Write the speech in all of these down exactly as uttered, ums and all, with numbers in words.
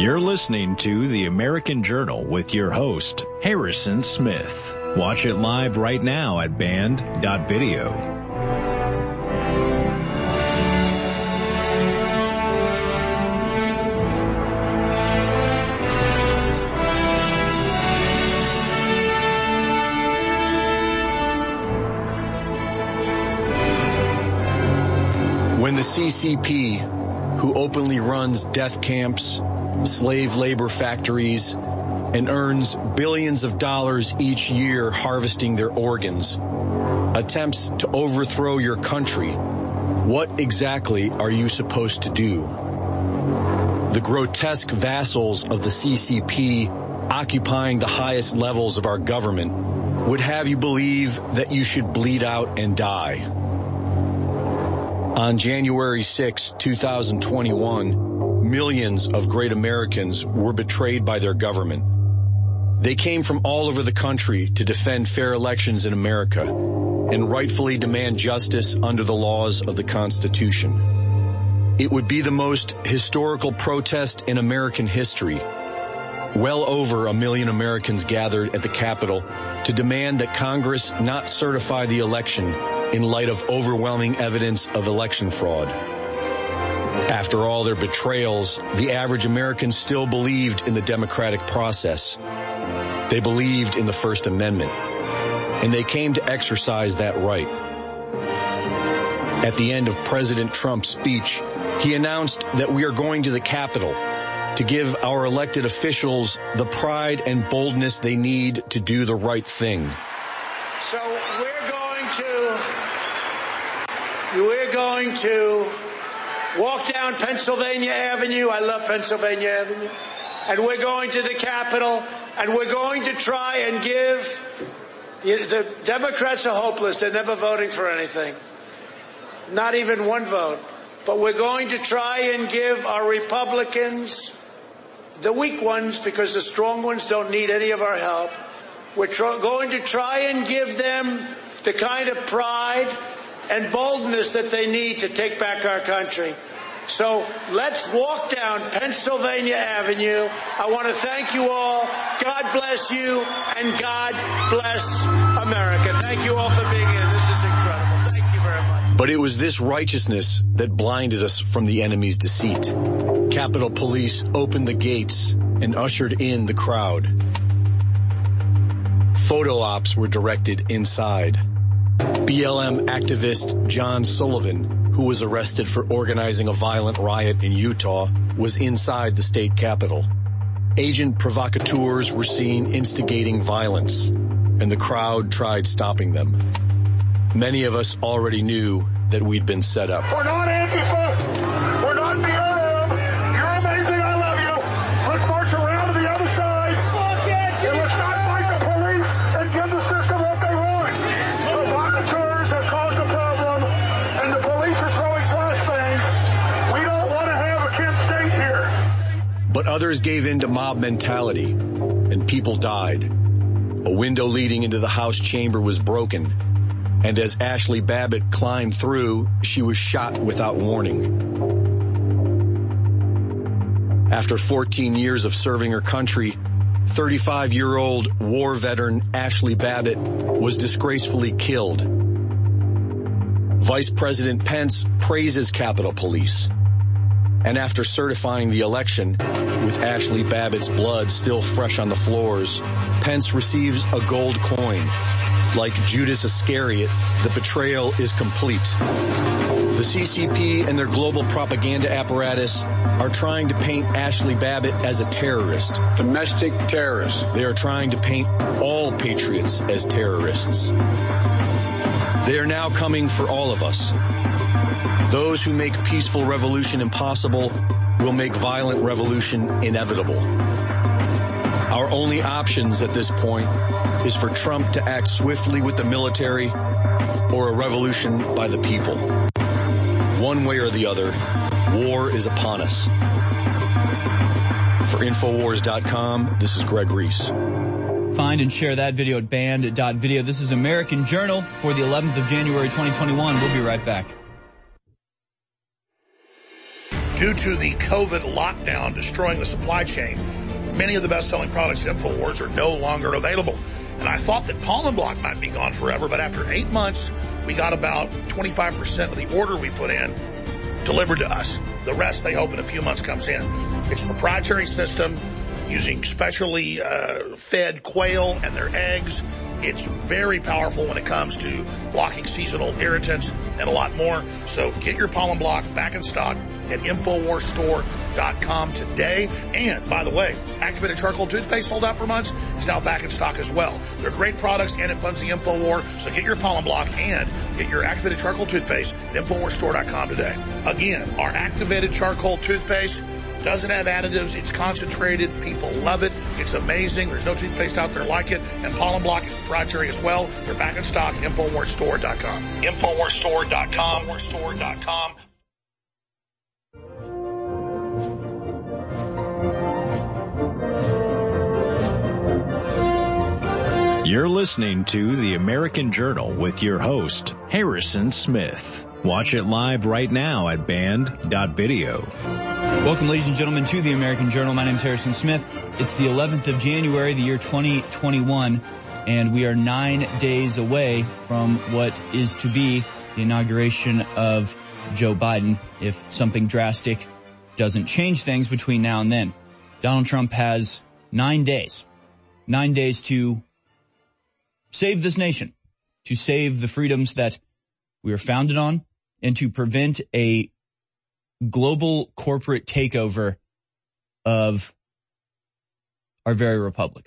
You're listening to The American Journal with your host, Harrison Smith. Watch it live right now at band dot video. When the C C P, who openly runs death camps, slave labor factories, and earns billions of dollars each year harvesting their organs, attempts to overthrow your country, what exactly are you supposed to do? The grotesque vassals of the C C P occupying the highest levels of our government would have you believe that you should bleed out and die. On January sixth, two thousand twenty-one, millions of great Americans were betrayed by their government. They came from all over the country to defend fair elections in America and rightfully demand justice under the laws of the Constitution. It would be the most historical protest in American history. Well over a million Americans gathered at the Capitol to demand that Congress not certify the election in light of overwhelming evidence of election fraud. After all their betrayals, the average American still believed in the democratic process. They believed in the First Amendment, and they came to exercise that right. At the end of President Trump's speech, he announced that we are going to the Capitol to give our elected officials the pride and boldness they need to do the right thing. So we're going to, we're going to walk down Pennsylvania Avenue. I love Pennsylvania Avenue. And we're going to the Capitol, and we're going to try and give, you know, the Democrats are hopeless. They're never voting for anything. Not even one vote. But we're going to try and give our Republicans, the weak ones, because the strong ones don't need any of our help. We're tr- going to try and give them the kind of pride and boldness that they need to take back our country. So let's walk down Pennsylvania Avenue. I want to thank you all. God bless you, and God bless America. Thank you all for being here. This is incredible. Thank you very much. But it was this righteousness that blinded us from the enemy's deceit. Capitol Police opened the gates and ushered in the crowd. Photo ops were directed inside. B L M activist John Sullivan, who was arrested for organizing a violent riot in Utah, was inside the state capitol. Agent provocateurs were seen instigating violence, and the crowd tried stopping them. Many of us already knew that we'd been set up. We're not Antifa. We're not B L M. You're amazing. I love you. Let's march around to the other side. And let's not fight the police and give the system what they want. Provocateurs have caused a problem, and the police are throwing flashbangs. We don't want to have a Kent State here. But others gave in to mob mentality, and people died. A window leading into the House chamber was broken, and as Ashley Babbitt climbed through, she was shot without warning. After fourteen years of serving her country, thirty-five-year-old war veteran Ashley Babbitt was disgracefully killed. Vice President Pence praises Capitol Police. And after certifying the election, with Ashley Babbitt's blood still fresh on the floors, Pence receives a gold coin. Like Judas Iscariot, the betrayal is complete. The C C P and their global propaganda apparatus are trying to paint Ashley Babbitt as a terrorist. Domestic terrorist. They are trying to paint all patriots as terrorists. They are now coming for all of us. Those who make peaceful revolution impossible will make violent revolution inevitable. Our only options at this point is for Trump to act swiftly with the military or a revolution by the people. One way or the other, war is upon us. For Infowars dot com, this is Greg Reese. Find and share that video at band dot video. This is American Journal for the eleventh of January, twenty twenty-one. We'll be right back. Due to the COVID lockdown destroying the supply chain, many of the best-selling products at InfoWars are no longer available. And I thought that Pollen Block might be gone forever, but after eight months, we got about twenty-five percent of the order we put in delivered to us. The rest, they hope, in a few months comes in. It's a proprietary system using specially uh, fed quail and their eggs. It's very powerful when it comes to blocking seasonal irritants and a lot more. So get your Pollen Block back in stock at Infowars Store dot com today. And, by the way, activated charcoal toothpaste sold out for months is now back in stock as well. They're great products, and it funds the InfoWar. So get your Pollen Block and get your activated charcoal toothpaste at Infowars Store dot com today. Again, our activated charcoal toothpaste doesn't have additives. It's concentrated. People love it. It's amazing. There's no toothpaste out there like it. And Pollen Block is proprietary as well. They're back in stock at Infowars Store dot com. Infowars Store dot com. Infowars Store dot com. You're listening to The American Journal with your host, Harrison Smith. Watch it live right now at band dot video. Welcome, ladies and gentlemen, to The American Journal. My name is Harrison Smith. It's the eleventh of January, the year twenty twenty-one, and we are nine days away from what is to be the inauguration of Joe Biden, if something drastic doesn't change things between now and then. Donald Trump has nine days, nine days to save this nation, to save the freedoms that we are founded on, and to prevent a global corporate takeover of our very republic.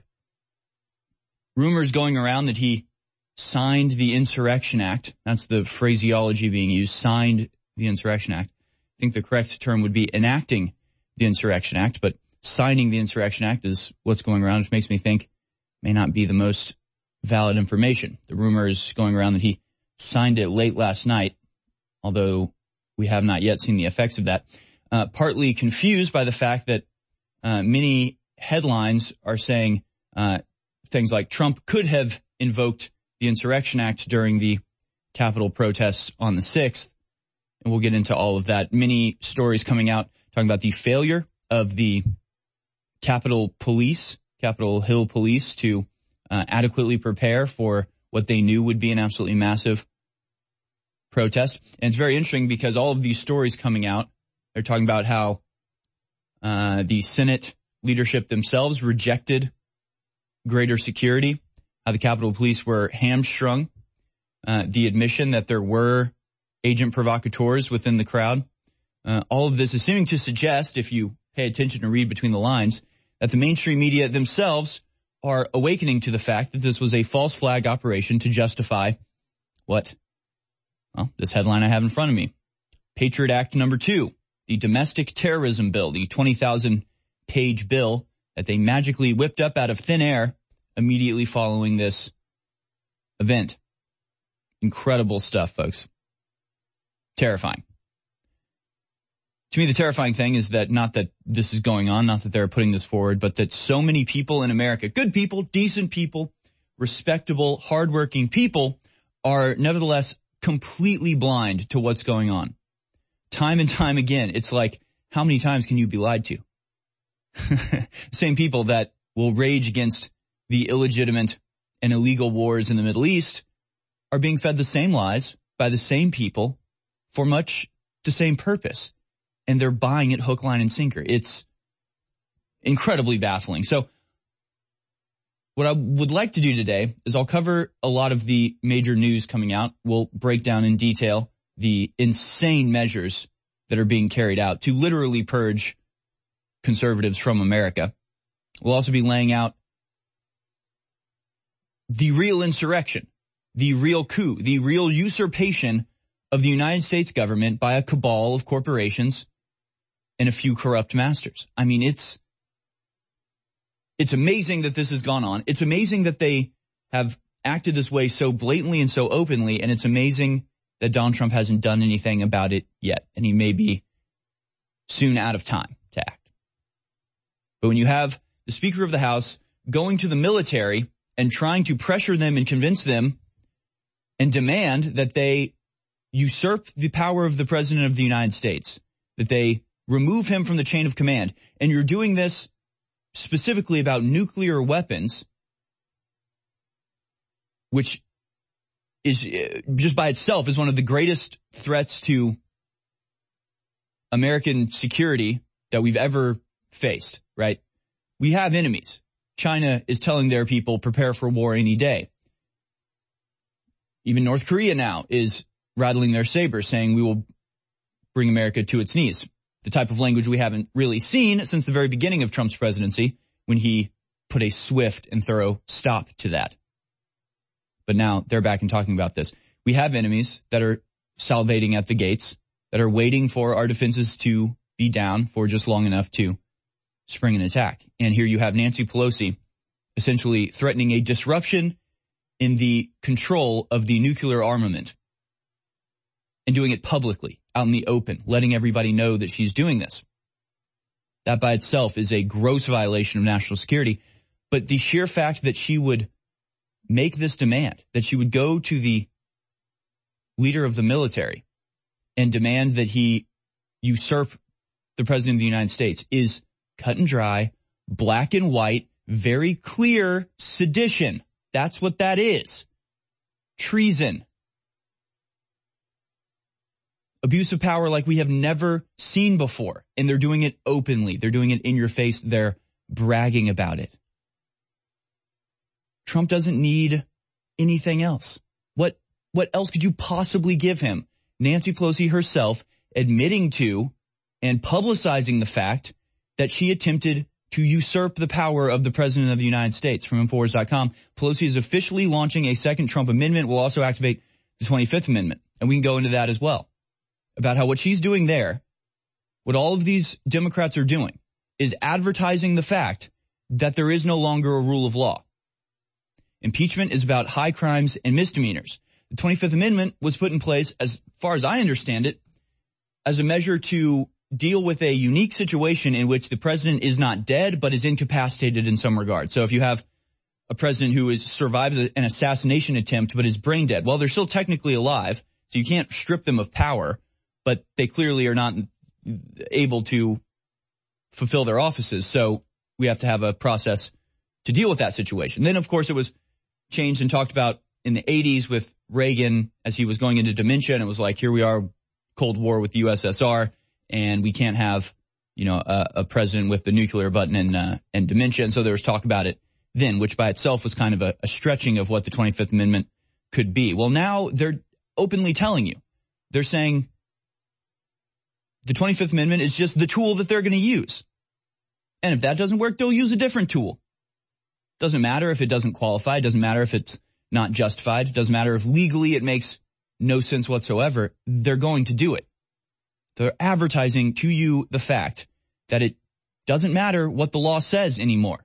Rumors going around that he signed the Insurrection Act. That's the phraseology being used, signed the Insurrection Act. I think the correct term would be enacting the Insurrection Act, but signing the Insurrection Act is what's going around, which makes me think may not be the most valid information. The rumors going around that he signed it late last night, although we have not yet seen the effects of that, uh, partly confused by the fact that uh, many headlines are saying uh, things like Trump could have invoked the Insurrection Act during the Capitol protests on the sixth, and we'll get into all of that. Many stories coming out talking about the failure of the Capitol Police, Capitol Hill Police, to uh, adequately prepare for what they knew would be an absolutely massive protest. And it's very interesting because all of these stories coming out, they're talking about how uh, the Senate leadership themselves rejected greater security, how the Capitol Police were hamstrung, uh, the admission that there were agent provocateurs within the crowd. Uh, all of this is seeming to suggest, if you pay attention and read between the lines, that the mainstream media themselves are awakening to the fact that this was a false flag operation to justify what? Well, this headline I have in front of me. Patriot Act number two, the domestic terrorism bill, the twenty thousand page bill that they magically whipped up out of thin air immediately following this event. Incredible stuff, folks. Terrifying. To me, the terrifying thing is that not that this is going on, not that they're putting this forward, but that so many people in America, good people, decent people, respectable, hardworking people, are nevertheless completely blind to what's going on. Time and time again, it's like, how many times can you be lied to? Same people that will rage against the illegitimate and illegal wars in the Middle East are being fed the same lies by the same people for much the same purpose. And they're buying it hook, line, and sinker. It's incredibly baffling. So what I would like to do today is I'll cover a lot of the major news coming out. We'll break down in detail the insane measures that are being carried out to literally purge conservatives from America. We'll also be laying out the real insurrection, the real coup, the real usurpation of the United States government by a cabal of corporations and a few corrupt masters. I mean, it's it's amazing that this has gone on. It's amazing that they have acted this way so blatantly and so openly, and it's amazing that Donald Trump hasn't done anything about it yet, and he may be soon out of time to act. But when you have the Speaker of the House going to the military and trying to pressure them and convince them and demand that they usurp the power of the President of the United States, that they remove him from the chain of command. And you're doing this specifically about nuclear weapons, which is uh, just by itself is one of the greatest threats to American security that we've ever faced, right? We have enemies. China is telling their people, prepare for war any day. Even North Korea now is rattling their sabers, saying we will bring America to its knees. The type of language we haven't really seen since the very beginning of Trump's presidency, when he put a swift and thorough stop to that. But now they're back and talking about this. We have enemies that are salivating at the gates, that are waiting for our defenses to be down for just long enough to spring an attack. And here you have Nancy Pelosi essentially threatening a disruption in the control of the nuclear armament and doing it publicly, out in the open, letting everybody know that she's doing this. That by itself is a gross violation of national security. But the sheer fact that she would make this demand, that she would go to the leader of the military and demand that he usurp the president of the United States, is cut and dry, black and white, very clear sedition. That's what that is. Treason. Abuse of power like we have never seen before. And they're doing it openly. They're doing it in your face. They're bragging about it. Trump doesn't need anything else. What, what else could you possibly give him? Nancy Pelosi herself admitting to and publicizing the fact that she attempted to usurp the power of the president of the United States. From Infowars dot com, Pelosi is officially launching a second Trump amendment. Will also activate the twenty-fifth Amendment. And we can go into that as well. About how what she's doing there, what all of these Democrats are doing, is advertising the fact that there is no longer a rule of law. Impeachment is about high crimes and misdemeanors. The twenty-fifth Amendment was put in place, as far as I understand it, as a measure to deal with a unique situation in which the president is not dead but is incapacitated in some regard. So if you have a president who is survives an assassination attempt but is brain dead, well, they're still technically alive, so you can't strip them of power, but they clearly are not able to fulfill their offices. So we have to have a process to deal with that situation. Then, of course, it was changed and talked about in the eighties with Reagan as he was going into dementia, and it was like, here we are, Cold War with the U S S R, and we can't have, you know, a, a president with the nuclear button and, uh, and dementia. And so there was talk about it then, which by itself was kind of a, a stretching of what the twenty-fifth Amendment could be. Well, now they're openly telling you. They're saying the twenty-fifth Amendment is just the tool that they're going to use. And if that doesn't work, they'll use a different tool. Doesn't matter if it doesn't qualify. It doesn't matter if it's not justified. It doesn't matter if legally it makes no sense whatsoever. They're going to do it. They're advertising to you the fact that it doesn't matter what the law says anymore.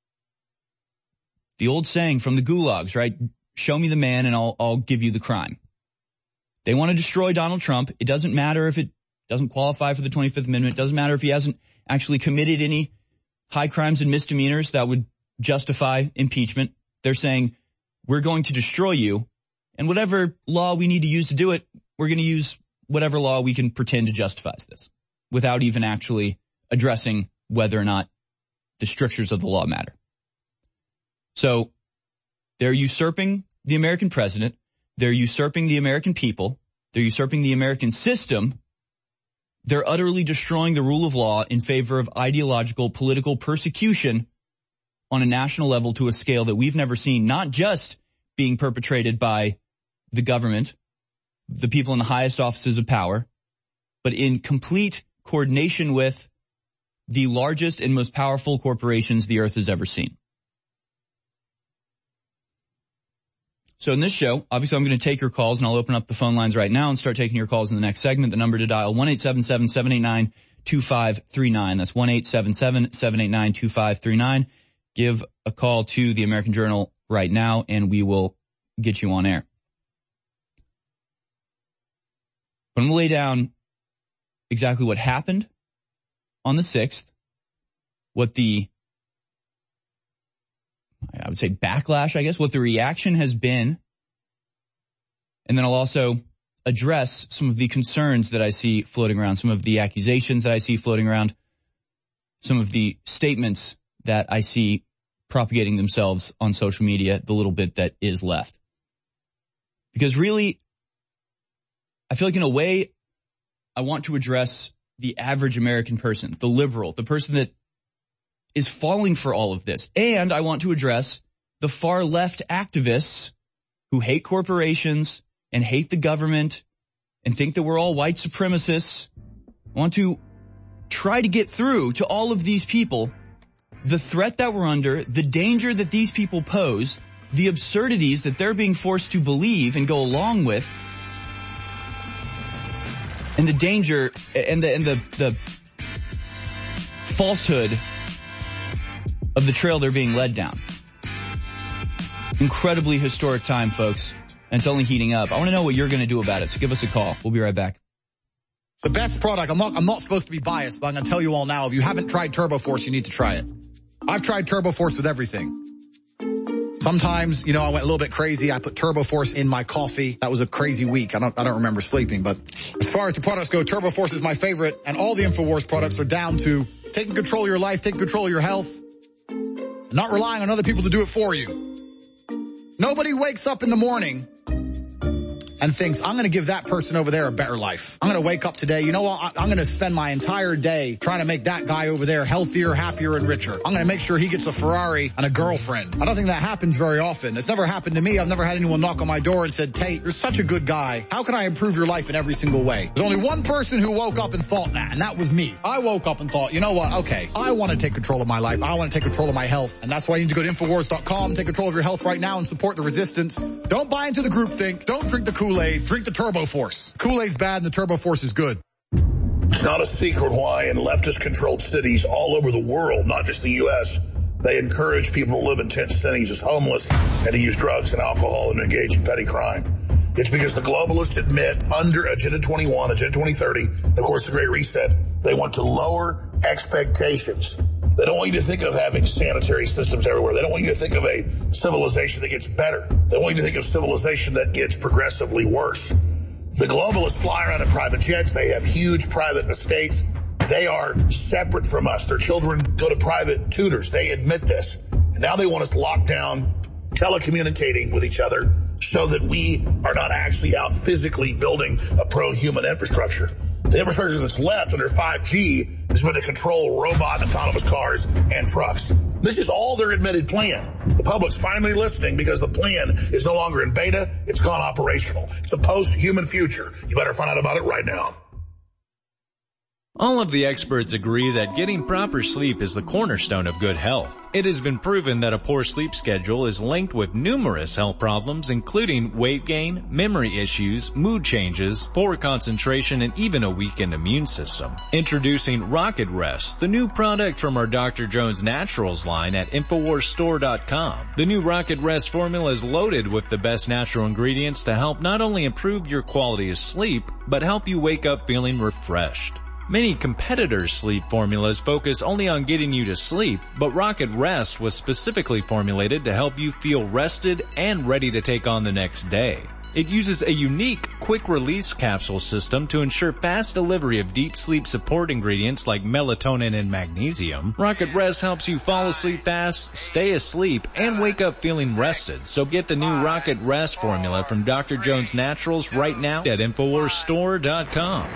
The old saying from the gulags, right? Show me the man and I'll, I'll give you the crime. They want to destroy Donald Trump. It doesn't matter if it doesn't qualify for the twenty-fifth Amendment. It doesn't matter if he hasn't actually committed any high crimes and misdemeanors that would justify impeachment. They're saying, we're going to destroy you, and whatever law we need to use to do it, we're going to use whatever law we can pretend to justify this, without even actually addressing whether or not the strictures of the law matter. So they're usurping the American president. They're usurping the American people. They're usurping the American system. They're utterly destroying the rule of law in favor of ideological political persecution on a national level to a scale that we've never seen, not just being perpetrated by the government, the people in the highest offices of power, but in complete coordination with the largest and most powerful corporations the earth has ever seen. So in this show, obviously I'm going to take your calls, and I'll open up the phone lines right now and start taking your calls in the next segment. The number to dial, one eight seven seven, seven eight nine, two five three nine. That's one eight seven seven, seven eight nine, two five three nine. Give a call to the American Journal right now, and we will get you on air. But I'm going to lay down exactly what happened on the sixth, what the, I would say backlash, I guess, what the reaction has been. And then I'll also address some of the concerns that I see floating around, some of the accusations that I see floating around, some of the statements that I see propagating themselves on social media, the little bit that is left. Because really, I feel like in a way, I want to address the average American person, the liberal, the person that is falling for all of this. And I want to address the far left activists who hate corporations and hate the government and think that we're all white supremacists. I want to try to get through to all of these people the threat that we're under, the danger that these people pose, the absurdities that they're being forced to believe and go along with, and the danger and the and the, the falsehood of the trail they're being led down. Incredibly historic time, folks, and it's only heating up. I want to know what you're going to do about it, so give us a call. We'll be right back. The best product, I'm not, I'm not supposed to be biased, but I'm going to tell you all now, if you haven't tried TurboForce, you need to try it. I've tried TurboForce with everything. Sometimes, you know, I went a little bit crazy. I put TurboForce in my coffee. That was a crazy week. I don't, I don't remember sleeping, but as far as the products go, TurboForce is my favorite, and all the InfoWars products are down to taking control of your life, taking control of your health, not relying on other people to do it for you. Nobody wakes up in the morning and thinks, I'm going to give that person over there a better life. I'm going to wake up today, you know what, I'm going to spend my entire day trying to make that guy over there healthier, happier, and richer. I'm going to make sure he gets a Ferrari and a girlfriend. I don't think that happens very often. It's never happened to me. I've never had anyone knock on my door and said, Tate, you're such a good guy. How can I improve your life in every single way? There's only one person who woke up and thought that, and that was me. I woke up and thought, you know what, okay, I want to take control of my life. I want to take control of my health, and that's why you need to go to Infowars dot com, take control of your health right now and support the resistance. Don't buy into the groupthink. Don't drink the Kool-Aid. Drink the TurboForce. Kool-Aid's bad and the TurboForce is good. It's not a secret why in leftist-controlled cities all over the world, not just the U S, they encourage people to live in tent cities as homeless and to use drugs and alcohol and engage in petty crime. It's because the globalists admit under Agenda twenty-one, Agenda twenty thirty, of course the Great Reset, they want to lower expectations. They don't want you to think of having sanitary systems everywhere. They don't want you to think of a civilization that gets better. They want you to think of civilization that gets progressively worse. The globalists fly around in private jets. They have huge private estates. They are separate from us. Their children go to private tutors. They admit this. And now they want us locked down, telecommunicating with each other so that we are not actually out physically building a pro-human infrastructure. The infrastructure that's left under five G is going to control robot autonomous cars and trucks. This is all their admitted plan. The public's finally listening because the plan is no longer in beta. It's gone operational. It's a post-human future. You better find out about it right now. All of the experts agree that getting proper sleep is the cornerstone of good health. It has been proven that a poor sleep schedule is linked with numerous health problems, including weight gain, memory issues, mood changes, poor concentration, and even a weakened immune system. Introducing Rocket Rest, the new product from our Doctor Jones Naturals line at Infowars Store dot com. The new Rocket Rest formula is loaded with the best natural ingredients to help not only improve your quality of sleep, but help you wake up feeling refreshed. Many competitors' sleep formulas focus only on getting you to sleep, but Rocket Rest was specifically formulated to help you feel rested and ready to take on the next day. It uses a unique quick-release capsule system to ensure fast delivery of deep sleep support ingredients like melatonin and magnesium. Rocket Rest helps you fall asleep fast, stay asleep, and wake up feeling rested. So get the new Rocket Rest formula from Doctor Jones Naturals right now at Infowars Store dot com.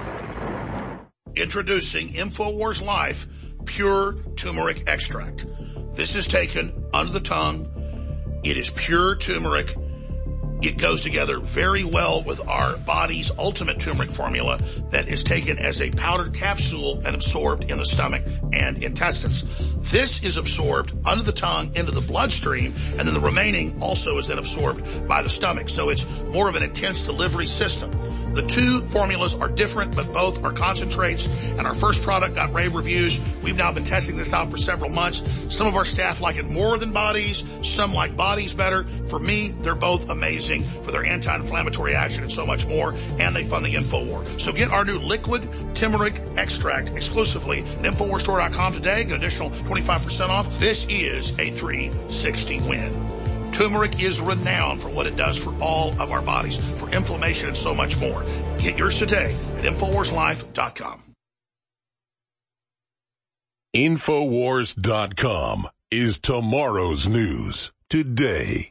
Introducing InfoWars Life Pure Turmeric Extract. This is taken under the tongue. It is pure turmeric. It goes together very well with our body's ultimate turmeric formula that is taken as a powdered capsule and absorbed in the stomach and intestines. This is absorbed under the tongue into the bloodstream, and then the remaining also is then absorbed by the stomach. So it's more of an intense delivery system. The two formulas are different, but both are concentrates, and our first product got rave reviews. We've now been testing this out for several months. Some of our staff like it more than bodies. Some like bodies better. For me, they're both amazing for their anti-inflammatory action and so much more, and they fund the InfoWar. So get our new liquid turmeric extract exclusively at Infowars Store dot com today. Get an additional twenty-five percent off. This is a three sixty win. Turmeric is renowned for what it does for all of our bodies, for inflammation and so much more. Get yours today at Infowars Life dot com. Infowars dot com is tomorrow's news today.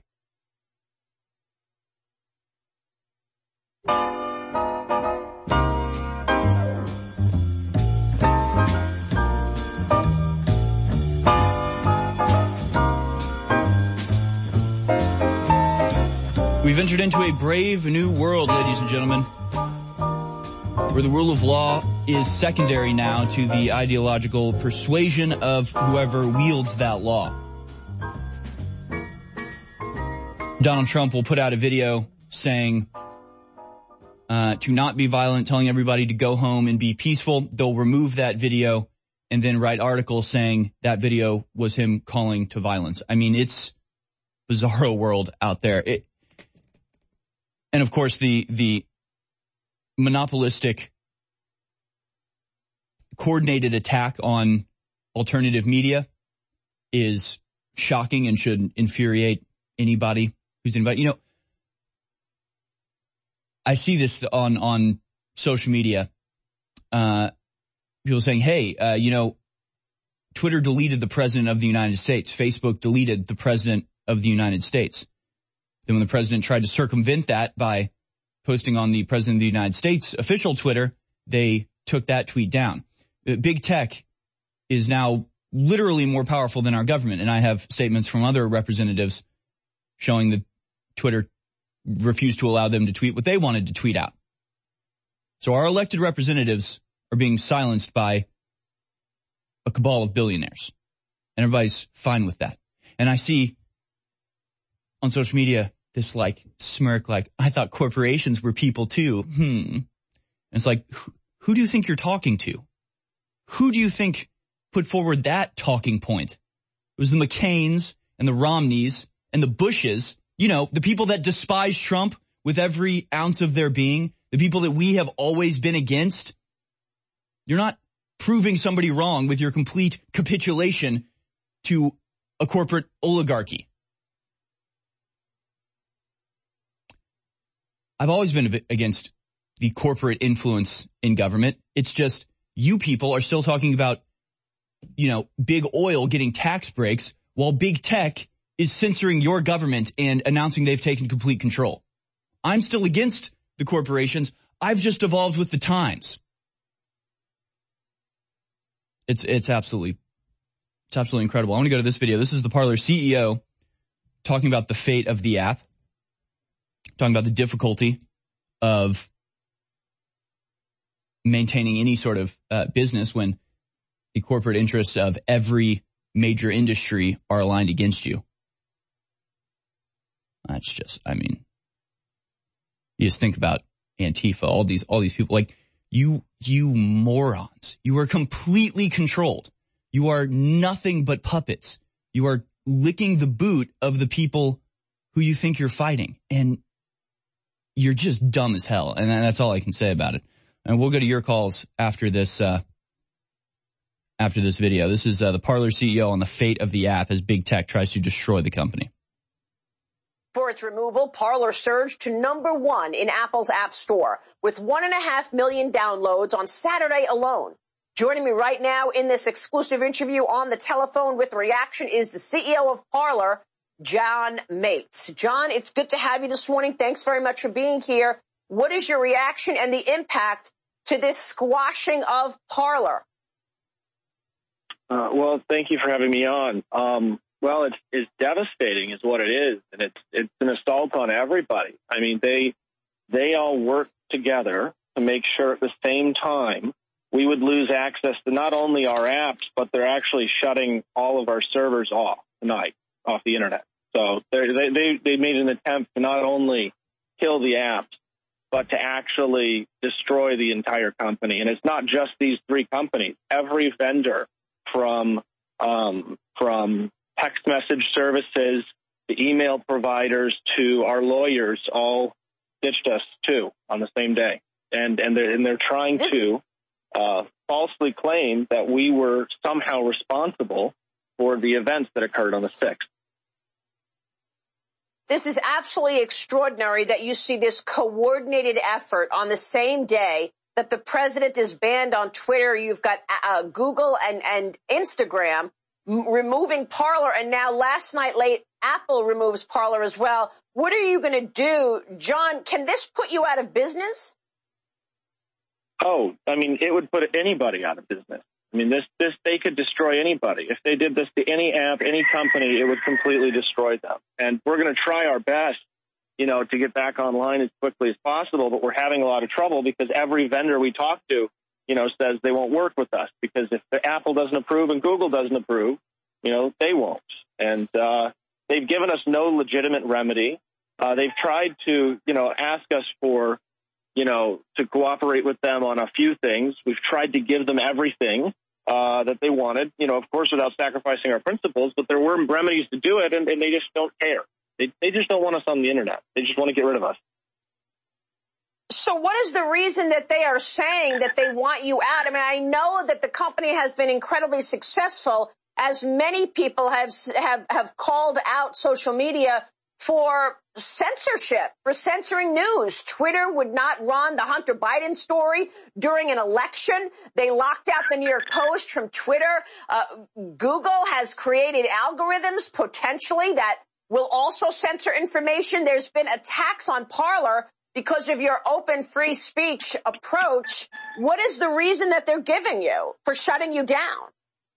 We've entered into a brave new world, ladies and gentlemen, where the rule of law is secondary now to the ideological persuasion of whoever wields that law. Donald Trump will put out a video saying uh, to not be violent, telling everybody to go home and be peaceful. They'll remove that video and then write articles saying that video was him calling to violence. I mean, it's bizarro world out there. It, And, of course, the the monopolistic coordinated attack on alternative media is shocking and should infuriate anybody who's invited. You know, I see this on, on social media. Uh, people saying, hey, uh, you know, Twitter deleted the president of the United States. Facebook deleted the president of the United States. Then when the president tried to circumvent that by posting on the president of the United States official Twitter, they took that tweet down. Big tech is now literally more powerful than our government. And I have statements from other representatives showing that Twitter refused to allow them to tweet what they wanted to tweet out. So our elected representatives are being silenced by a cabal of billionaires. And everybody's fine with that. And I see on social media this like smirk, like, I thought corporations were people too. Hmm. And it's like, who, who do you think you're talking to? Who do you think put forward that talking point? It was the McCains and the Romneys and the Bushes, you know, the people that despise Trump with every ounce of their being, the people that we have always been against. You're not proving somebody wrong with your complete capitulation to a corporate oligarchy. I've always been against the corporate influence in government. It's just you people are still talking about, you know, big oil getting tax breaks while big tech is censoring your government and announcing they've taken complete control. I'm still against the corporations. I've just evolved with the times. It's it's absolutely it's absolutely incredible. I want to go to this video. This is the Parler C E O talking about the fate of the app. Talking about the difficulty of maintaining any sort of uh, business when the corporate interests of every major industry are aligned against you. That's just, I mean, you just think about Antifa, all these, all these people, like you, you morons. You are completely controlled. You are nothing but puppets. You are licking the boot of the people who you think you're fighting. And you're just dumb as hell, and that's all I can say about it. And we'll go to your calls after this uh, after this video. This is uh, the Parler C E O on the fate of the app as big tech tries to destroy the company. For its removal, Parler surged to number one in Apple's App Store with one and a half million downloads on Saturday alone. Joining me right now in this exclusive interview on the telephone with reaction is the C E O of Parler, John Mates. John, it's good to have you this morning. Thanks very much for being here. What is your reaction and the impact to this squashing of Parler? Uh, well, thank you for having me on. Um, well, it's, it's devastating is what it is, and it's it's an assault on everybody. I mean, they they all work together to make sure at the same time we would lose access to not only our apps, but they're actually shutting all of our servers off tonight. Off the internet. So they they they made an attempt to not only kill the apps, but to actually destroy the entire company. And it's not just these three companies. Every vendor from um, from text message services to email providers to our lawyers all ditched us too on the same day. And and they're and they're trying to uh, falsely claim that we were somehow responsible for the events that occurred on the sixth. This is absolutely extraordinary that you see this coordinated effort on the same day that the president is banned on Twitter. You've got uh, Google and, and Instagram m- removing Parler, and now last night late, Apple removes Parler as well. What are you going to do? John, can this put you out of business? Oh, I mean, it would put anybody out of business. I mean, this, this, they could destroy anybody. If they did this to any app, any company, it would completely destroy them. And we're going to try our best, you know, to get back online as quickly as possible. But we're having a lot of trouble because every vendor we talk to, you know, says they won't work with us because if the Apple doesn't approve and Google doesn't approve, you know, they won't. And uh, they've given us no legitimate remedy. Uh, they've tried to, you know, ask us for, you know, to cooperate with them on a few things. We've tried to give them everything uh, that they wanted, you know, of course, without sacrificing our principles. But there were remedies to do it, and, and they just don't care. They, they just don't want us on the Internet. They just want to get rid of us. So what is the reason that they are saying that they want you out? I mean, I know that the company has been incredibly successful, as many people have have, have called out social media for censorship, for censoring news. Twitter would not run the Hunter Biden story during an election. They locked out the New York Post from Twitter. Uh, Google has created algorithms potentially that will also censor information. There's been attacks on Parler because of your open free speech approach. What is the reason that they're giving you for shutting you down?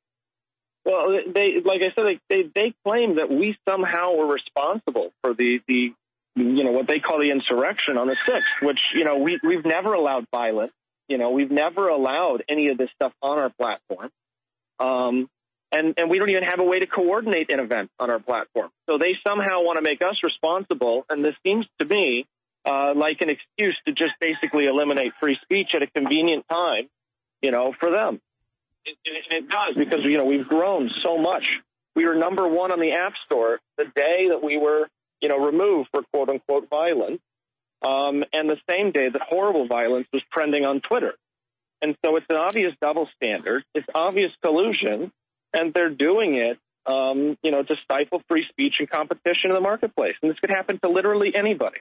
Well, they, like I said, they, they, they claim that we somehow were responsible for the, the, you know, what they call the insurrection on the sixth, which, you know, we, we've never allowed violence. You know, we've never allowed any of this stuff on our platform. Um, and, and we don't even have a way to coordinate an event on our platform. So they somehow want to make us responsible. And this seems to me uh, like an excuse to just basically eliminate free speech at a convenient time, you know, for them. It, it, it does, because, you know, we've grown so much. We were number one on the App Store the day that we were, you know, removed for quote unquote violence. Um, and the same day that horrible violence was trending on Twitter. And so it's an obvious double standard. It's obvious collusion, and they're doing it, um, you know, to stifle free speech and competition in the marketplace. And this could happen to literally anybody.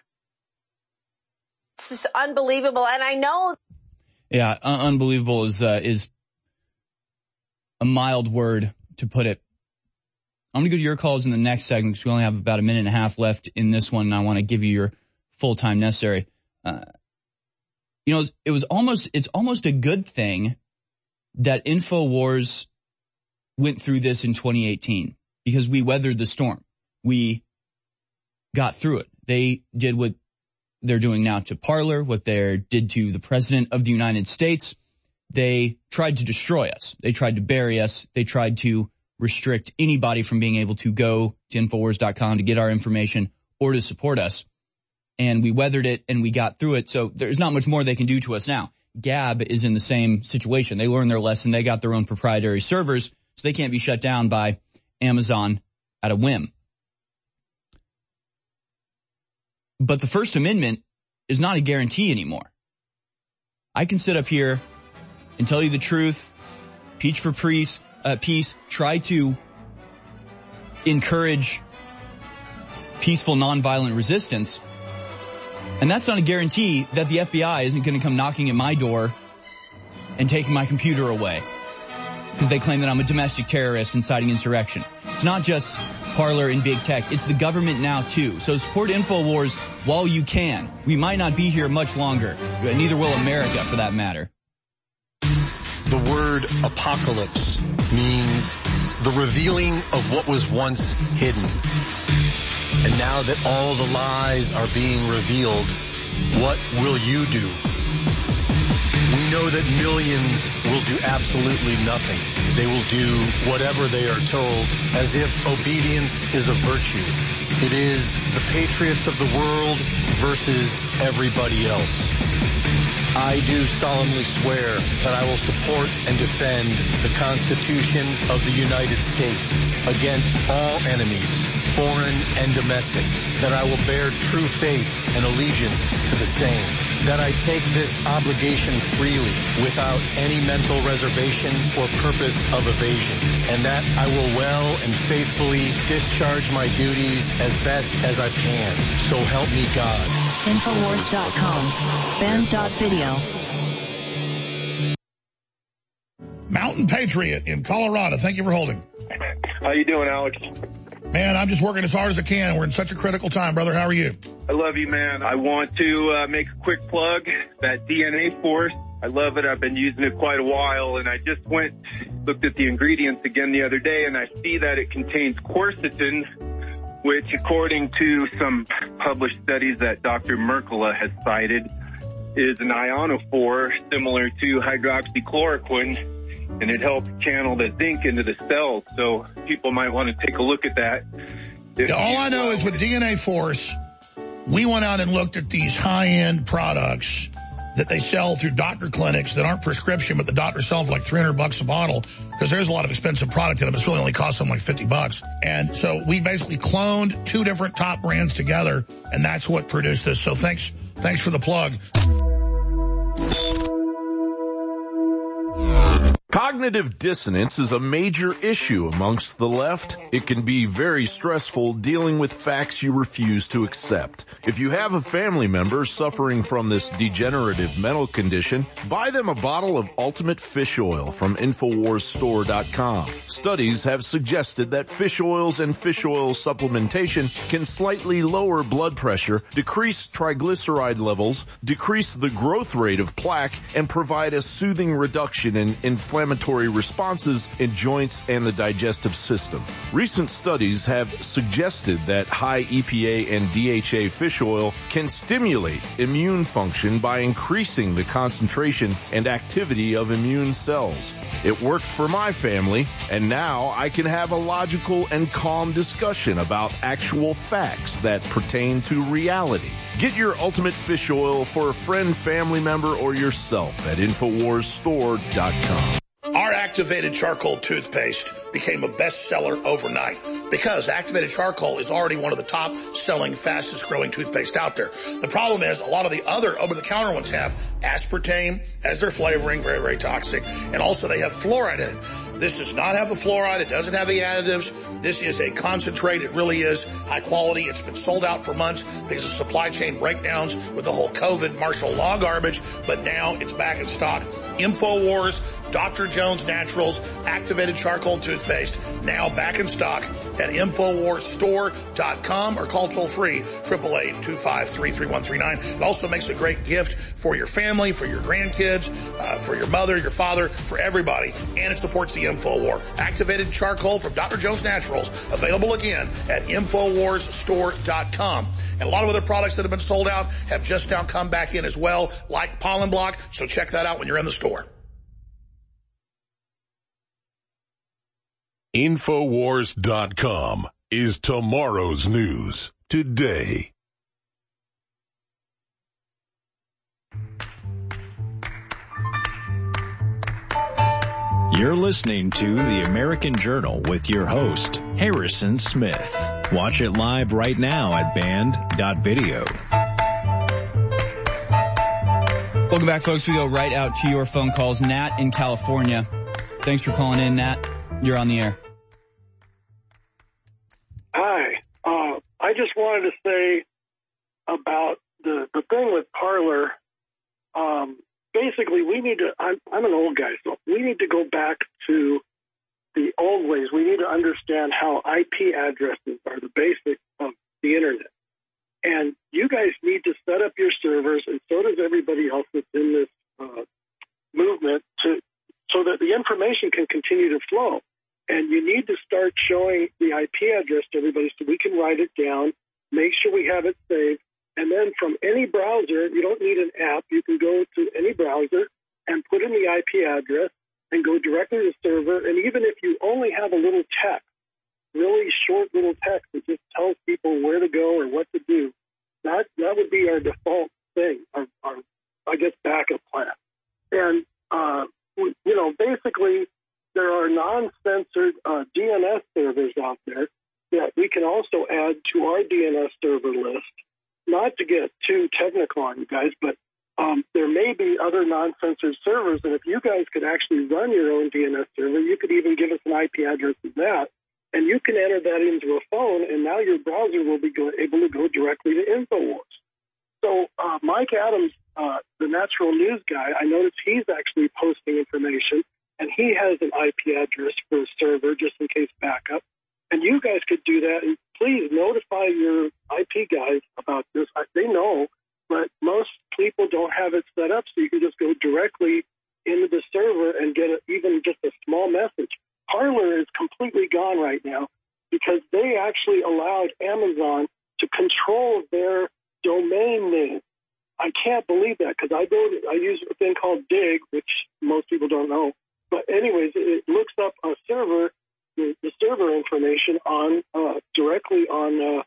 This is unbelievable. And I know. Yeah, un- unbelievable is, uh, is a mild word to put it. I'm going to go to your calls in the next segment because we only have about a minute and a half left in this one, and I want to give you your full time necessary. Uh, you know, it was almost, it's almost a good thing that InfoWars went through this in twenty eighteen because we weathered the storm. We got through it. They did what they're doing now to Parler, what they did to the president of the United States. They tried to destroy us. They tried to bury us. They tried to restrict anybody from being able to go to Infowars dot com to get our information or to support us. And we weathered it and we got through it. So there's not much more they can do to us now. Gab is in the same situation. They learned their lesson. They got their own proprietary servers, so they can't be shut down by Amazon at a whim. But the First Amendment is not a guarantee anymore. I can sit up here and tell you the truth, peach for peace, uh, peace, try to encourage peaceful, nonviolent resistance. And that's not a guarantee that the F B I isn't going to come knocking at my door and taking my computer away because they claim that I'm a domestic terrorist inciting insurrection. It's not just Parler and big tech. It's the government now, too. So support InfoWars while you can. We might not be here much longer. Neither will America, for that matter. The word apocalypse means the revealing of what was once hidden. And now that all the lies are being revealed, what will you do? We know that millions will do absolutely nothing. They will do whatever they are told, as if obedience is a virtue. It is the patriots of the world versus everybody else. I do solemnly swear that I will support and defend the Constitution of the United States against all enemies, foreign and domestic, that I will bear true faith and allegiance to the same, that I take this obligation freely without any mental reservation or purpose of evasion, and that I will well and faithfully discharge my duties as best as I can. So help me God. Infowars dot com. Band dot video. Mountain Patriot in Colorado. Thank you for holding. How you doing, Alex? Man, I'm just working as hard as I can. We're in such a critical time, brother. How are you? I love you, man. I want to uh, make a quick plug. That D N A Force, I love it. I've been using it quite a while, and I just went, looked at the ingredients again the other day, and I see that it contains quercetin, which, according to some published studies that Doctor Mercola has cited, is an ionophore similar to hydroxychloroquine, and it helps channel the zinc into the cells. So people might want to take a look at that. Yeah, all I know is with D N A Force, we went out and looked at these high-end products that they sell through doctor clinics that aren't prescription, but the doctors sell for like three hundred bucks a bottle, because there's a lot of expensive product in them. It's really only cost them like fifty bucks. And so we basically cloned two different top brands together, and that's what produced this. So thanks, thanks for the plug. Cognitive dissonance is a major issue amongst the left. It can be very stressful dealing with facts you refuse to accept. If you have a family member suffering from this degenerative mental condition, buy them a bottle of Ultimate Fish Oil from Infowars Store dot com. Studies have suggested that fish oils and fish oil supplementation can slightly lower blood pressure, decrease triglyceride levels, decrease the growth rate of plaque, and provide a soothing reduction in inflammatory responses in joints and the digestive system. Recent studies have suggested that high E P A and D H A fish oil can stimulate immune function by increasing the concentration and activity of immune cells. It worked for my family, and now I can have a logical and calm discussion about actual facts that pertain to reality. Get your Ultimate Fish Oil for a friend, family member, or yourself at Infowars Store dot com. Our activated charcoal toothpaste became a bestseller overnight because activated charcoal is already one of the top selling, fastest growing toothpaste out there. The problem is a lot of the other over-the-counter ones have aspartame as their flavoring, very, very toxic, and also they have fluoride in it. This does not have the fluoride. It doesn't have the additives. This is a concentrate. It really is high quality. It's been sold out for months because of supply chain breakdowns with the whole COVID martial law garbage, but now it's back in stock. InfoWars, Doctor Jones Naturals, activated charcoal toothpaste, now back in stock at Infowars Store dot com or call toll free, eight eight eight, two five three, three one three nine. It also makes a great gift for your family, for your grandkids, uh, for your mother, your father, for everybody, and it supports the InfoWar. Activated charcoal from Doctor Jones Naturals, available again at Infowars Store dot com. And a lot of other products that have been sold out have just now come back in as well, like Pollen Block, so check that out when you're in the store. Infowars dot com is tomorrow's news today. You're listening to The American Journal with your host, Harrison Smith. Watch it live right now at band dot video. Welcome back, folks. We go right out to your phone calls. Nat in California. Thanks for calling in, Nat. You're on the air. Hi. Uh, I just wanted to say about the, the thing with Parler. Um, basically, we need to, I'm, I'm an old guy, so we need to go back to the old ways. We need to understand how I P addresses are the basics of the Internet. And you guys need to set up your servers, and so does everybody else that's in this uh, movement, to so that the information can continue to flow. And you need to start showing the I P address to everybody so we can write it down, make sure we have it saved, and then from any browser, you don't need an app, you can go to any browser and put in the I P address and go directly to the server. And even if you only have a little text, really short little text that just tells people where to go or what to do, that that would be our default thing, our, our I guess, backup plan. And, uh, you know, basically there are non-censored uh, D N S servers out there that we can also add to our D N S server list. Not to get too technical on you guys, but um, there may be other non-censored servers, and if you guys could actually run your own D N S server, you could even give us an I P address of that, and you can enter that into a phone, and now your browser will be go- able to go directly to InfoWars. So uh, Mike Adams, uh, the natural news guy, I noticed he's actually posting information, and he has an I P address for a server just in case backup. And you guys could do that, and please notify your I P guys about this. They know, but most people don't have it set up, so you can just go directly into the server and get a, even just a small message. Parler is completely gone right now because they actually allowed Amazon to control their domain name. I can't believe that because I go to, I use a thing called Dig, which most people don't know. But anyways, it looks up a server, the, the server information on uh, directly on, uh,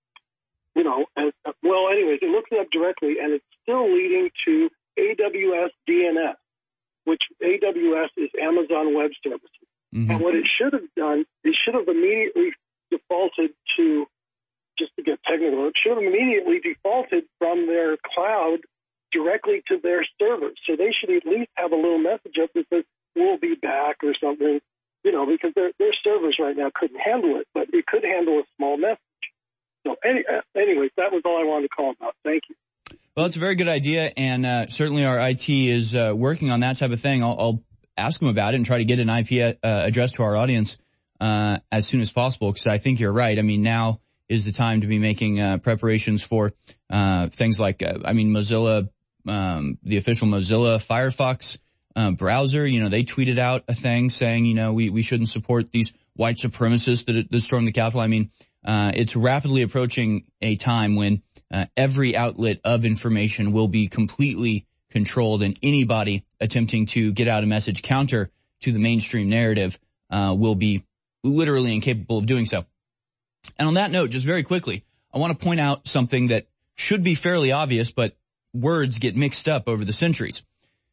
you know, and, uh, well, anyways, it looks it up directly, and it's still leading to A W S D N S, which A W S is Amazon Web Services. Mm-hmm. And what it should have done, it should have immediately defaulted to, just to get technical, it should have immediately defaulted from their cloud directly to their servers. So they should at least have a little message up that says, we'll be back or something, you know, because their, their servers right now couldn't handle it, but it could handle a small message. So any, anyways, that was all I wanted to call about. Thank you. Well, it's a very good idea, and uh, certainly our I T is uh, working on that type of thing. I'll, I'll ask them about it and try to get an I P uh, address to our audience uh, as soon as possible, because I think you're right. I mean, now is the time to be making uh, preparations for uh, things like, uh, I mean, Mozilla, um, the official Mozilla Firefox uh, browser. You know, they tweeted out a thing saying, you know, we, we shouldn't support these white supremacists that, that stormed the Capitol. I mean, uh, it's rapidly approaching a time when uh, every outlet of information will be completely controlled, and anybody attempting to get out a message counter to the mainstream narrative uh, will be literally incapable of doing so. And on that note, just very quickly, I want to point out something that should be fairly obvious, but words get mixed up over the centuries.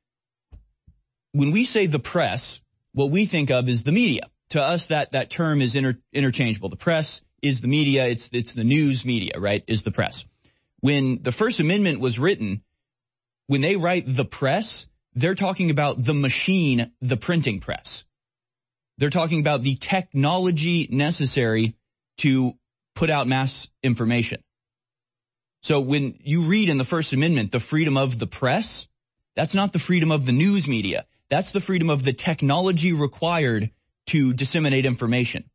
When we say the press, what we think of is the media. To us, that, that term is inter- interchangeable. The press is the media. It's, it's the news media, right, is the press. When the First Amendment was written, when they write the press, they're talking about the machine, the printing press. They're talking about the technology necessary to put out mass information. So when you read in the First Amendment the freedom of the press, that's not the freedom of the news media. That's the freedom of the technology required to disseminate information.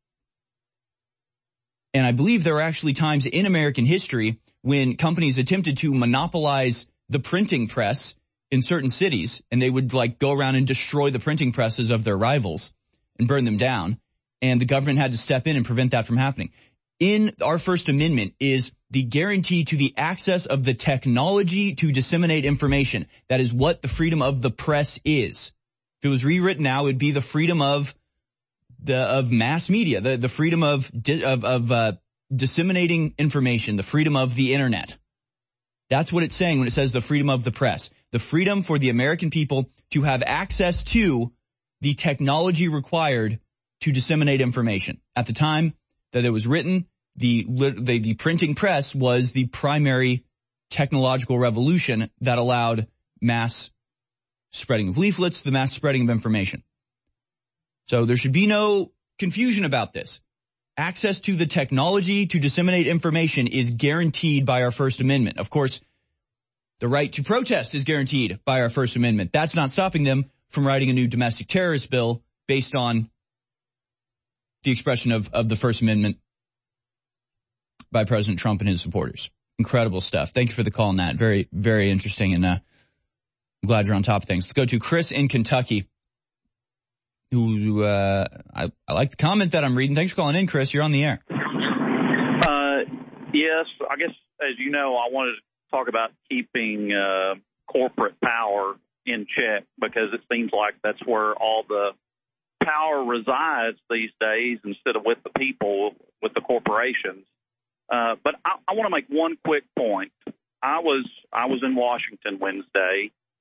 And I believe there are actually times in American history when companies attempted to monopolize the printing press in certain cities, and they would like go around and destroy the printing presses of their rivals and burn them down. And the government had to step in and prevent that from happening. In our First Amendment is the guarantee to the access of the technology to disseminate information. That is what the freedom of the press is. If it was rewritten now, it would be the freedom of the of mass media, the the freedom of of, of uh, disseminating information, the freedom of the internet. That's what it's saying when it says the freedom of the press. The freedom for the American people to have access to the technology required to disseminate information. At the time that it was written, the, the, the printing press was the primary technological revolution that allowed mass spreading of leaflets, the mass spreading of information. So there should be no confusion about this. Access to the technology to disseminate information is guaranteed by our First Amendment. Of course, the right to protest is guaranteed by our First Amendment. That's not stopping them from writing a new domestic terrorist bill based on the expression of, of the First Amendment by President Trump and his supporters. Incredible stuff. Thank you for the call on that. Very, very interesting, and uh, I'm glad you're on top of things. Let's go to Chris in Kentucky, who uh, I, I like the comment that I'm reading. Thanks for calling in, Chris. You're on the air. Uh, yes, I guess, as you know, I wanted to talk about keeping uh, corporate power in check, because it seems like that's where all the power resides these days, instead of with the people, with the corporations. Uh, but I, I want to make one quick point. I was I was in Washington Wednesday,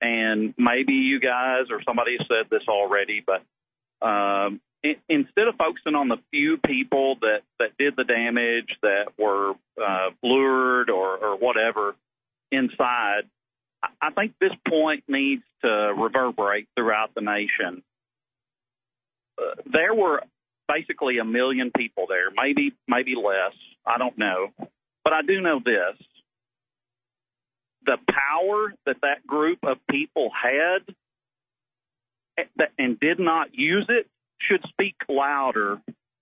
and maybe you guys or somebody said this already, but um, it, instead of focusing on the few people that, that did the damage, that were uh, lured or, or whatever inside, I, I think this point needs to reverberate throughout the nation. Uh, there were basically a million people there, maybe maybe less. I don't know. But I do know this. The power that that group of people had and did not use it should speak louder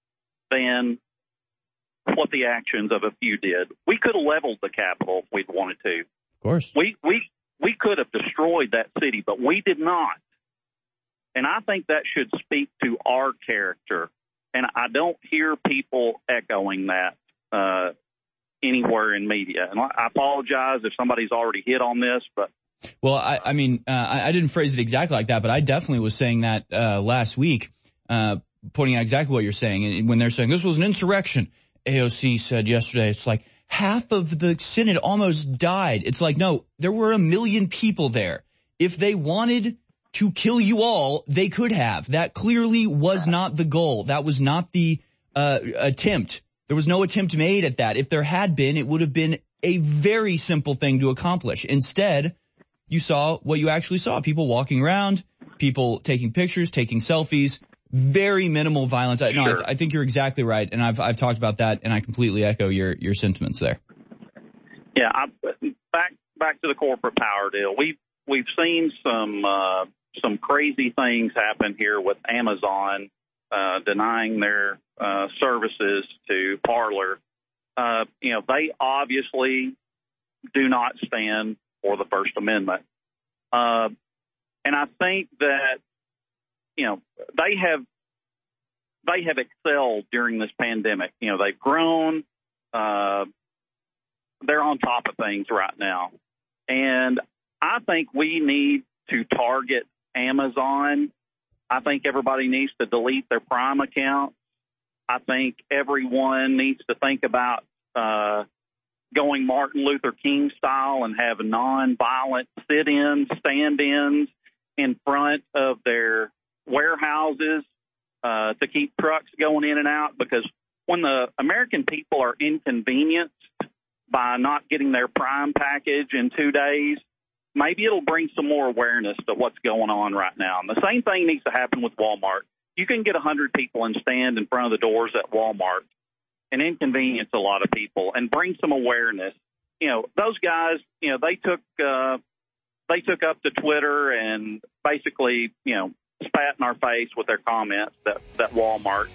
than what the actions of a few did. We could have leveled the Capitol if we'd wanted to. Of course. We, we, we could have destroyed that city, but we did not. And I think that should speak to our character. And I don't hear people echoing that uh, anywhere in media. And I apologize if somebody's already hit on this, but. Well, I, I mean, uh, I, I didn't phrase it exactly like that, but I definitely was saying that uh, last week, uh, pointing out exactly what you're saying. And when they're saying this was an insurrection, A O C said yesterday, it's like half of the Senate almost died. It's like, no, there were a million people there. If they wanted to kill you all, they could have. That clearly was not the goal. That was not the uh attempt. There was no attempt made at that. If there had been, it would have been a very simple thing to accomplish. Instead, you saw what you actually saw. People walking around, people taking pictures, taking selfies, very minimal violence. I, no, Sure. I, I think you're exactly right, and I've I've talked about that, and I completely echo your your sentiments there. Yeah, I, back back to the corporate power deal. We've we've seen some uh, some crazy things happen here with Amazon uh, denying their uh, services to Parler. Uh, you know, they obviously do not stand for the First Amendment, uh, and I think that you know they have they have excelled during this pandemic. You know, they've grown. Uh, they're on top of things right now, and I think we need to target Amazon. I think everybody needs to delete their Prime account. I think everyone needs to think about uh, going Martin Luther King style and have nonviolent sit-ins, stand-ins in front of their warehouses uh, to keep trucks going in and out. Because when the American people are inconvenienced by not getting their Prime package in two days, maybe it'll bring some more awareness to what's going on right now. And the same thing needs to happen with Walmart. You can get one hundred people and stand in front of the doors at Walmart and inconvenience a lot of people and bring some awareness. You know, those guys, you know, they took uh, they took up to Twitter and basically, you know, spat in our face with their comments that, that Walmart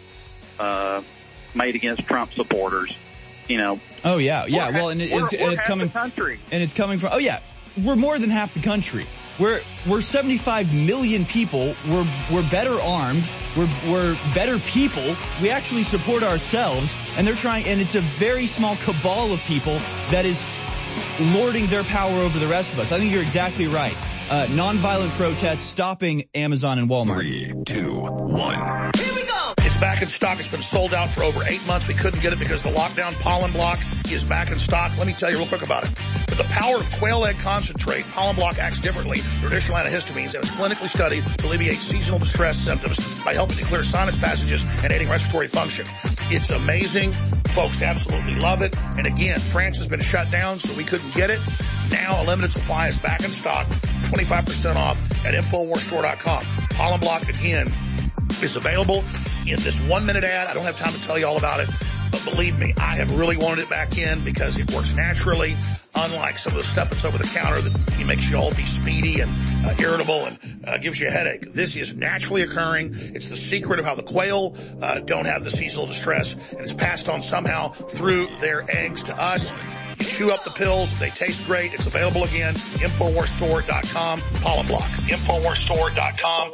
uh, made against Trump supporters. You know. Oh yeah, yeah. Well, and, it, we're, it's, we're and it's half coming. the country. And it's coming from. Oh yeah, we're more than half the country. We're we're seventy-five million people. We're we're better armed. We're we're better people. We actually support ourselves, and they're trying. And it's a very small cabal of people that is lording their power over the rest of us. I think you're exactly right. Uh, nonviolent protests stopping Amazon and Walmart. Three, two, one. Here we go. It's back in stock. It's been sold out for over eight months. We couldn't get it because of the lockdown. Pollen Block is back in stock. Let me tell you real quick about it. With the power of quail egg concentrate, Pollen Block acts differently than traditional antihistamines and was clinically studied to alleviate seasonal distress symptoms by helping to clear sinus passages and aiding respiratory function. It's amazing. Folks absolutely love it. And again, France has been shut down, so we couldn't get it. Now a limited supply is back in stock, twenty-five percent off at Infowars Store dot com. Pollen Block, again, is available in this one-minute ad. I don't have time to tell you all about it, but believe me, I have really wanted it back in because it works naturally, unlike some of the stuff that's over the counter that makes you all be speedy and uh, irritable and uh, gives you a headache. This is naturally occurring. It's the secret of how the quail uh, don't have the seasonal distress, and it's passed on somehow through their eggs to us. You chew up the pills. They taste great. It's available again. Infowars Store dot com. Pollen Block. Infowars Store dot com.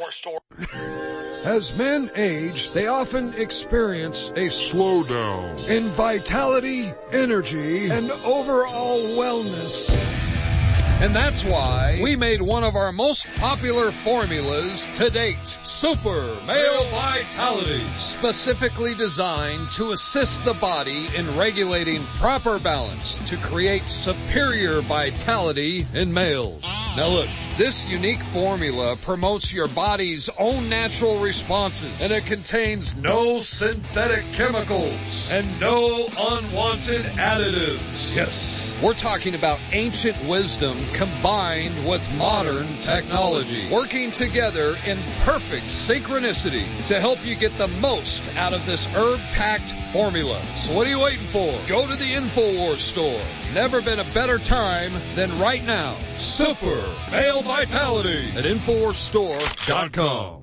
As men age, they often experience a slowdown in vitality, energy, and overall wellness. And that's why we made one of our most popular formulas to date, Super Male Vitality, specifically designed to assist the body in regulating proper balance to create superior vitality in males. Now look, this unique formula promotes your body's own natural responses, and it contains no synthetic chemicals and no unwanted additives. Yes, we're talking about ancient wisdom combined with modern technology, working together in perfect synchronicity to help you get the most out of this herb-packed formula. So what are you waiting for? Go to the InfoWars store. Never been a better time than right now. Super Male Vitality at InfoWars Store dot com.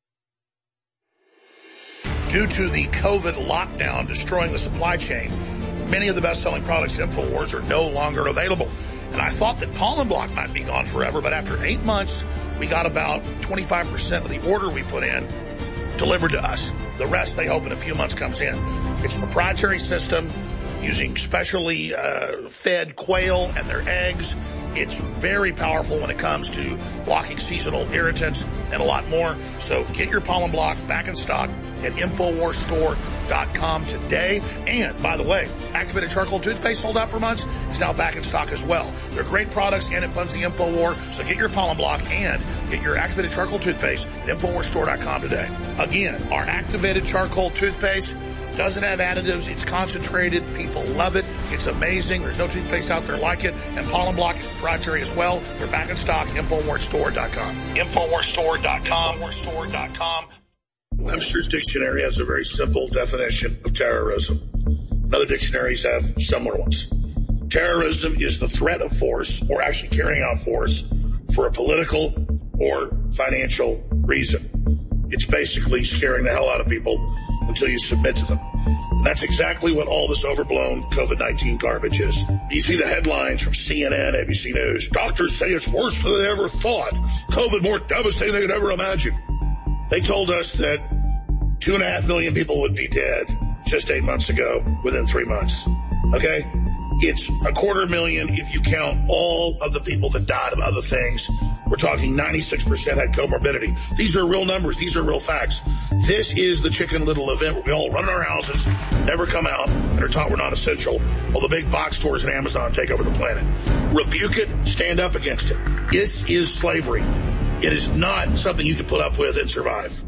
Due to the COVID lockdown destroying the supply chain, many of the best-selling products at InfoWars are no longer available. And I thought that Pollen Block might be gone forever, but after eight months, we got about twenty-five percent of the order we put in delivered to us. The rest, they hope in a few months, comes in. It's a proprietary system using specially uh, fed quail and their eggs. It's very powerful when it comes to blocking seasonal irritants and a lot more. So get your Pollen Block back in stock at InfoWars Store dot com today. And, by the way, activated charcoal toothpaste sold out for months is now back in stock as well. They're great products, and it funds the InfoWar. So get your Pollen Block and get your activated charcoal toothpaste at InfoWars Store dot com today. Again, our activated charcoal toothpaste doesn't have additives. It's concentrated. People love it. It's amazing. There's no toothpaste out there like it. And Pollen Block is proprietary as well. They're back in stock. InfoWars Store dot com. InfoWars Store dot com. InfoWars Store dot com. Webster's Dictionary has a very simple definition of terrorism. Other dictionaries have similar ones. Terrorism is the threat of force, or actually carrying out force, for a political or financial reason. It's basically scaring the hell out of people until you submit to them. And that's exactly what all this overblown COVID nineteen garbage is. You see the headlines from C N N, A B C News. Doctors say it's worse than they ever thought. COVID more devastating than they could ever imagine. They told us that two and a half million people would be dead just eight months ago within three months. Okay? It's a quarter million if you count all of the people that died of other things. We're talking ninety-six percent had comorbidity. These are real numbers. These are real facts. This is the Chicken Little event where we all run in our houses, never come out, and are taught we're not essential, while the big box stores and Amazon take over the planet. Rebuke it. Stand up against it. This is slavery. It is not something you can put up with and survive.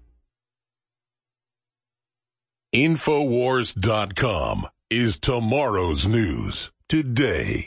InfoWars dot com is tomorrow's news today.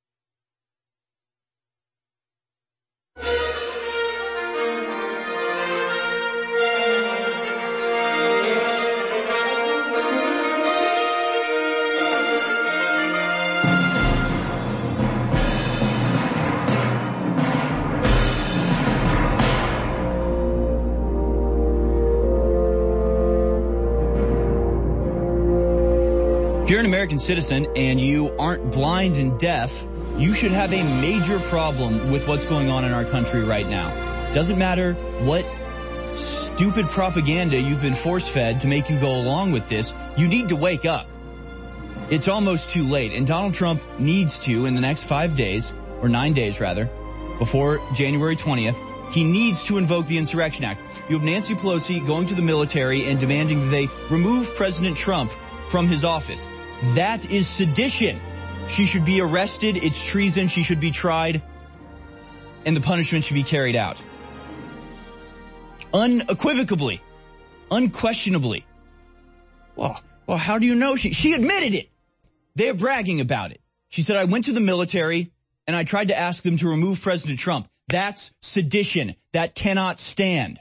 If you're an American citizen and you aren't blind and deaf, you should have a major problem with what's going on in our country right now. Doesn't matter what stupid propaganda you've been force-fed to make you go along with this, you need to wake up. It's almost too late, and Donald Trump needs to, in the next five days, or nine days rather, before January twentieth, he needs to invoke the Insurrection Act. You have Nancy Pelosi going to the military and demanding that they remove President Trump from his office. That is sedition. She should be arrested. It's treason. She should be tried. And the punishment should be carried out. Unequivocally. Unquestionably. Well, well, how do you know? She, she admitted it. They're bragging about it. She said, I went to the military and I tried to ask them to remove President Trump. That's sedition. That cannot stand.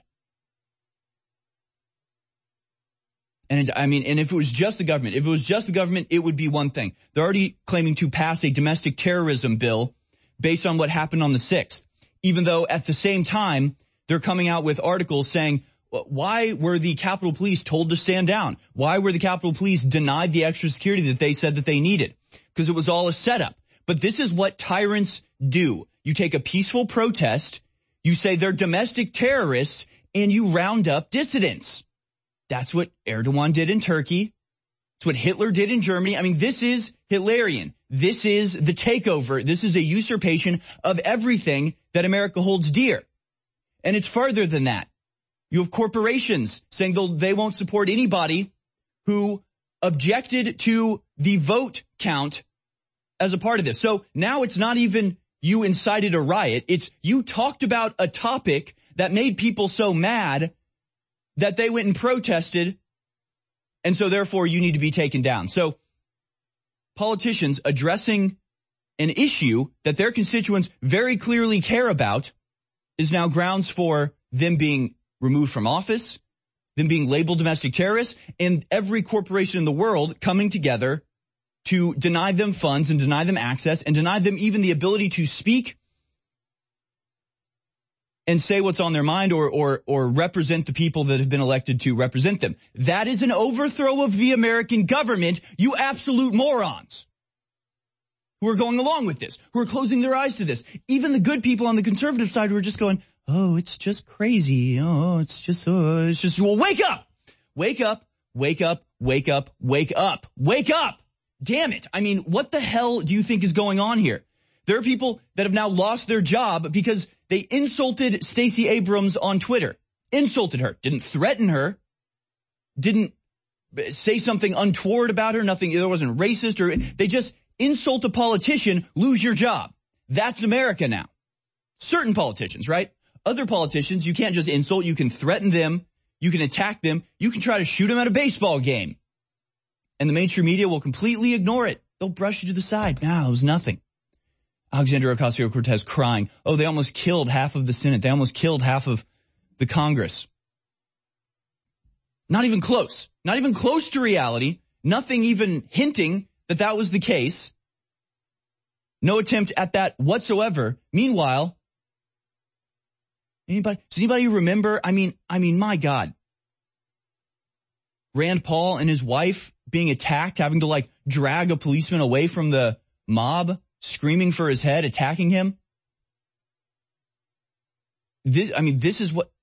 And I mean, and if it was just the government, if it was just the government, it would be one thing. They're already claiming to pass a domestic terrorism bill based on what happened on the sixth, even though at the same time, they're coming out with articles saying, why were the Capitol Police told to stand down? Why were the Capitol Police denied the extra security that they said that they needed? Because it was all a setup. But this is what tyrants do. You take a peaceful protest, you say they're domestic terrorists, and you round up dissidents. That's what Erdogan did in Turkey. It's what Hitler did in Germany. I mean, this is Hitlerian. This is the takeover. This is a usurpation of everything that America holds dear. And it's further than that. You have corporations saying they'll, they won't support anybody who objected to the vote count as a part of this. So now it's not even you incited a riot. It's you talked about a topic that made people so mad that they went and protested, and so therefore you need to be taken down. So politicians addressing an issue that their constituents very clearly care about is now grounds for them being removed from office, them being labeled domestic terrorists, and every corporation in the world coming together to deny them funds and deny them access and deny them even the ability to speak and say what's on their mind or or or represent the people that have been elected to represent them. That is an overthrow of the American government, you absolute morons who are going along with this, who are closing their eyes to this. Even the good people on the conservative side who are just going, oh, it's just crazy. Oh, it's just, oh, it's just, well, wake up, wake up, wake up, wake up, wake up, wake up. Damn it. I mean, what the hell do you think is going on here? There are people that have now lost their job because they insulted Stacey Abrams on Twitter, insulted her, didn't threaten her, didn't say something untoward about her, nothing, there wasn't racist, or they just insult a politician, lose your job. That's America now. Certain politicians, right? Other politicians, you can't just insult, you can threaten them, you can attack them, you can try to shoot them at a baseball game. And the mainstream media will completely ignore it. They'll brush you to the side. No, it was nothing. Alexandria Ocasio-Cortez crying, oh, they almost killed half of the Senate. They almost killed half of the Congress. Not even close. Not even close to reality. Nothing even hinting that that was the case. No attempt at that whatsoever. Meanwhile, anybody, does anybody remember? I mean, I mean, my God. Rand Paul and his wife being attacked, having to like drag a policeman away from the mob, screaming for his head, attacking him. This, I mean, this is what,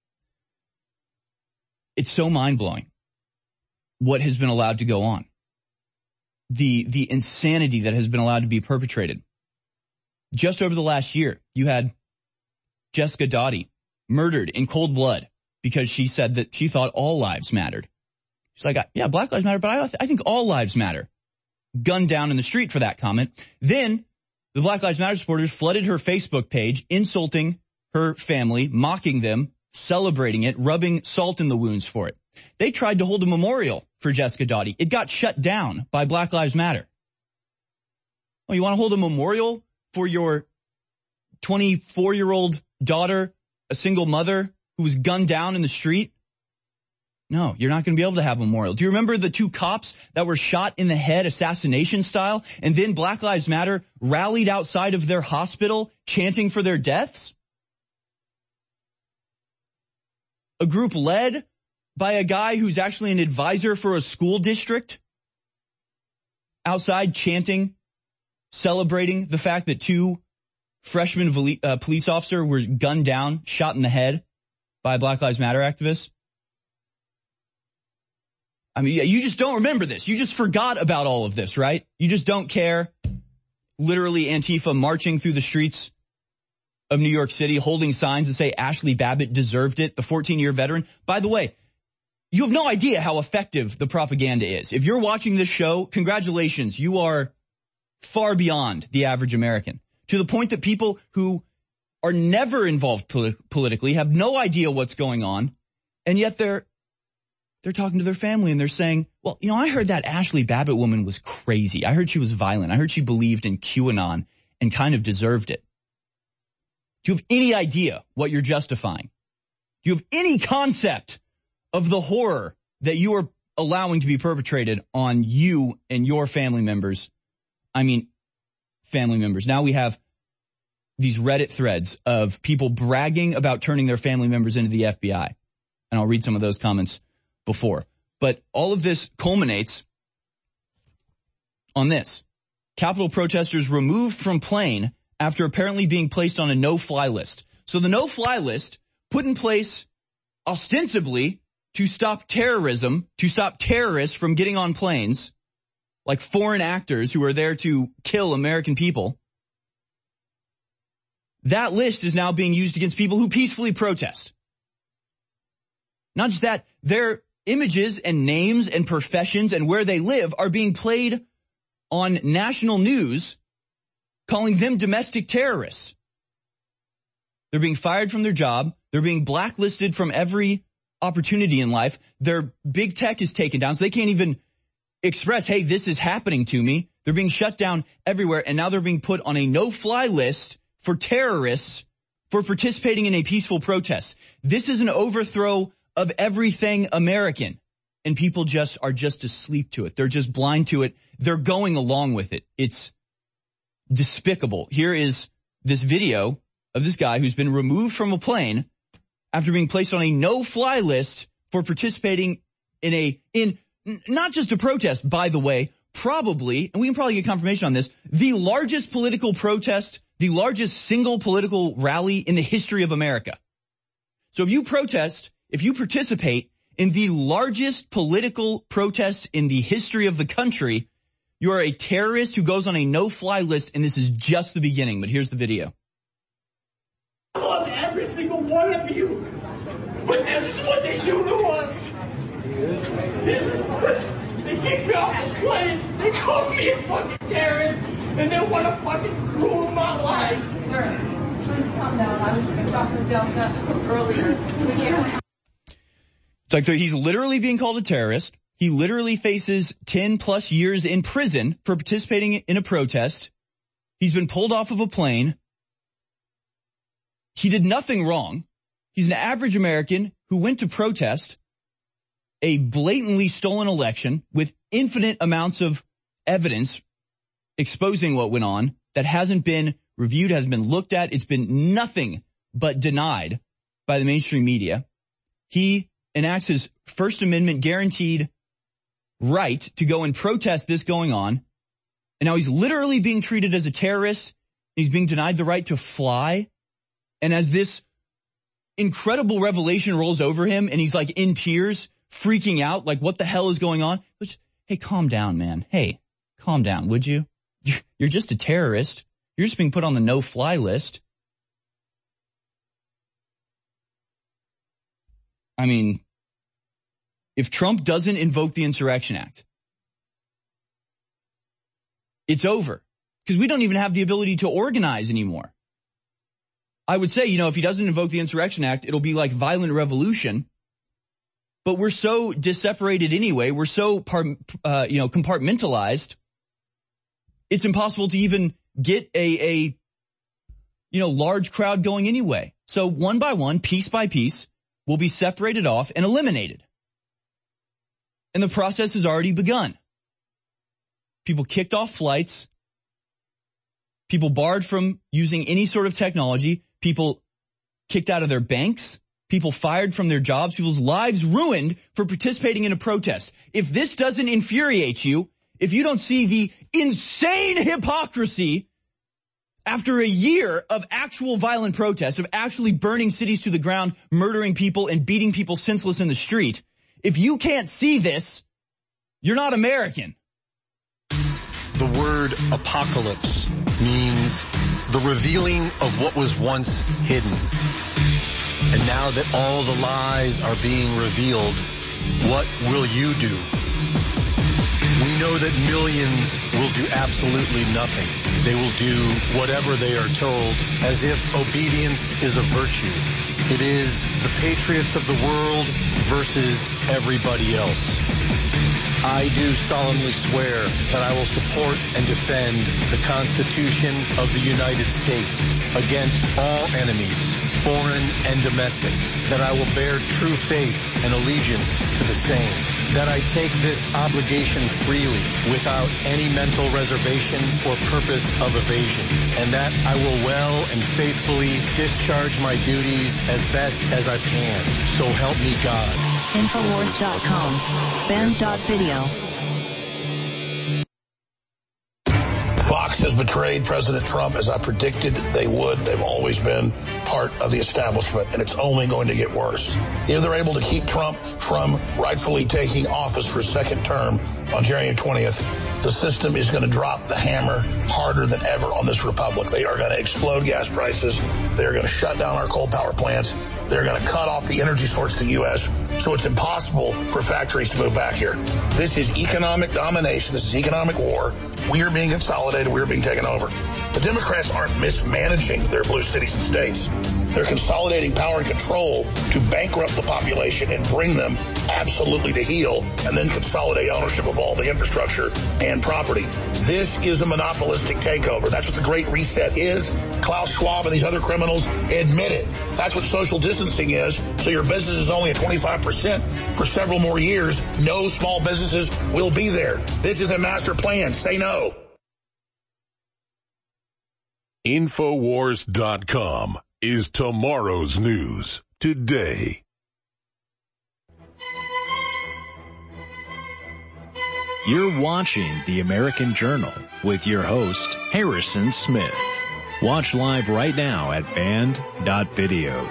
it's so mind-blowing what has been allowed to go on. The, the insanity that has been allowed to be perpetrated. Just over the last year, you had Jessica Dottie murdered in cold blood because she said that she thought all lives mattered. She's like, yeah, Black Lives Matter, but I, I think all lives matter. Gunned down in the street for that comment. Then the Black Lives Matter supporters flooded her Facebook page, insulting her family, mocking them, celebrating it, rubbing salt in the wounds for it. They tried to hold a memorial for Jessica Dottie. It got shut down by Black Lives Matter. Oh, you want to hold a memorial for your twenty-four-year-old daughter, a single mother who was gunned down in the street? No, you're not going to be able to have a memorial. Do you remember the two cops that were shot in the head assassination style? And then Black Lives Matter rallied outside of their hospital chanting for their deaths? A group led by a guy who's actually an advisor for a school district outside chanting, celebrating the fact that two freshman uh, police officers were gunned down, shot in the head by Black Lives Matter activists. I mean, you just don't remember this. You just forgot about all of this, right? You just don't care. Literally Antifa marching through the streets of New York City, holding signs that say Ashley Babbitt deserved it, the fourteen-year veteran. By the way, you have no idea how effective the propaganda is. If you're watching this show, congratulations. You are far beyond the average American, to the point that people who are never involved polit- politically have no idea what's going on, and yet they're They're talking to their family and they're saying, well, you know, I heard that Ashley Babbitt woman was crazy. I heard she was violent. I heard she believed in QAnon and kind of deserved it. Do you have any idea what you're justifying? Do you have any concept of the horror that you are allowing to be perpetrated on you and your family members? I mean, family members. Now we have these Reddit threads of people bragging about turning their family members into the F B I. And I'll read some of those comments before. But all of this culminates on this. Capitol protesters removed from plane after apparently being placed on a no-fly list. So the no-fly list put in place ostensibly to stop terrorism, to stop terrorists from getting on planes, like foreign actors who are there to kill American people. That list is now being used against people who peacefully protest. Not just that, their images and names and professions and where they live are being played on national news calling them domestic terrorists. They're being fired from their job. They're being blacklisted from every opportunity in life. Their big tech is taken down, so they can't even express, hey, this is happening to me. They're being shut down everywhere, and now they're being put on a no-fly list for terrorists for participating in a peaceful protest. This is an overthrow of everything American, and people just are just asleep to it. They're just blind to it. They're going along with it. It's despicable. Here is this video of this guy who's been removed from a plane after being placed on a no-fly list for participating in a, in not just a protest, by the way, probably, and we can probably get confirmation on this, the largest political protest, the largest single political rally in the history of America. So if you protest, if you participate in the largest political protest in the history of the country, you are a terrorist who goes on a no-fly list, and this is just the beginning, but here's the video. I love every single one of you, but this is what they do to us. They kick me off the plane, they call me a fucking terrorist, and they want to fucking ruin my life. Sir, please calm down. I was just going Doctor Delta earlier. It's like he's literally being called a terrorist. He literally faces ten plus years in prison for participating in a protest. He's been pulled off of a plane. He did nothing wrong. He's an average American who went to protest a blatantly stolen election with infinite amounts of evidence exposing what went on that hasn't been reviewed, hasn't been looked at. It's been nothing but denied by the mainstream media. He enacts his First Amendment guaranteed right to go and protest this going on. And now he's literally being treated as a terrorist. He's being denied the right to fly. And as this incredible revelation rolls over him and he's like in tears, freaking out, like what the hell is going on? Which, hey, calm down, man. Hey, calm down, would you? You're just a terrorist. You're just being put on the no-fly list. I mean, if Trump doesn't invoke the Insurrection Act, it's over. Because we don't even have the ability to organize anymore. I would say, you know, if he doesn't invoke the Insurrection Act, it'll be like violent revolution. But we're so disseparated anyway. We're so, uh, you know, compartmentalized. It's impossible to even get a, a, you know, large crowd going anyway. So one by one, piece by piece, will be separated off and eliminated. And the process has already begun. People kicked off flights. People barred from using any sort of technology. People kicked out of their banks. People fired from their jobs. People's lives ruined for participating in a protest. If this doesn't infuriate you, if you don't see the insane hypocrisy after a year of actual violent protests, of actually burning cities to the ground, murdering people, and beating people senseless in the street, if you can't see this, you're not American. The word apocalypse means the revealing of what was once hidden. And now that all the lies are being revealed, what will you do? We know that millions will do absolutely nothing. They will do whatever they are told, as if obedience is a virtue. It is the patriots of the world versus everybody else. I do solemnly swear that I will support and defend the Constitution of the United States against all enemies, foreign and domestic, that I will bear true faith and allegiance to the same, that I take this obligation freely without any mental reservation or purpose of evasion, and that I will well and faithfully discharge my duties as best as I can. So help me God. Infowars dot com. Ben dot video. Fox has betrayed President Trump, as I predicted they would. They've always been part of the establishment, and it's only going to get worse. If they're able to keep Trump from rightfully taking office for a second term on January twentieth, the system is going to drop the hammer harder than ever on this republic. They are going to explode gas prices. They're going to shut down our coal power plants. They're going to cut off the energy source to the U S, so it's impossible for factories to move back here. This is economic domination. This is economic war. We are being consolidated. We are being taken over. The Democrats aren't mismanaging their blue cities and states. They're consolidating power and control to bankrupt the population and bring them absolutely to heel, and then consolidate ownership of all the infrastructure and property. This is a monopolistic takeover. That's what the Great Reset is. Klaus Schwab and these other criminals admit it. That's what social distancing is. So your business is only at twenty-five percent for several more years. No small businesses will be there. This is a master plan. Say no. Infowars dot com is tomorrow's news today. You're watching The American Journal with your host, Harrison Smith. Watch live right now at band dot video.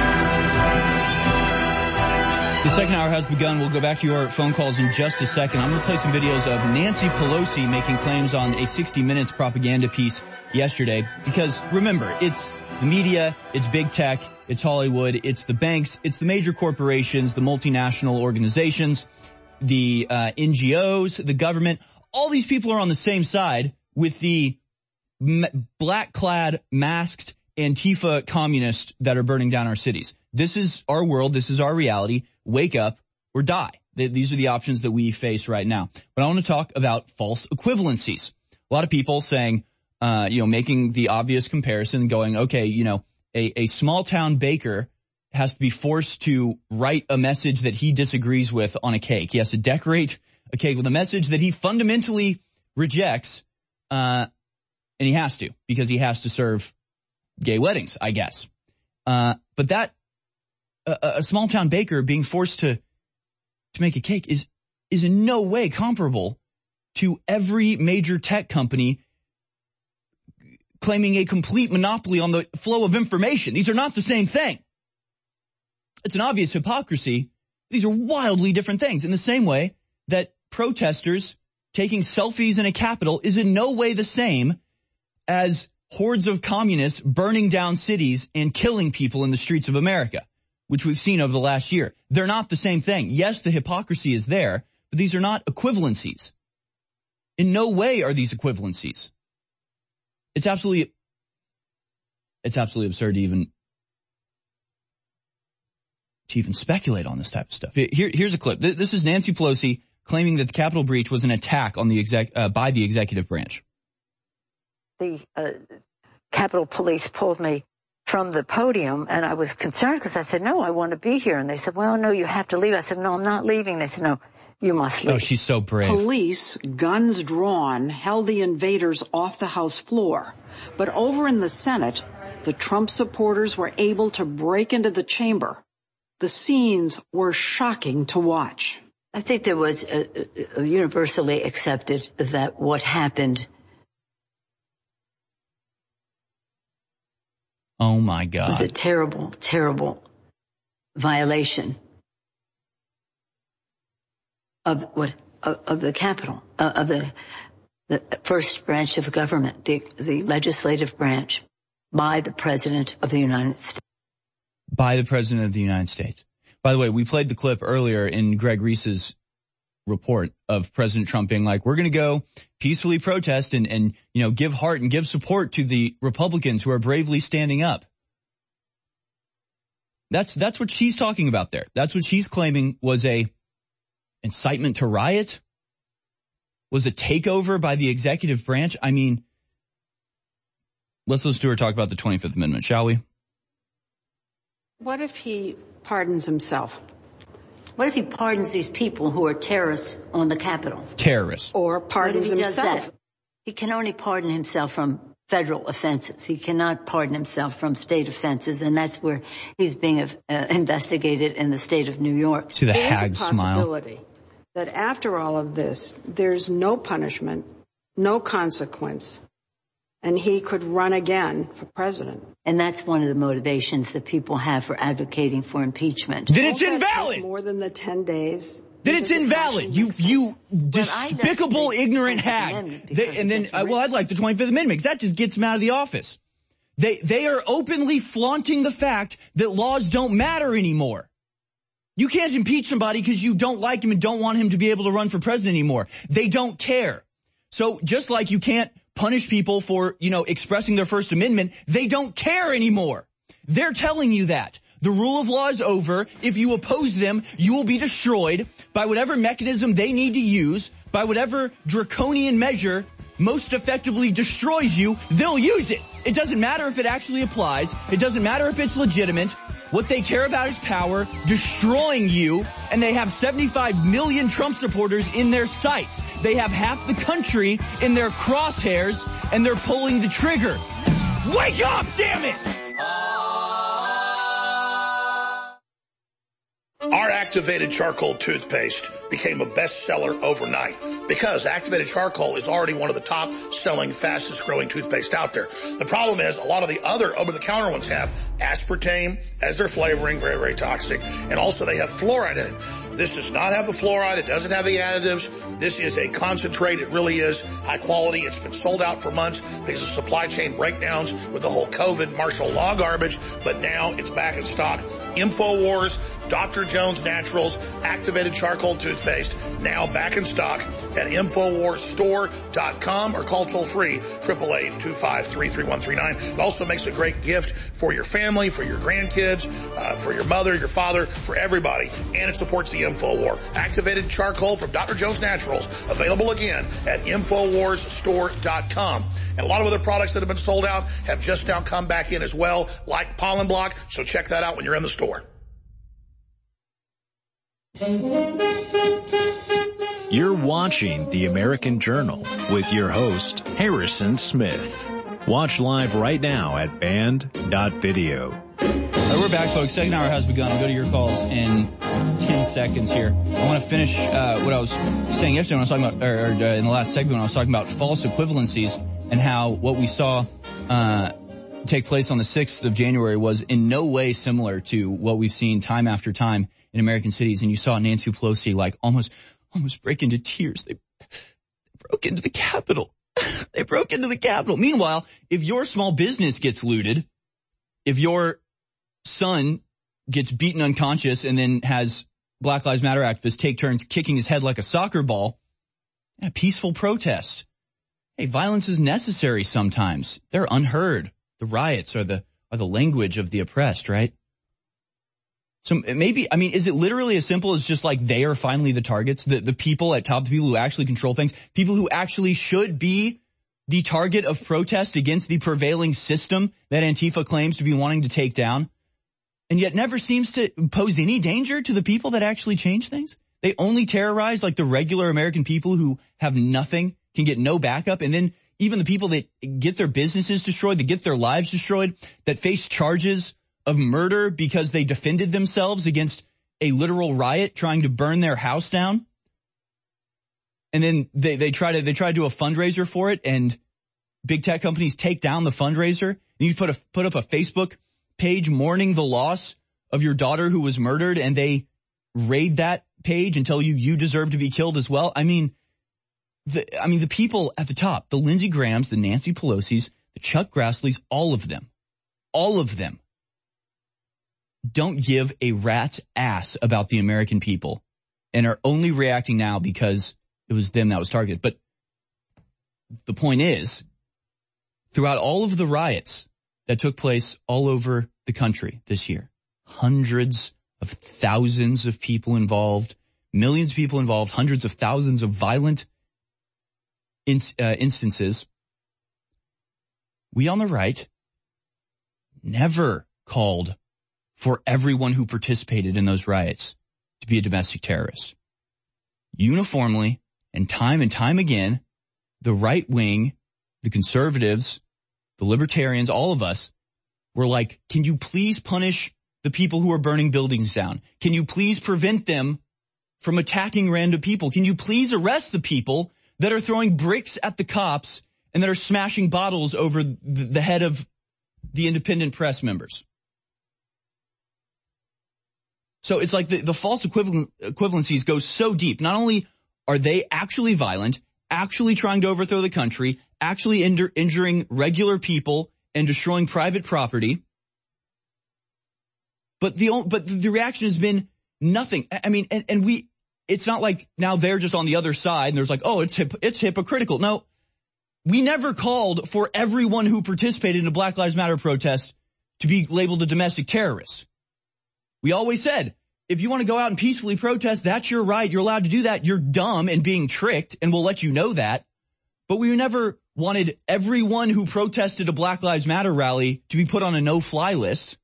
The second hour has begun. We'll go back to your phone calls in just a second. I'm going to play some videos of Nancy Pelosi making claims on a sixty minutes propaganda piece yesterday. Because remember, it's the media, it's big tech, it's Hollywood, it's the banks, it's the major corporations, the multinational organizations, the uh, N G Os, the government. All these people are on the same side with the m- black-clad, masked Antifa communists that are burning down our cities. This is our world. This is our reality. Wake up or die. These are the options that we face right now. But I want to talk about false equivalencies. A lot of people saying, uh, you know, making the obvious comparison, going, okay, you know, a, a small town baker has to be forced to write a message that he disagrees with on a cake. He has to decorate a cake with a message that he fundamentally rejects, uh, and he has to, because he has to serve gay weddings, I guess. Uh, but that, a, a small town baker being forced to, to make a cake is, is in no way comparable to every major tech company claiming a complete monopoly on the flow of information. These are not the same thing. It's an obvious hypocrisy. These are wildly different things. In the same way that protesters taking selfies in a Capitol is in no way the same as hordes of communists burning down cities and killing people in the streets of America, which we've seen over the last year. They're not the same thing. Yes, the hypocrisy is there, but these are not equivalencies. In no way are these equivalencies. It's absolutely, it's absolutely absurd to even, to even speculate on this type of stuff. Here, here's a clip. This is Nancy Pelosi claiming that the Capitol breach was an attack on the exec, uh, by the executive branch. The uh, Capitol Police pulled me from the podium, and I was concerned because I said, no, I want to be here. And they said, well, no, you have to leave. I said, no, I'm not leaving. They said, no, you must leave. Oh, she's so brave. Police, guns drawn, held the invaders off the House floor. But over in the Senate, the Trump supporters were able to break into the chamber. The scenes were shocking to watch. I think there was a, a universally accepted that what happened. Oh, my God. Was a terrible, terrible violation of what of, of the Capitol, uh, of the the first branch of government, the the legislative branch, by the President of the United States. By the President of the United States. By the way, we played the clip earlier in Greg Reese's report of President Trump being like, we're going to go peacefully protest and, and, you know, give heart and give support to the Republicans who are bravely standing up. That's, that's what she's talking about there. That's what she's claiming was a incitement to riot, was a takeover by the executive branch. I mean, let's listen to her talk about the twenty-fifth Amendment, shall we? What if he pardons himself? What if he pardons these people who are terrorists on the Capitol? Terrorists. Or pardons what if he himself? Does that? He can only pardon himself from federal offenses. He cannot pardon himself from state offenses, and that's where he's being uh, investigated in the state of New York. See the There's hag a smile. Possibility that after all of this, there's no punishment, no consequence, and he could run again for president. And that's one of the motivations that people have for advocating for impeachment. Then it's invalid. More than the ten days. Then it's invalid. You, you despicable, ignorant hag. They, and then, uh, well, I'd like the twenty-fifth Amendment because that just gets them out of the office. They, they are openly flaunting the fact that laws don't matter anymore. You can't impeach somebody because you don't like him and don't want him to be able to run for president anymore. They don't care. So just like you can't punish people for, you know, expressing their First Amendment, they don't care anymore. They're telling you that. The rule of law is over. If you oppose them, you will be destroyed by whatever mechanism they need to use, by whatever draconian measure most effectively destroys you, they'll use it. It doesn't matter if it actually applies. It doesn't matter if it's legitimate. What they care about is power, destroying you, and they have seventy-five million Trump supporters in their sights. They have half the country in their crosshairs, and they're pulling the trigger. Wake up, damn it! Our activated charcoal toothpaste became a bestseller overnight because activated charcoal is already one of the top selling, fastest growing toothpaste out there. The problem is a lot of the other over-the-counter ones have aspartame as their flavoring, very, very toxic, and also they have fluoride in it. This does not have the fluoride. It doesn't have the additives. This is a concentrate. It really is high quality. It's been sold out for months because of supply chain breakdowns with the whole COVID martial law garbage, but now it's back in stock. InfoWars, Doctor Jones Naturals, activated charcoal toothpaste, now back in stock at infowars store dot com or call toll free, eight eight eight, two five three, three one three nine. It also makes a great gift for your family, for your grandkids, uh, for your mother, your father, for everybody. And it supports the InfoWar. Activated charcoal from Doctor Jones Naturals, available again at infowars store dot com. And a lot of other products that have been sold out have just now come back in as well, like Pollen Block. So check that out when you're in the store. You're watching The American Journal with your host, Harrison Smith. Watch live right now at band dot video. Right, we're back, folks. Second hour has begun. I'll go to your calls in ten seconds here. I want to finish uh, what I was saying yesterday when I was talking about, or, or uh, in the last segment when I was talking about false equivalencies and how what we saw uh take place on the sixth of January was in no way similar to what we've seen time after time in American cities. And you saw Nancy Pelosi like almost, almost break into tears. They, they broke into the Capitol. They broke into the Capitol. Meanwhile, if your small business gets looted, if your son gets beaten unconscious and then has Black Lives Matter activists take turns kicking his head like a soccer ball, yeah, peaceful protests. Hey, violence is necessary sometimes. They're unheard. The riots are the are the language of the oppressed, right? So maybe, I mean, is it literally as simple as just like they are finally the targets, the, the people at top, the people who actually control things, people who actually should be the target of protest against the prevailing system that Antifa claims to be wanting to take down, and yet never seems to pose any danger to the people that actually change things? They only terrorize like the regular American people who have nothing, can get no backup, and then even the people that get their businesses destroyed, that get their lives destroyed, that face charges of murder because they defended themselves against a literal riot trying to burn their house down. And then they, they try to, they try to do a fundraiser for it, and big tech companies take down the fundraiser. And you put a, put up a Facebook page mourning the loss of your daughter who was murdered, and they raid that page and tell you you deserve to be killed as well. I mean, The, I mean, the people at the top, the Lindsey Grahams, the Nancy Pelosi's, the Chuck Grassley's, all of them, all of them don't give a rat's ass about the American people and are only reacting now because it was them that was targeted. But the point is, throughout all of the riots that took place all over the country this year, hundreds of thousands of people involved, millions of people involved, hundreds of thousands of violent In, uh, instances, we on the right never called for everyone who participated in those riots to be a domestic terrorist. Uniformly and time and time again, the right wing, the conservatives, the libertarians, all of us were like, can you please punish the people who are burning buildings down? Can you please prevent them from attacking random people? Can you please arrest the people that are throwing bricks at the cops and that are smashing bottles over the head of the independent press members? So it's like the, the false equivalent, equivalencies go so deep. Not only are they actually violent, actually trying to overthrow the country, actually injur, injuring regular people and destroying private property, but the but the reaction has been nothing. I mean, and, and we it's not like now they're just on the other side and there's like, oh, it's hip, it's hypocritical. No, we never called for everyone who participated in a Black Lives Matter protest to be labeled a domestic terrorist. We always said, if you want to go out and peacefully protest, that's your right. You're allowed to do that. You're dumb and being tricked, and we'll let you know that. But we never wanted everyone who protested a Black Lives Matter rally to be put on a no-fly list.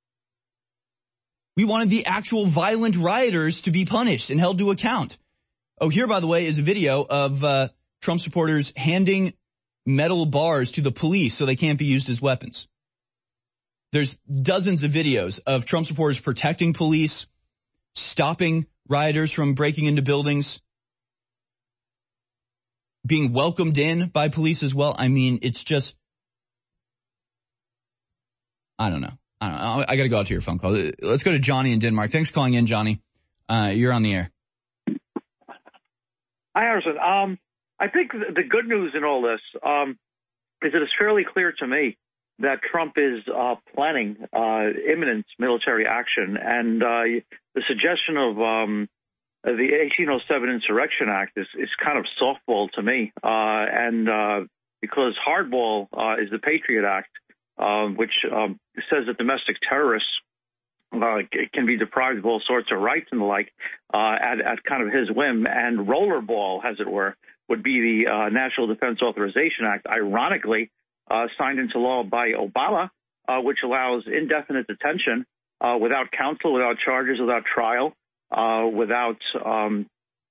We wanted the actual violent rioters to be punished and held to account. Oh, here, by the way, is a video of uh, Trump supporters handing metal bars to the police so they can't be used as weapons. There's dozens of videos of Trump supporters protecting police, stopping rioters from breaking into buildings, being welcomed in by police as well. I mean, it's just, I don't know. I don't know. I got to go out to your phone call. Let's go to Johnny in Denmark. Thanks for calling in, Johnny. Uh, you're on the air. Hi, Harrison. Um, I think the good news in all this um, is that it's fairly clear to me that Trump is uh, planning uh, imminent military action. And uh, the suggestion of um, the eighteen oh seven Insurrection Act is, is kind of softball to me. Uh, and uh, because hardball uh, is the Patriot Act, uh, which um, says that domestic terrorists uh, can be deprived of all sorts of rights and the like uh, at, at kind of his whim. And rollerball, as it were, would be the uh, National Defense Authorization Act, ironically, Uh, signed into law by Obama, uh, which allows indefinite detention uh, without counsel, without charges, without trial, uh, without um,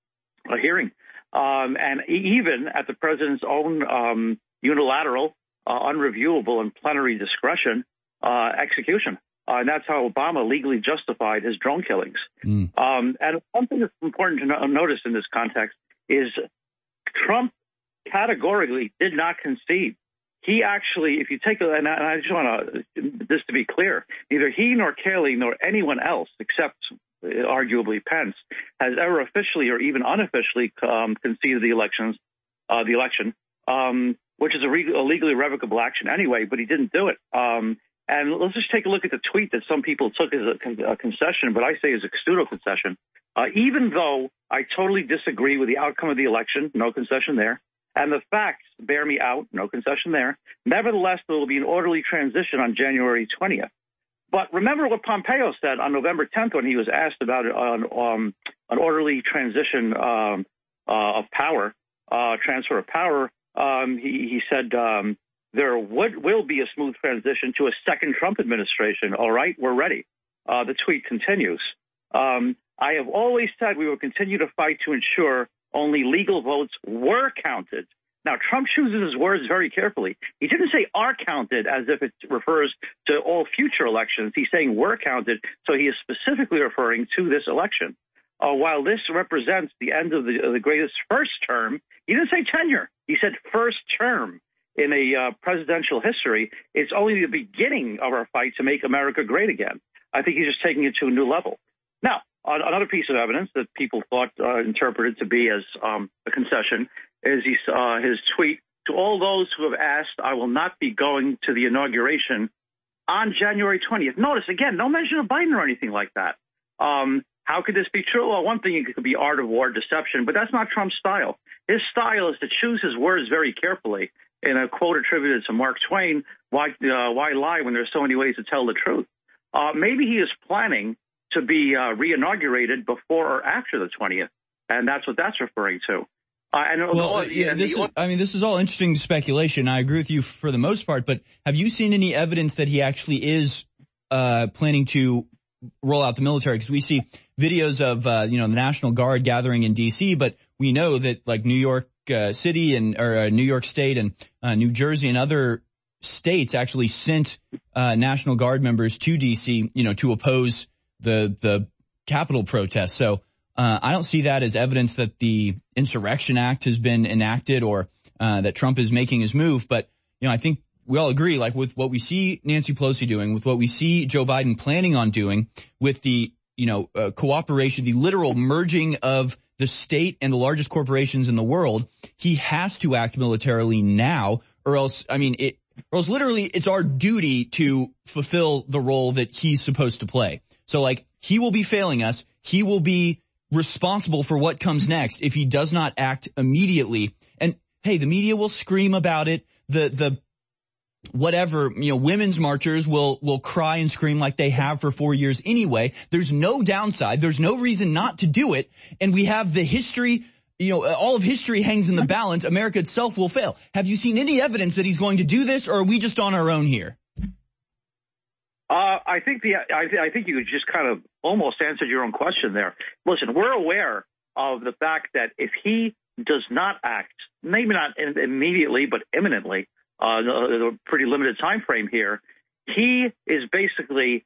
a hearing. Um, and even at the president's own um, unilateral, uh, unreviewable, and plenary discretion, uh, execution. Uh, and that's how Obama legally justified his drone killings. Mm. Um, and one thing that's important to no- notice in this context is Trump categorically did not concede. He actually, if you take a, and I just want to, this to be clear, neither he nor Kelly nor anyone else, except arguably Pence, has ever officially or even unofficially um, conceded the elections, uh, the election, um, which is a, re- a legally revocable action anyway, but he didn't do it. Um, and let's just take a look at the tweet that some people took as a, con- a concession, but I say is a pseudo concession. Uh, even though I totally disagree with the outcome of the election, no concession there, and the facts bear me out, no concession there. Nevertheless, there will be an orderly transition on January twentieth. But remember what Pompeo said on November tenth when he was asked about an, um, an orderly transition um, uh, of power, uh, transfer of power. Um, he, he said um, there would, will be a smooth transition to a second Trump administration. All right, we're ready. Uh, the tweet continues. Um, I have always said we will continue to fight to ensure only legal votes were counted. Now, Trump chooses his words very carefully. He didn't say are counted as if it refers to all future elections. He's saying were counted, so he is specifically referring to this election. Uh, while this represents the end of the, of the greatest first term, he didn't say tenure. He said first term in a uh, presidential history. It's only the beginning of our fight to make America great again. I think he's just taking it to a new level. Now, another piece of evidence that people thought uh, interpreted to be as um, a concession is he, uh, his tweet, to all those who have asked, I will not be going to the inauguration on January twentieth. Notice, again, no mention of Biden or anything like that. Um, how could this be true? Well, one thing, it could be art of war, deception, but that's not Trump's style. His style is to choose his words very carefully. In a quote attributed to Mark Twain, why, uh, why lie when there's so many ways to tell the truth? Uh, maybe he is planning to be uh, re-inaugurated before or after the twentieth, and that's what that's referring to. Uh, and well, uh, yeah, this is, I mean, this is all interesting speculation. I agree with you for the most part, but have you seen any evidence that he actually is uh, planning to roll out the military? Because we see videos of, uh, you know, the National Guard gathering in D C, but we know that like New York uh, City and or uh, New York State and uh, New Jersey and other states actually sent uh, National Guard members to D C, you know, to oppose the the Capitol protests. So uh, I don't see that as evidence that the Insurrection Act has been enacted or uh, that Trump is making his move. But, you know, I think we all agree, like with what we see Nancy Pelosi doing, with what we see Joe Biden planning on doing, with the, you know, uh, cooperation, the literal merging of the state and the largest corporations in the world, he has to act militarily now, or else, I mean, it, or else literally it's our duty to fulfill the role that he's supposed to play. So like he will be failing us. He will be responsible for what comes next if he does not act immediately. And hey, the media will scream about it. The, the, whatever, you know, women's marchers will, will cry and scream like they have for four years anyway. There's no downside. There's no reason not to do it. And we have the history, you know, all of history hangs in the balance. America itself will fail. Have you seen any evidence that he's going to do this, or are we just on our own here? Uh, I think the I, I think you just kind of almost answered your own question there. Listen, we're aware of the fact that if he does not act, maybe not immediately, but imminently, uh, a pretty limited time frame here, he is basically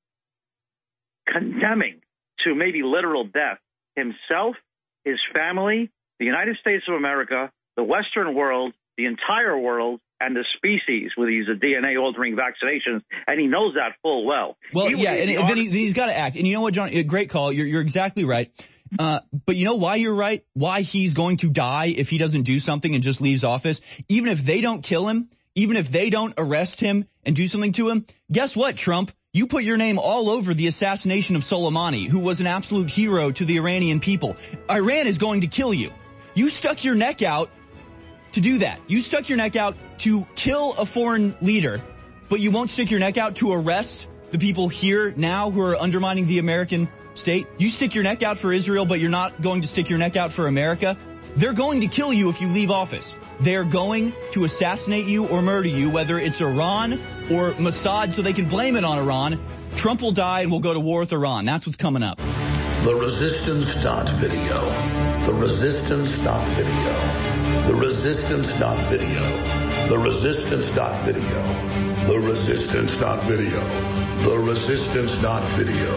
condemning to maybe literal death himself, his family, the United States of America, the Western world, the entire world, and the species with these D N A-altering vaccinations, and he knows that full well. Well, he, yeah, and, the and then he, he's got to act. And you know what, John? Great call. You're, you're exactly right. Uh, but you know why you're right? Why he's going to die if he doesn't do something and just leaves office? Even if they don't kill him, even if they don't arrest him and do something to him, guess what, Trump? You put your name all over the assassination of Soleimani, who was an absolute hero to the Iranian people. Iran is going to kill you. You stuck your neck out to do that. You stuck your neck out to kill a foreign leader, but you won't stick your neck out to arrest the people here now who are undermining the American state. You stick your neck out for Israel, but you're not going to stick your neck out for America. They're going to kill you if you leave office. They're going to assassinate you or murder you, whether it's Iran or Mossad, so they can blame it on Iran. Trump will die and we'll go to war with Iran. That's what's coming up. The Resistance dot video. The Resistance dot video. The Resistance dot video. The Resistance dot video. The Resistance dot video. The Resistance dot video.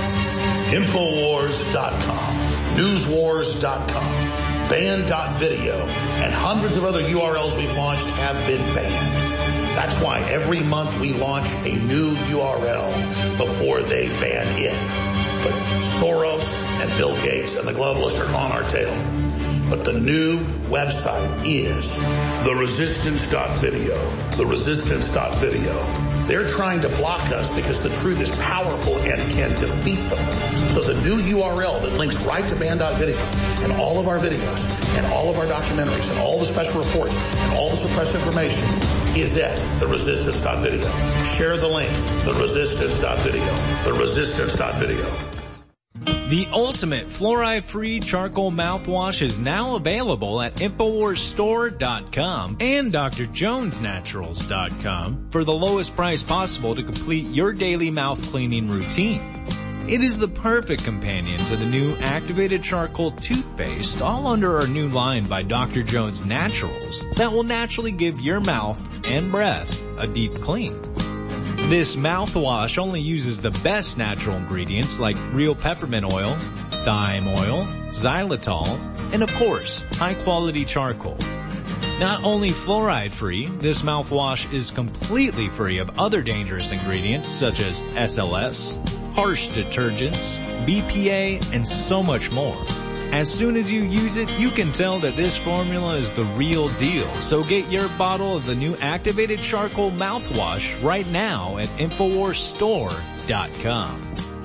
Infowars dot com. Newswars dot com. Banned dot video. And hundreds of other U R Ls we've launched have been banned. That's why every month we launch a new U R L before they ban it. But Soros and Bill Gates and the globalists are on our tail. But the new website is the resistance dot video. The resistance dot video. They're trying to block us because the truth is powerful and can defeat them. So the new U R L that links right to banned dot video and all of our videos and all of our documentaries and all the special reports and all the suppressed information is at the resistance dot video. Share the link. The resistance dot video. The resistance dot video. The ultimate fluoride-free charcoal mouthwash is now available at Infowars Store dot com and D R Jones Naturals dot com for the lowest price possible to complete your daily mouth cleaning routine. It is the perfect companion to the new activated charcoal toothpaste, all under our new line by D R Jones Naturals, that will naturally give your mouth and breath a deep clean. This mouthwash only uses the best natural ingredients like real peppermint oil, thyme oil, xylitol, and of course, high-quality charcoal. Not only fluoride-free, this mouthwash is completely free of other dangerous ingredients such as S L S, harsh detergents, B P A, and so much more. As soon as you use it, you can tell that this formula is the real deal. So get your bottle of the new activated charcoal mouthwash right now at Infowars Store dot com.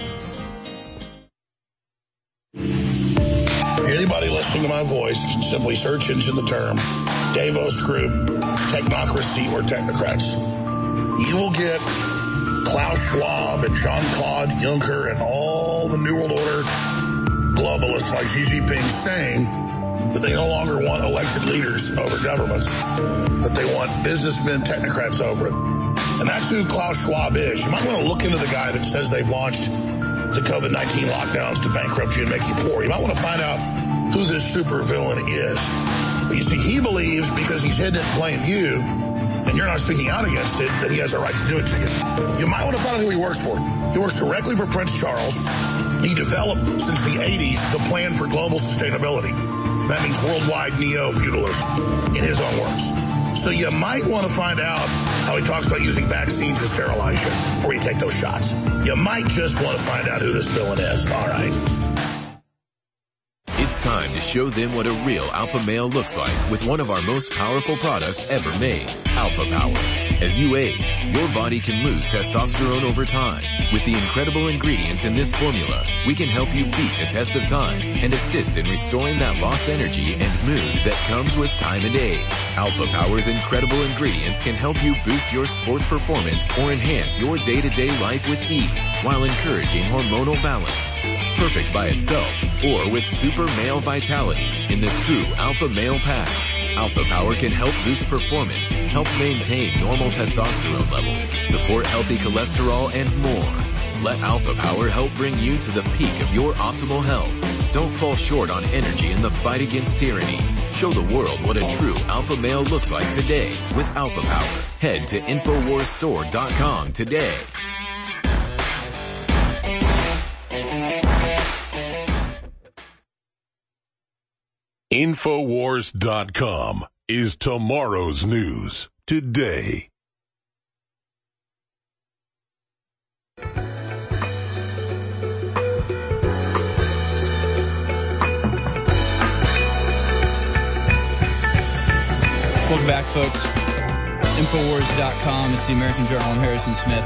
Anybody listening to my voice can simply search into the term Davos Group, Technocracy, or Technocrats. You will get Klaus Schwab and Jean-Claude Juncker and all the New World Order globalists like Xi Jinping saying that they no longer want elected leaders over governments, that they want businessmen, technocrats over it. And that's who Klaus Schwab is. You might want to look into the guy that says they've launched the COVID nineteen lockdowns to bankrupt you and make you poor. You might want to find out who this supervillain is. But you see, he believes because he's hidden it in plain view, and you're not speaking out against it, that he has a right to do it to you. You might want to find out who he works for. He works directly for Prince Charles. He developed, since the eighties, the plan for global sustainability. That means worldwide neo-feudalism, in his own words. So you might want to find out how he talks about using vaccines to sterilize you before you take those shots. You might just want to find out who this villain is. All right. It's time to show them what a real alpha male looks like with one of our most powerful products ever made, Alpha Power. As you age, your body can lose testosterone over time. With the incredible ingredients in this formula, we can help you beat the test of time and assist in restoring that lost energy and mood that comes with time and age. Alpha Power's incredible ingredients can help you boost your sports performance or enhance your day-to-day life with ease while encouraging hormonal balance. Perfect by itself or with super male vitality in the true Alpha Male Pack. Alpha Power can help boost performance, help maintain normal testosterone levels, support healthy cholesterol, and more. Let Alpha Power help bring you to the peak of your optimal health. Don't fall short on energy in the fight against tyranny. Show the world what a true alpha male looks like today with Alpha Power. Head to Infowars Store dot com today. Infowars dot com is tomorrow's news today. Welcome back, folks. Infowars dot com. It's the American Journal. I'm Harrison Smith.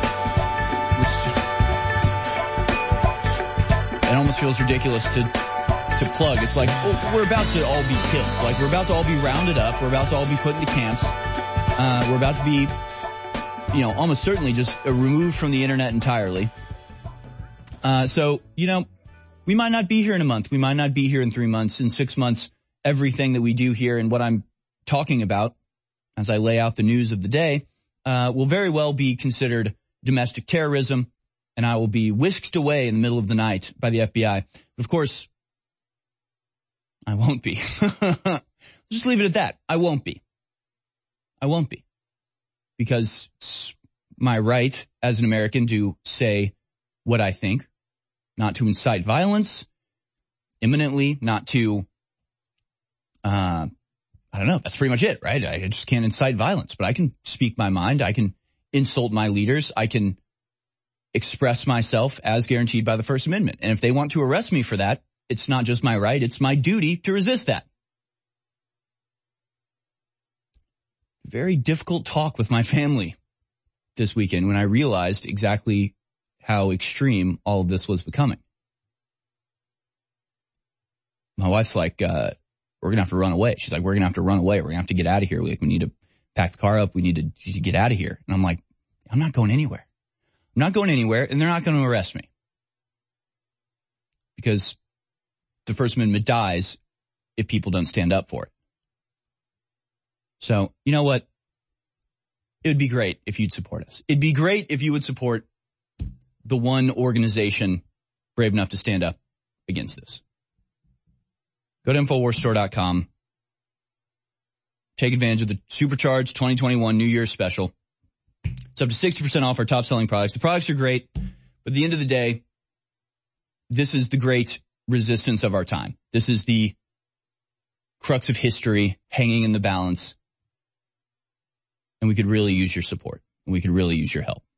It almost feels ridiculous to to plug. It's like, oh, we're about to all be killed. Like, we're about to all be rounded up. We're about to all be put into camps. Uh, we're about to be, you know, almost certainly just uh, removed from the internet entirely. Uh, so, you know, we might not be here in a month. We might not be here in three months. In six months, everything that we do here and what I'm talking about as I lay out the news of the day uh, will very well be considered domestic terrorism, and I will be whisked away in the middle of the night by the F B I. But of course, I won't be. Just leave it at that. I won't be. I won't be. Because it's my right as an American to say what I think, not to incite violence, imminently, not to, uh, I don't know, that's pretty much it, right? I just can't incite violence, but I can speak my mind. I can insult my leaders. I can express myself as guaranteed by the First Amendment. And if they want to arrest me for that, it's not just my right, it's my duty to resist that. Very difficult talk with my family this weekend when I realized exactly how extreme all of this was becoming. My wife's like, uh, we're going to have to run away. She's like, we're going to have to run away. We're going to have to get out of here. We, like, we need to pack the car up. We need to, to get out of here. And I'm like, I'm not going anywhere. I'm not going anywhere, and they're not going to arrest me. Because the First Amendment dies if people don't stand up for it. So, you know what? It would be great if you'd support us. It'd be great if you would support the one organization brave enough to stand up against this. Go to Infowars Store dot com. Take advantage of the Supercharged twenty twenty-one New Year's special. It's up to sixty percent off our top-selling products. The products are great, but at the end of the day, this is the great resistance of our time. This is the crux of history hanging in the balance. And we could really use your support. And we could really use your help.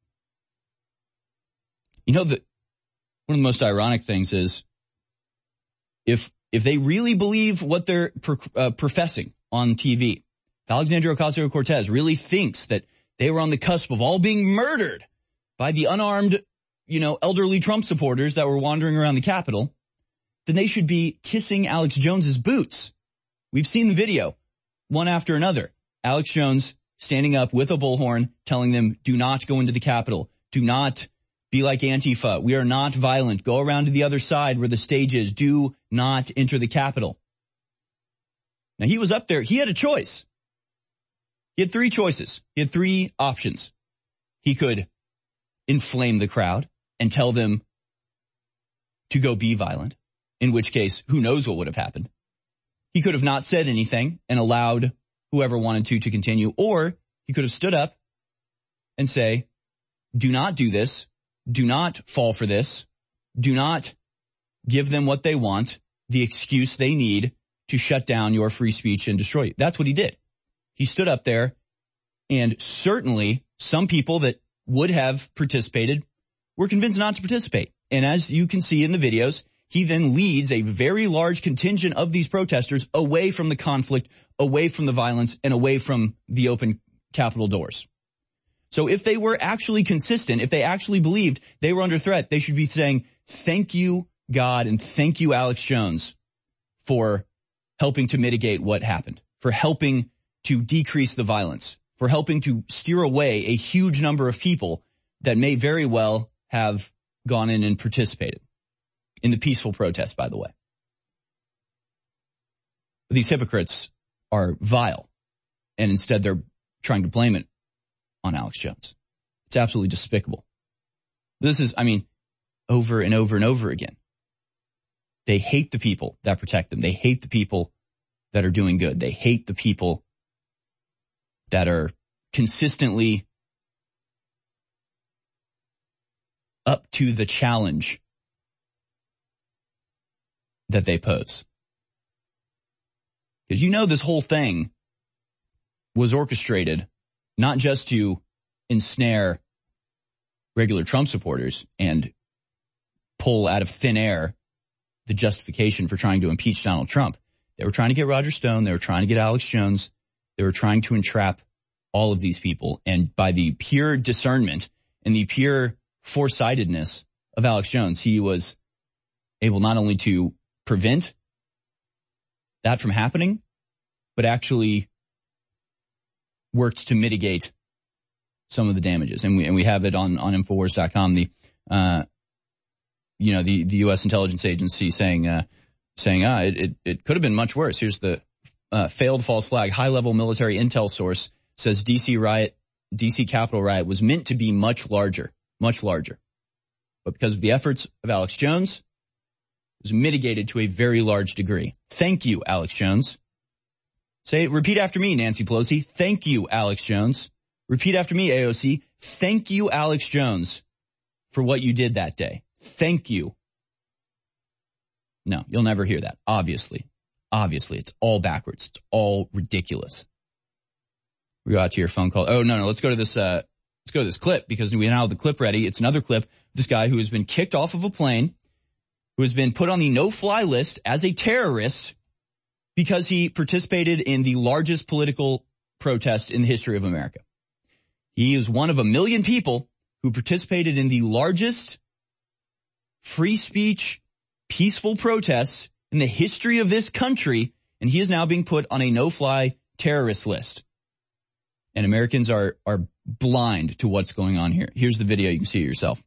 You know, that one of the most ironic things is if if they really believe what they're pro, uh, professing on T V, if Alexandria Ocasio-Cortez really thinks that they were on the cusp of all being murdered by the unarmed, you know, elderly Trump supporters that were wandering around the Capitol, then they should be kissing Alex Jones's boots. We've seen the video, one after another. Alex Jones standing up with a bullhorn telling them, do not go into the Capitol. Do not be like Antifa. We are not violent. Go around to the other side where the stage is. Do not enter the Capitol. Now, he was up there. He had a choice. He had three choices. He had three options. He could inflame the crowd and tell them to go be violent, in which case, who knows what would have happened. He could have not said anything and allowed whoever wanted to to continue, or he could have stood up and say, do not do this. Do not fall for this. Do not give them what they want, the excuse they need to shut down your free speech and destroy you. That's what he did. He stood up there, and certainly some people that would have participated were convinced not to participate. And as you can see in the videos, he then leads a very large contingent of these protesters away from the conflict, away from the violence, and away from the open Capitol doors. So if they were actually consistent, if they actually believed they were under threat, they should be saying, thank you, God, and thank you, Alex Jones, for helping to mitigate what happened, for helping to decrease the violence, for helping to steer away a huge number of people that may very well have gone in and participated in the peaceful protest, by the way. These hypocrites are vile, and instead they're trying to blame it on Alex Jones. It's absolutely despicable. This is, I mean, over and over and over again. They hate the people that protect them. They hate the people that are doing good. They hate the people that are consistently up to the challenge that they pose. Because you know this whole thing was orchestrated not just to ensnare regular Trump supporters and pull out of thin air the justification for trying to impeach Donald Trump. They were trying to get Roger Stone. They were trying to get Alex Jones. They were trying to entrap all of these people. And by the pure discernment and the pure foresightedness of Alex Jones, he was able not only to prevent that from happening, but actually worked to mitigate some of the damages. And we, and we have it on, on Infowars dot com, the, uh, you know, the, the U S intelligence agency saying, uh, saying, ah, it, it, it could have been much worse. Here's the, uh, failed false flag. High level military intel source says D C riot, D C Capitol riot was meant to be much larger, much larger. But because of the efforts of Alex Jones, it was mitigated to a very large degree. Thank you, Alex Jones. Say, repeat after me, Nancy Pelosi. Thank you, Alex Jones. Repeat after me, A O C. Thank you, Alex Jones, for what you did that day. Thank you. No, you'll never hear that. Obviously. Obviously, it's all backwards. It's all ridiculous. We go out to your phone call. Oh, no, no, let's go to this, uh, let's go to this clip because we now have the clip ready. It's another clip. This guy who has been kicked off of a plane, who has been put on the no-fly list as a terrorist because he participated in the largest political protest in the history of America. He is one of a million people who participated in the largest free speech, peaceful protests in the history of this country, and he is now being put on a no-fly terrorist list. And Americans are, are blind to what's going on here. Here's the video. You can see it yourself.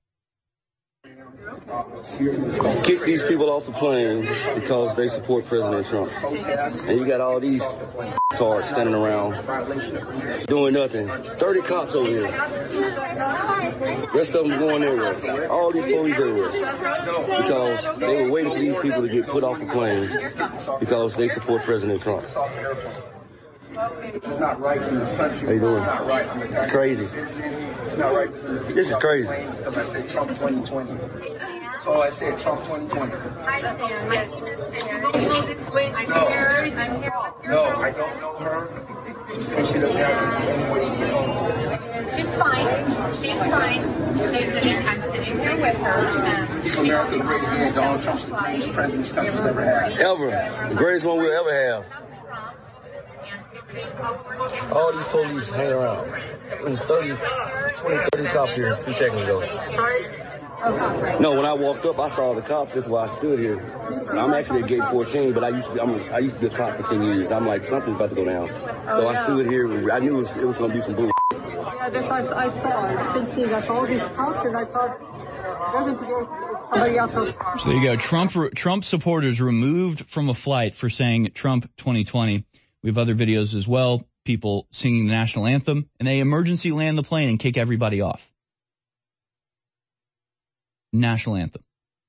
Kick these people off the plane because they support President Trump. And you got all these tards standing around doing nothing. thirty cops over here. Rest of them going everywhere. All these police everywhere. Because they were waiting for these people to get put off the plane because they support President Trump. This is not right in this country. How you doing? It's not right. It's crazy. It's not right. This is crazy. Because I said Trump twenty twenty. That's all I said, Trump twenty twenty. No. No, I don't know her. She said she doesn't have any. She's fine. She's fine. She's sitting, I'm sitting here with her. If America's great again, Donald Trump's the greatest president this country's ever had. Ever. The greatest one we'll ever have. All these police hang around. It was thirty, twenty, thirty cops here a few seconds ago. No, when I walked up, I saw the cops. That's why I stood here. I'm actually at gate fourteen, but I used to be, I'm, I used to be a cop for ten years. I'm like, something's about to go down. So I stood here. I knew it was, it was going to be some bull. Yeah, that's what I saw. I could see that all these cops, and I thought, doesn't go somebody else. So there you go. Trump, Trump supporters removed from a flight for saying Trump twenty twenty. We have other videos as well, people singing the national anthem, and they emergency land the plane and kick everybody off. National anthem.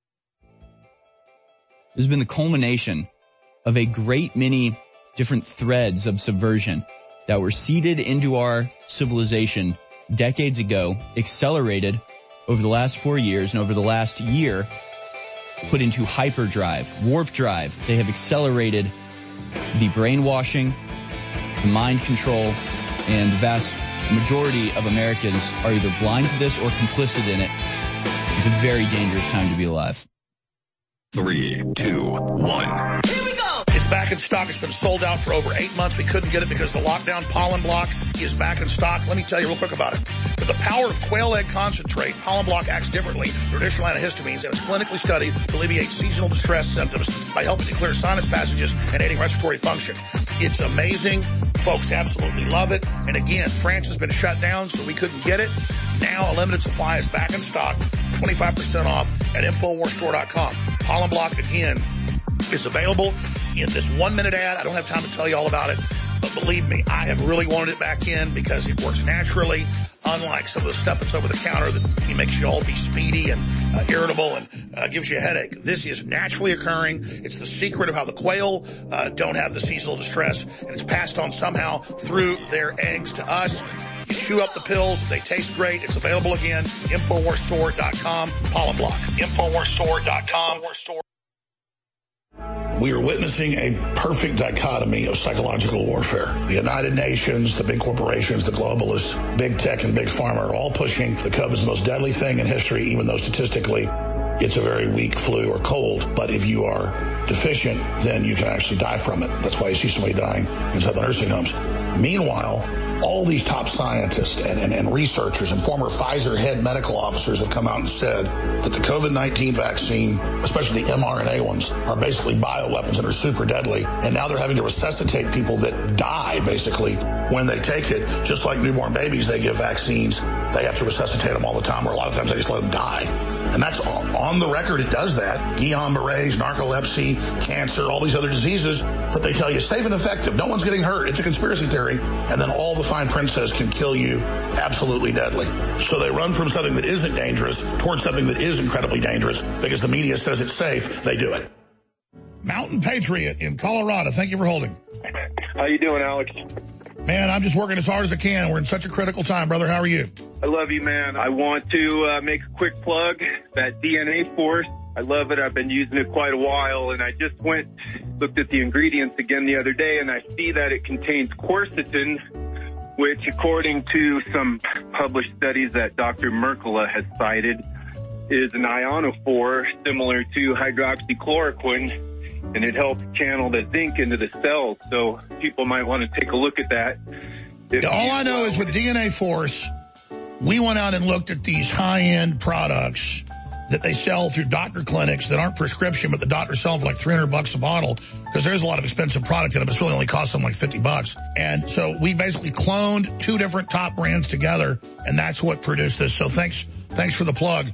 This has been the culmination of a great many different threads of subversion that were seeded into our civilization decades ago, accelerated over the last four years, and over the last year, put into hyperdrive, warp drive. They have accelerated the brainwashing, the mind control, and the vast majority of Americans are either blind to this or complicit in it. It's a very dangerous time to be alive. Three, two, one. Here we go. It's back in stock. It's been sold out for over eight months. We couldn't get it because of the lockdown. Pollen Block is back in stock. Let me tell you real quick about it. With the power of quail egg concentrate, Pollen Block acts differently than traditional antihistamines, and it's clinically studied to alleviate seasonal distress symptoms by helping to clear sinus passages and aiding respiratory function. It's amazing. Folks absolutely love it. And again, France has been shut down, so we couldn't get it. Now a limited supply is back in stock, twenty-five percent off at Infowars Store dot com. Pollen Block, again, is available in this one-minute ad. I don't have time to tell you all about it, but believe me, I have really wanted it back in because it works naturally, unlike some of the stuff that's over the counter that makes you all be speedy and uh, irritable and uh, gives you a headache. This is naturally occurring. It's the secret of how the quail uh, don't have the seasonal distress, and it's passed on somehow through their eggs to us. You chew up the pills. They taste great. It's available again. Infowars Store dot com. Pollen Block. Infowars Store dot com. We are witnessing a perfect dichotomy of psychological warfare. The United Nations, the big corporations, the globalists, big tech, and big pharma are all pushing the COVID is the most deadly thing in history, even though statistically it's a very weak flu or cold. But if you are deficient, then you can actually die from it. That's why you see somebody dying in some of the nursing homes. Meanwhile, all these top scientists and, and, and researchers and former Pfizer head medical officers have come out and said that the COVID nineteen vaccine, especially the mRNA ones, are basically bioweapons and are super deadly. And now they're having to resuscitate people that die, basically, when they take it. Just like newborn babies, they give vaccines. They have to resuscitate them all the time, or a lot of times they just let them die. And that's on the record. It does that. Guillain-Barré, narcolepsy, cancer, all these other diseases. But they tell you safe and effective. No one's getting hurt. It's a conspiracy theory. And then all the fine print says can kill you. Absolutely deadly. So they run from something that isn't dangerous towards something that is incredibly dangerous because the media says it's safe. They do it. Mountain Patriot in Colorado. Thank you for holding. How you doing, Alex? Man, I'm just working as hard as I can. We're in such a critical time, brother. How are you? I love you, man. I want to uh, make a quick plug. That D N A Force, I love it. I've been using it quite a while, and I just went, looked at the ingredients again the other day, and I see that it contains quercetin, which, according to some published studies that Doctor Mercola has cited, is an ionophore similar to hydroxychloroquine, and it helps channel the zinc into the cells. So people might want to take a look at that. Yeah, all I know is with D N A Force, we went out and looked at these high-end products that they sell through doctor clinics that aren't prescription, but the doctors sell for like three hundred bucks a bottle because there's a lot of expensive product in it, but it's really only costs them like fifty bucks. And so we basically cloned two different top brands together, and that's what produced this. So thanks, thanks for the plug.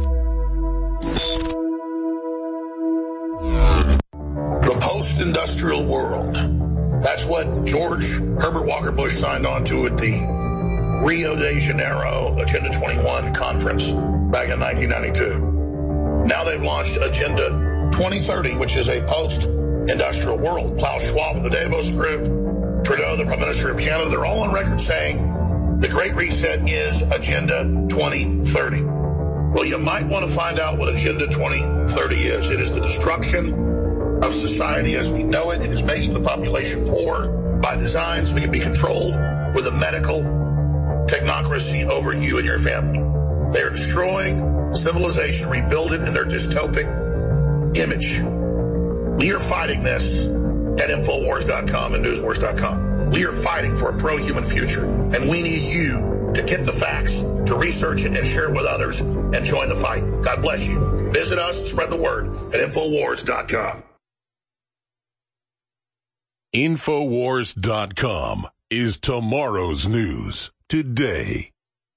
The post-industrial world. That's what George Herbert Walker Bush signed on to at the Rio de Janeiro Agenda twenty-one conference back in nineteen ninety-two. Now they've launched Agenda twenty thirty, which is a post-industrial world. Klaus Schwab of the Davos Group, Trudeau, the Prime Minister of Canada, they're all on record saying the Great Reset is Agenda twenty thirty. Well, you might want to find out what Agenda twenty thirty is. It is the destruction of society as we know it. It is making the population poor by design so we can be controlled with a medical technocracy over you and your family. They are destroying civilization, rebuild it in their dystopic image. We are fighting this at Infowars dot com and Newswars dot com. We are fighting for a pro-human future, and we need you to get the facts, to research it and share it with others, and join the fight. God bless you. Visit us and spread the word at Infowars dot com. Infowars dot com is tomorrow's news today.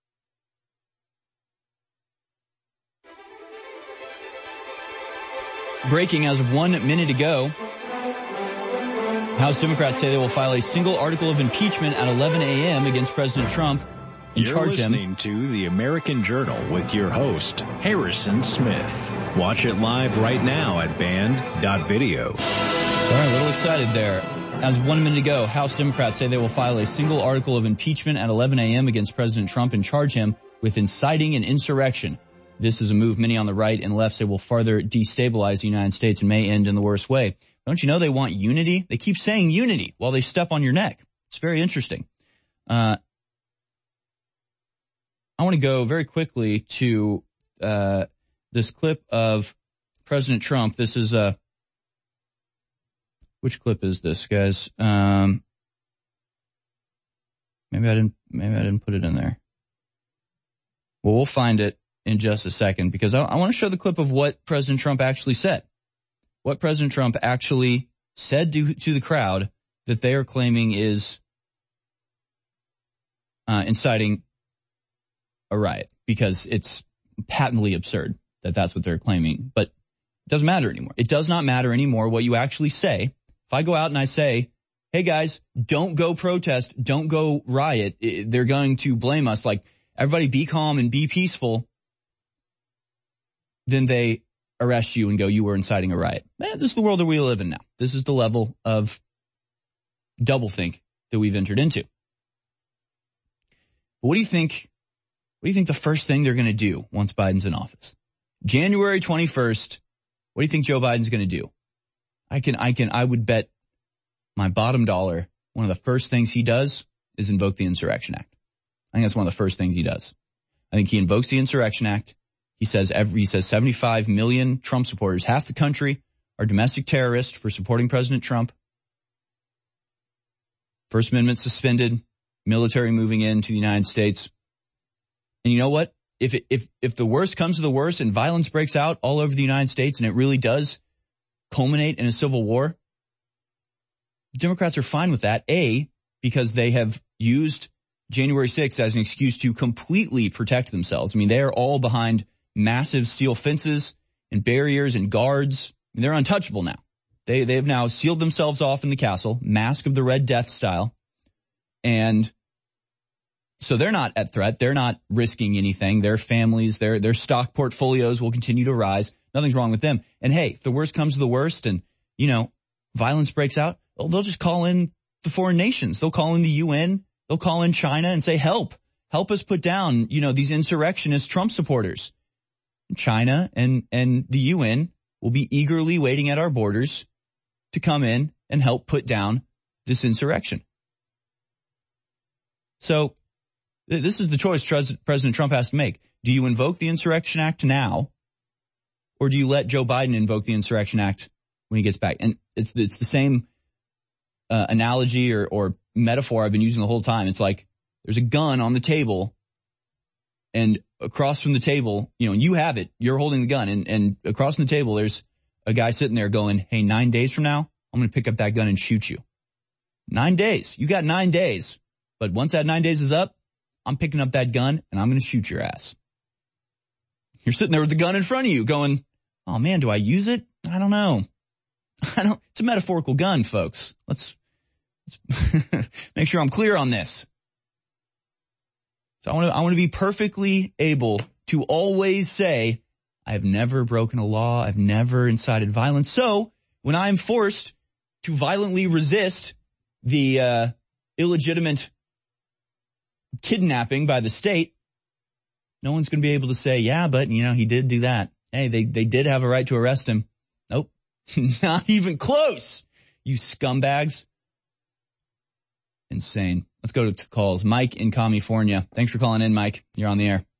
Breaking as of one minute ago, House Democrats say they will file a single article of impeachment at eleven a.m. against President Trump and You're charge him. listening to the American Journal with your host, Harrison Smith. Watch it live right now at band dot video. Sorry, a little excited there. As of one minute ago, House Democrats say they will file a single article of impeachment at eleven a.m. against President Trump and charge him with inciting an insurrection. This is a move many on the right and left say will further destabilize the United States and may end in the worst way. Don't you know they want unity? They keep saying unity while they step on your neck. It's very interesting. Uh, I want to go very quickly to uh, this clip of President Trump. This is uh which clip is this, guys? Um, maybe I didn't. Maybe I didn't put it in there. Well, we'll find it in just a second because I, I want to show the clip of what President Trump actually said. What President Trump actually said to, to the crowd that they are claiming is uh, inciting a riot, because it's patently absurd that that's what they're claiming. But it doesn't matter anymore. It does not matter anymore what you actually say. If I go out and I say, hey guys, don't go protest, don't go riot, they're going to blame us, like, everybody be calm and be peaceful, then they arrest you and go, you were inciting a riot. Man, this is the world that we live in now. This is the level of doublethink that we've entered into. But what do you think, what do you think the first thing they're going to do once Biden's in office? January twenty-first, what do you think Joe Biden's going to do? I can, I can, I would bet my bottom dollar one of the first things he does is invoke the Insurrection Act. I think that's one of the first things he does. I think he invokes the Insurrection Act. He says every, he says seventy-five million Trump supporters, half the country, are domestic terrorists for supporting President Trump. First Amendment suspended, military moving into the United States. And you know what? If it, if if the worst comes to the worst and violence breaks out all over the United States and it really does culminate in a civil war, the Democrats are fine with that. A, because they have used January sixth as an excuse to completely protect themselves. I mean, they are all behind massive steel fences and barriers and guards. I mean, they're untouchable now. They they have now sealed themselves off in the castle, Mask of the Red Death style. And so they're not at threat. They're not risking anything. Their families, their their stock portfolios will continue to rise. Nothing's wrong with them. And hey, if the worst comes to the worst and, you know, violence breaks out, well, they'll just call in the foreign nations. They'll call in the U N. They'll call in China and say, help, help us put down, you know, these insurrectionist Trump supporters. China and, and the U N will be eagerly waiting at our borders to come in and help put down this insurrection. So th- this is the choice Tres- President Trump has to make. Do you invoke the Insurrection Act now, or do you let Joe Biden invoke the Insurrection Act when he gets back? And it's, it's the same uh, analogy or, or metaphor I've been using the whole time. It's like there's a gun on the table, and across from the table, you know, you have it, you're holding the gun, and, and across from the table, there's a guy sitting there going, hey, nine days from now, I'm going to pick up that gun and shoot you. Nine days. You got nine days. But once that nine days is up, I'm picking up that gun and I'm going to shoot your ass. You're sitting there with the gun in front of you going, oh man, do I use it? I don't know. I don't, it's a metaphorical gun, folks. Let's, let's make sure I'm clear on this. So I want to, I want to be perfectly able to always say, I have never broken a law. I've never incited violence. So when I'm forced to violently resist the, uh, illegitimate kidnapping by the state, no one's going to be able to say, yeah, but, you know, he did do that. Hey, they, they did have a right to arrest him. Nope. Not even close. You scumbags. Insane. Let's go to calls. Mike in California. Thanks for calling in, Mike. You're on the air.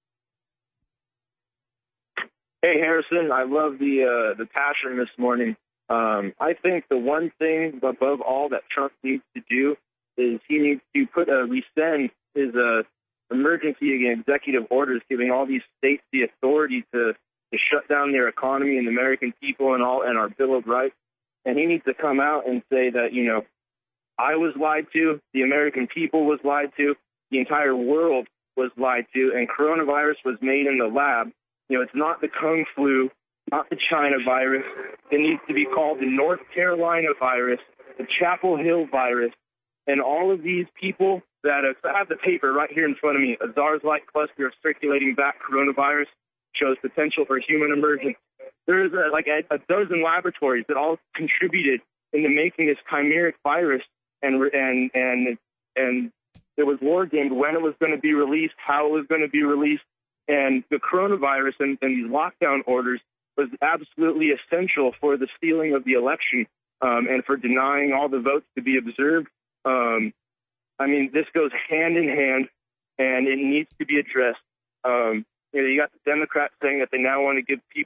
Hey, Harrison. I love the uh, the passion this morning. Um, I think the one thing above all that Trump needs to do is he needs to put a rescind his uh, emergency executive orders giving all these states the authority to, to shut down their economy and the American people and all and our Bill of Rights. And he needs to come out and say that, you know, I was lied to, the American people was lied to, the entire world was lied to, and coronavirus was made in the lab. You know, it's not the Kung flu, not the China virus. It needs to be called the North Carolina virus, the Chapel Hill virus, and all of these people that uh, I have the paper right here in front of me. A SARS-like cluster of circulating back coronavirus shows potential for human emergence. There's uh, like a, a dozen laboratories that all contributed into making this chimeric virus, and and and and it was war gamed when it was going to be released, how it was going to be released, and the coronavirus and, and these lockdown orders was absolutely essential for the stealing of the election um, and for denying all the votes to be observed. Um, I mean, this goes hand in hand, and it needs to be addressed. Um, you know, you got the Democrats saying that they now want to give people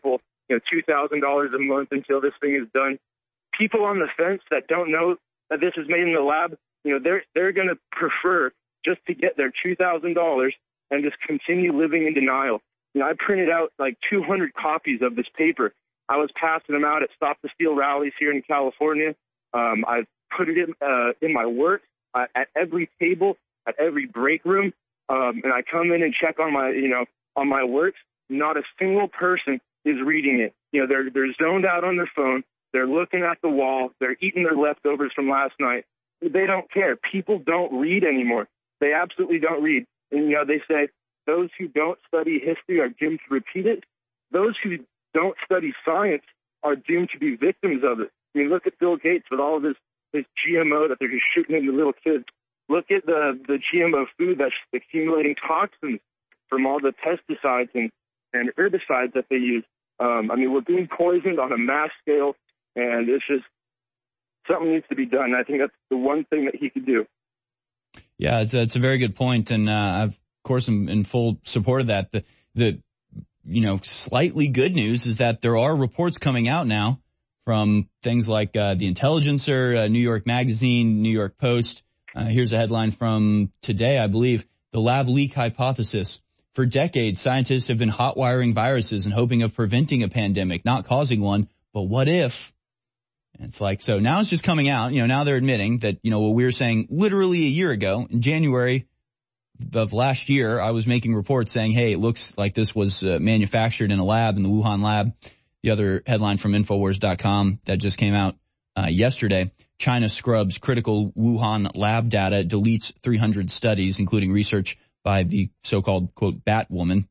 you know, two thousand dollars a month until this thing is done. People on the fence that don't know that this is made in the lab, you know, they're they're going to prefer just to get their two thousand dollars and just continue living in denial. You know, I printed out like two hundred copies of this paper. I was passing them out at Stop the Steal rallies here in California. Um, I put it in, uh, in my work uh, at every table, at every break room, um, and I come in and check on my, you know, on my works. Not a single person is reading it. You know, they're they're zoned out on their phone. They're looking at the wall. They're eating their leftovers from last night. They don't care. People don't read anymore. They absolutely don't read. And, you know, they say those who don't study history are doomed to repeat it. Those who don't study science are doomed to be victims of it. I mean, look at Bill Gates with all of this, this G M O that they're just shooting into little kids. Look at the, the G M O food that's accumulating toxins from all the pesticides and, and herbicides that they use. Um, I mean, we're being poisoned on a mass scale, and it's just something needs to be done. I think that's the one thing that he could do. Yeah, it's a, it's a very good point, and uh, I've, of course, I'm in full support of that. The, the, you know, slightly good news is that there are reports coming out now from things like uh, The Intelligencer, uh, New York Magazine, New York Post. Uh, here's a headline from today, I believe. The lab leak hypothesis. For decades, scientists have been hot-wiring viruses and hoping of preventing a pandemic, not causing one. But what if? And it's like, so now it's just coming out. You know, now they're admitting that, you know, what we were saying literally a year ago, in January of last year, I was making reports saying, hey, it looks like this was uh, manufactured in a lab, in the Wuhan lab. The other headline from Infowars dot com that just came out uh, yesterday, China scrubs critical Wuhan lab data, deletes three hundred studies, including research by the so-called, quote, bat woman.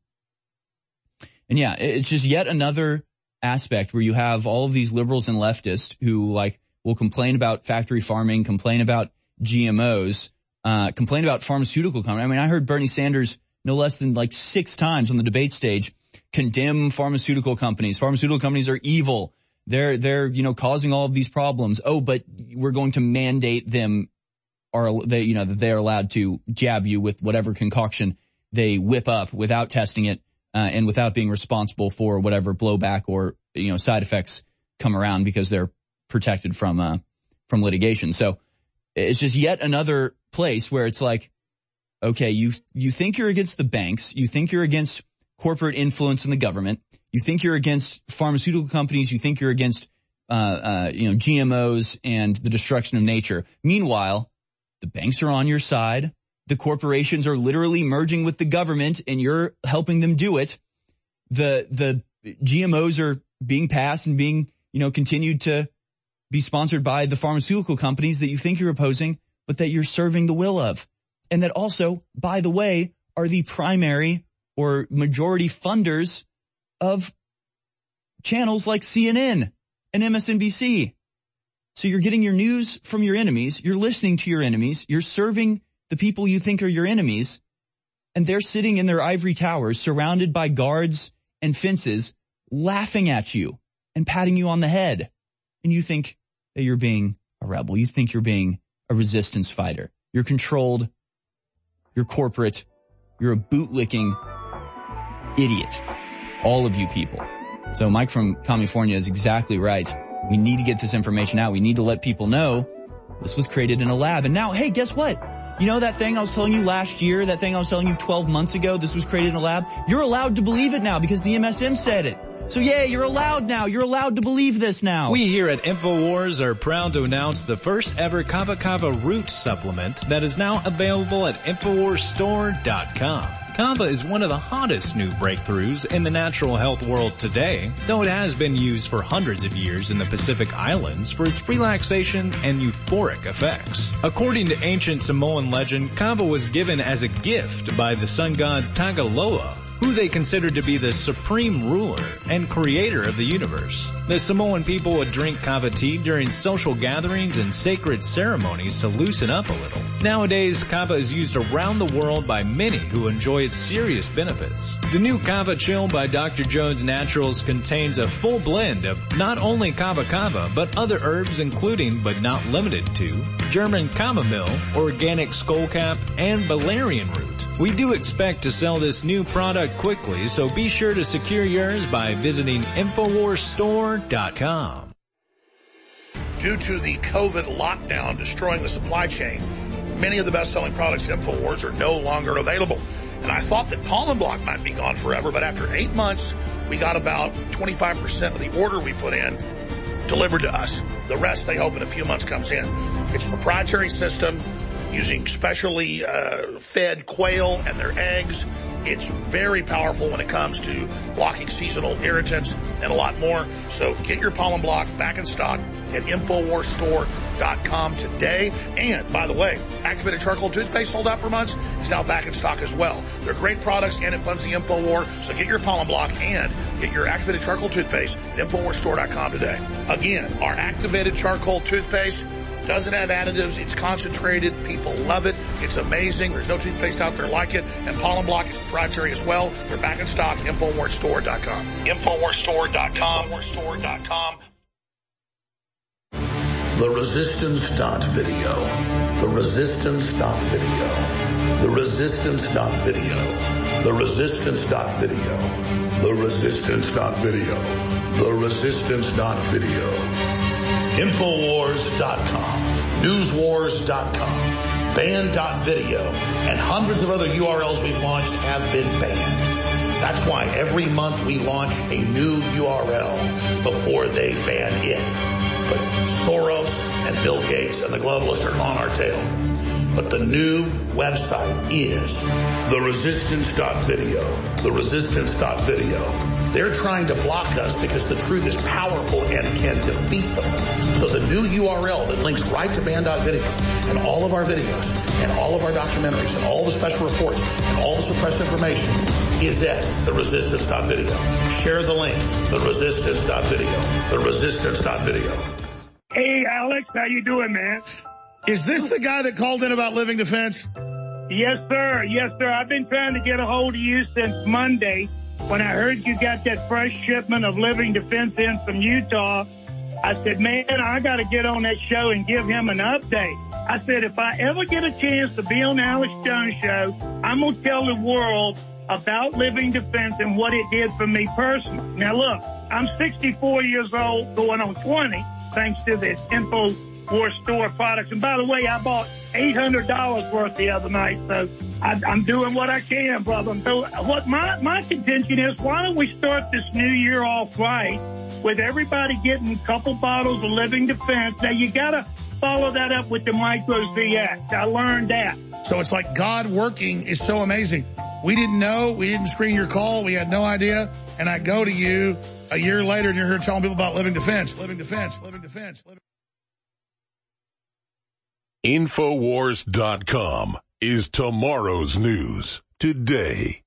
And yeah, it's just yet another aspect where you have all of these liberals and leftists who, like, will complain about factory farming, complain about G M Os, uh, complain about pharmaceutical companies. I mean, I heard Bernie Sanders no less than like six times on the debate stage condemn pharmaceutical companies. Pharmaceutical companies are evil. They're, they're, you know, causing all of these problems. Oh, but we're going to mandate them, are they, you know, that they're allowed to jab you with whatever concoction they whip up without testing it, uh, and without being responsible for whatever blowback or, you know, side effects come around because they're protected from, uh, from litigation. So it's just yet another place where it's like, okay, you, you think you're against the banks. You think you're against corporate influence in the government. You think you're against pharmaceutical companies. You think you're against, uh, uh, you know, G M Os and the destruction of nature. Meanwhile, the banks are on your side. The corporations are literally merging with the government and you're helping them do it. The, the G M Os are being passed and being, you know, continued to be sponsored by the pharmaceutical companies that you think you're opposing, but that you're serving the will of. And that also, by the way, are the primary or majority funders of channels like C N N and M S N B C. So you're getting your news from your enemies. You're listening to your enemies. You're serving the people you think are your enemies. And they're sitting in their ivory towers surrounded by guards and fences laughing at you and patting you on the head. And you think that you're being a rebel. You think you're being a resistance fighter. You're controlled. You're corporate. You're a bootlicking idiot. All of you people. So Mike from California is exactly right. We need to get this information out. We need to let people know this was created in a lab. And now, hey, guess what? You know that thing I was telling you last year, that thing I was telling you twelve months ago, this was created in a lab? You're allowed to believe it now because the M S M said it. So yeah, you're allowed now. You're allowed to believe this now. We here at InfoWars are proud to announce the first ever Kava Kava root supplement that is now available at Infowars Store dot com. Kava is one of the hottest new breakthroughs in the natural health world today, though it has been used for hundreds of years in the Pacific Islands for its relaxation and euphoric effects. According to ancient Samoan legend, Kava was given as a gift by the sun god Tagaloa, who they considered to be the supreme ruler and creator of the universe. The Samoan people would drink kava tea during social gatherings and sacred ceremonies to loosen up a little. Nowadays, kava is used around the world by many who enjoy its serious benefits. The new Kava Chill by Doctor Jones Naturals contains a full blend of not only kava kava, but other herbs including, but not limited to, German chamomile, organic skullcap, and valerian root. We do expect to sell this new product quickly, so be sure to secure yours by visiting Infowars Store dot com. Due to the COVID lockdown destroying the supply chain, many of the best-selling products in InfoWars are no longer available. And I thought that Pollen Block might be gone forever, but after eight months, we got about twenty-five percent of the order we put in delivered to us. The rest, they hope, in a few months comes in. It's a proprietary system using specially uh, fed quail and their eggs. It's very powerful when it comes to blocking seasonal irritants and a lot more. So get your Pollen Block back in stock at Infowars Store dot com today. And, by the way, activated charcoal toothpaste sold out for months is now back in stock as well. They're great products, and it funds the InfoWar. So get your Pollen Block and get your activated charcoal toothpaste at Infowars Store dot com today. Again, our activated charcoal toothpaste doesn't have additives. It's concentrated. People love it. It's amazing. There's no toothpaste out there like it. And Pollen Block is proprietary as well. They're back in stock. Infowars Store dot com. Infowars Store dot com. Infowars Store dot com. The Resistance dot video. The Resistance dot video. The Resistance dot video. The Resistance dot video. The Resistance dot video. The Resistance dot video. Infowars dot com. Newswars dot com. Banned dot video. And hundreds of other U R Ls we've launched have been banned. That's why every month we launch a new U R L before they ban it. But Soros and Bill Gates and the globalists are on our tail. But the new website is The Resistance dot video. The Resistance dot video. They're trying to block us because the truth is powerful and can defeat them. So the new U R L that links right to Banned dot video and all of our videos and all of our documentaries and all the special reports and all the suppressed information is at The Resistance dot video. Share the link. The Resistance dot video. The Resistance dot video. Hey, Alex, how you doing, man? Is this the guy that called in about Living Defense? Yes, sir. Yes, sir. I've been trying to get a hold of you since Monday when I heard you got that fresh shipment of Living Defense in from Utah. I said, man, I got to get on that show and give him an update. I said, if I ever get a chance to be on the Alex Jones show, I'm going to tell the world about Living Defense and what it did for me personally. Now, look, I'm sixty-four years old, going on twenty, thanks to the InfoWars Store products. And by the way, I bought eight hundred dollars worth the other night, so I, I'm doing what I can, brother. So what my, my contention is, why don't we start this new year off right with everybody getting a couple bottles of Living Defense? Now, you got to follow that up with the Micro Z X. I learned that. So it's like God working is so amazing. We didn't know. We didn't screen your call. We had no idea. And I go to you a year later, and you're here telling people about Living Defense, Living Defense, Living Defense. Living... Infowars dot com is tomorrow's news today.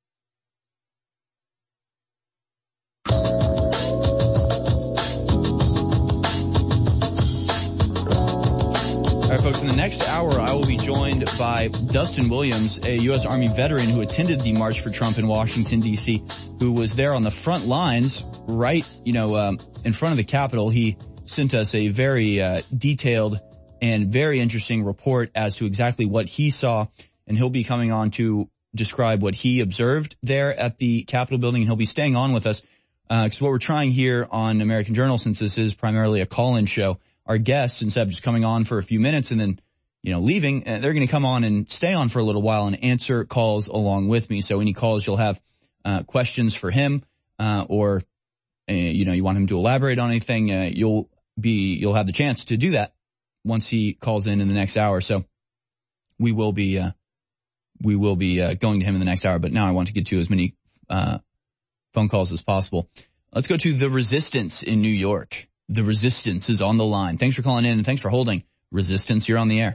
All right, folks, in the next hour, I will be joined by Dustin Williams, a U S Army veteran who attended the March for Trump in Washington, D C, who was there on the front lines, right, you know, um, in front of the Capitol. He sent us a very uh, detailed and very interesting report as to exactly what he saw, and he'll be coming on to describe what he observed there at the Capitol building, and he'll be staying on with us because uh, what we're trying here on American Journal, since this is primarily a call-in show, our guests, instead of just coming on for a few minutes and then, you know, leaving, uh, they're going to come on and stay on for a little while and answer calls along with me. So any calls you'll have uh, questions for him uh, or, uh, you know, you want him to elaborate on anything, uh, you'll be, you'll have the chance to do that once he calls in in the next hour. So we will be, uh, we will be uh, going to him in the next hour. But now I want to get to as many uh, phone calls as possible. Let's go to The Resistance in New York. The Resistance is on the line. Thanks for calling in and thanks for holding. Resistance, you're on the air.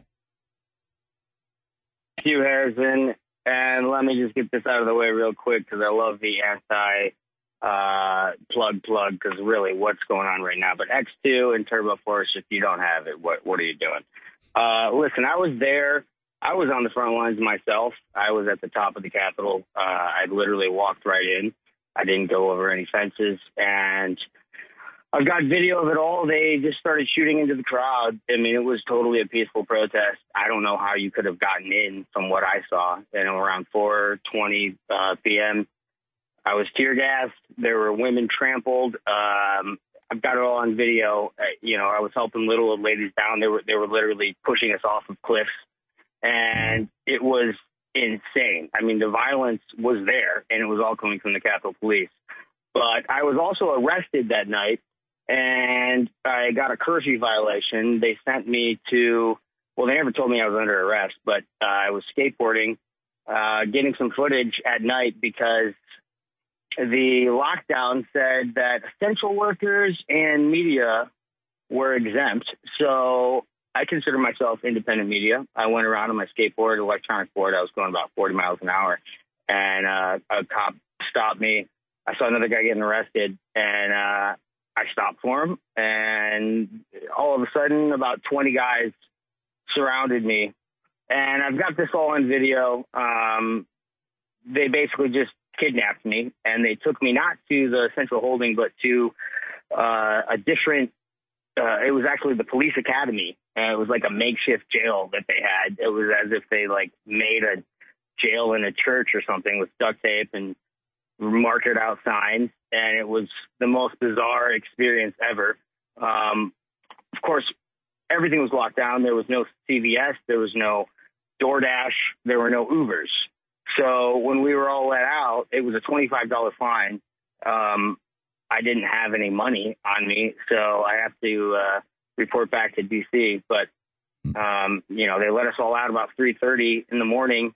Thank you, Harrison. And let me just get this out of the way real quick because I love the anti uh, plug plug because really what's going on right now. But X two and Turbo Force, if you don't have it, what what are you doing? Uh, listen, I was there. I was on the front lines myself. I was at the top of the Capitol. Uh, I literally walked right in. I didn't go over any fences. And I've got video of it all. They just started shooting into the crowd. I mean, it was totally a peaceful protest. I don't know how you could have gotten in from what I saw. You know, around four twenty uh, p.m., I was tear gassed. There were women trampled. Um, I've got it all on video. Uh, you know, I was helping little old ladies down. They were they were literally pushing us off of cliffs, and it was insane. I mean, the violence was there, and it was all coming from the Capitol Police. But I was also arrested that night, and I got a curfew violation. They sent me to, well, they never told me I was under arrest, but uh, I was skateboarding, uh, getting some footage at night because the lockdown said that essential workers and media were exempt. So I consider myself independent media. I went around on my skateboard, electronic board. I was going about forty miles an hour, and uh, a cop stopped me. I saw another guy getting arrested, and uh, I stopped for him. And all of a sudden, about twenty guys surrounded me. And I've got this all on video. Um, they basically just kidnapped me, and they took me not to the central holding, but to uh, a different, uh, it was actually the police academy. And it was like a makeshift jail that they had. It was as if they like made a jail in a church or something with duct tape and marketed out signs. And it was the most bizarre experience ever. Um, of course, everything was locked down. There was no C V S. There was no DoorDash. There were no Ubers. So when we were all let out, it was a twenty-five dollars fine. Um, I didn't have any money on me, so I have to uh, report back to D C. But, um, you know, they let us all out about three thirty in the morning,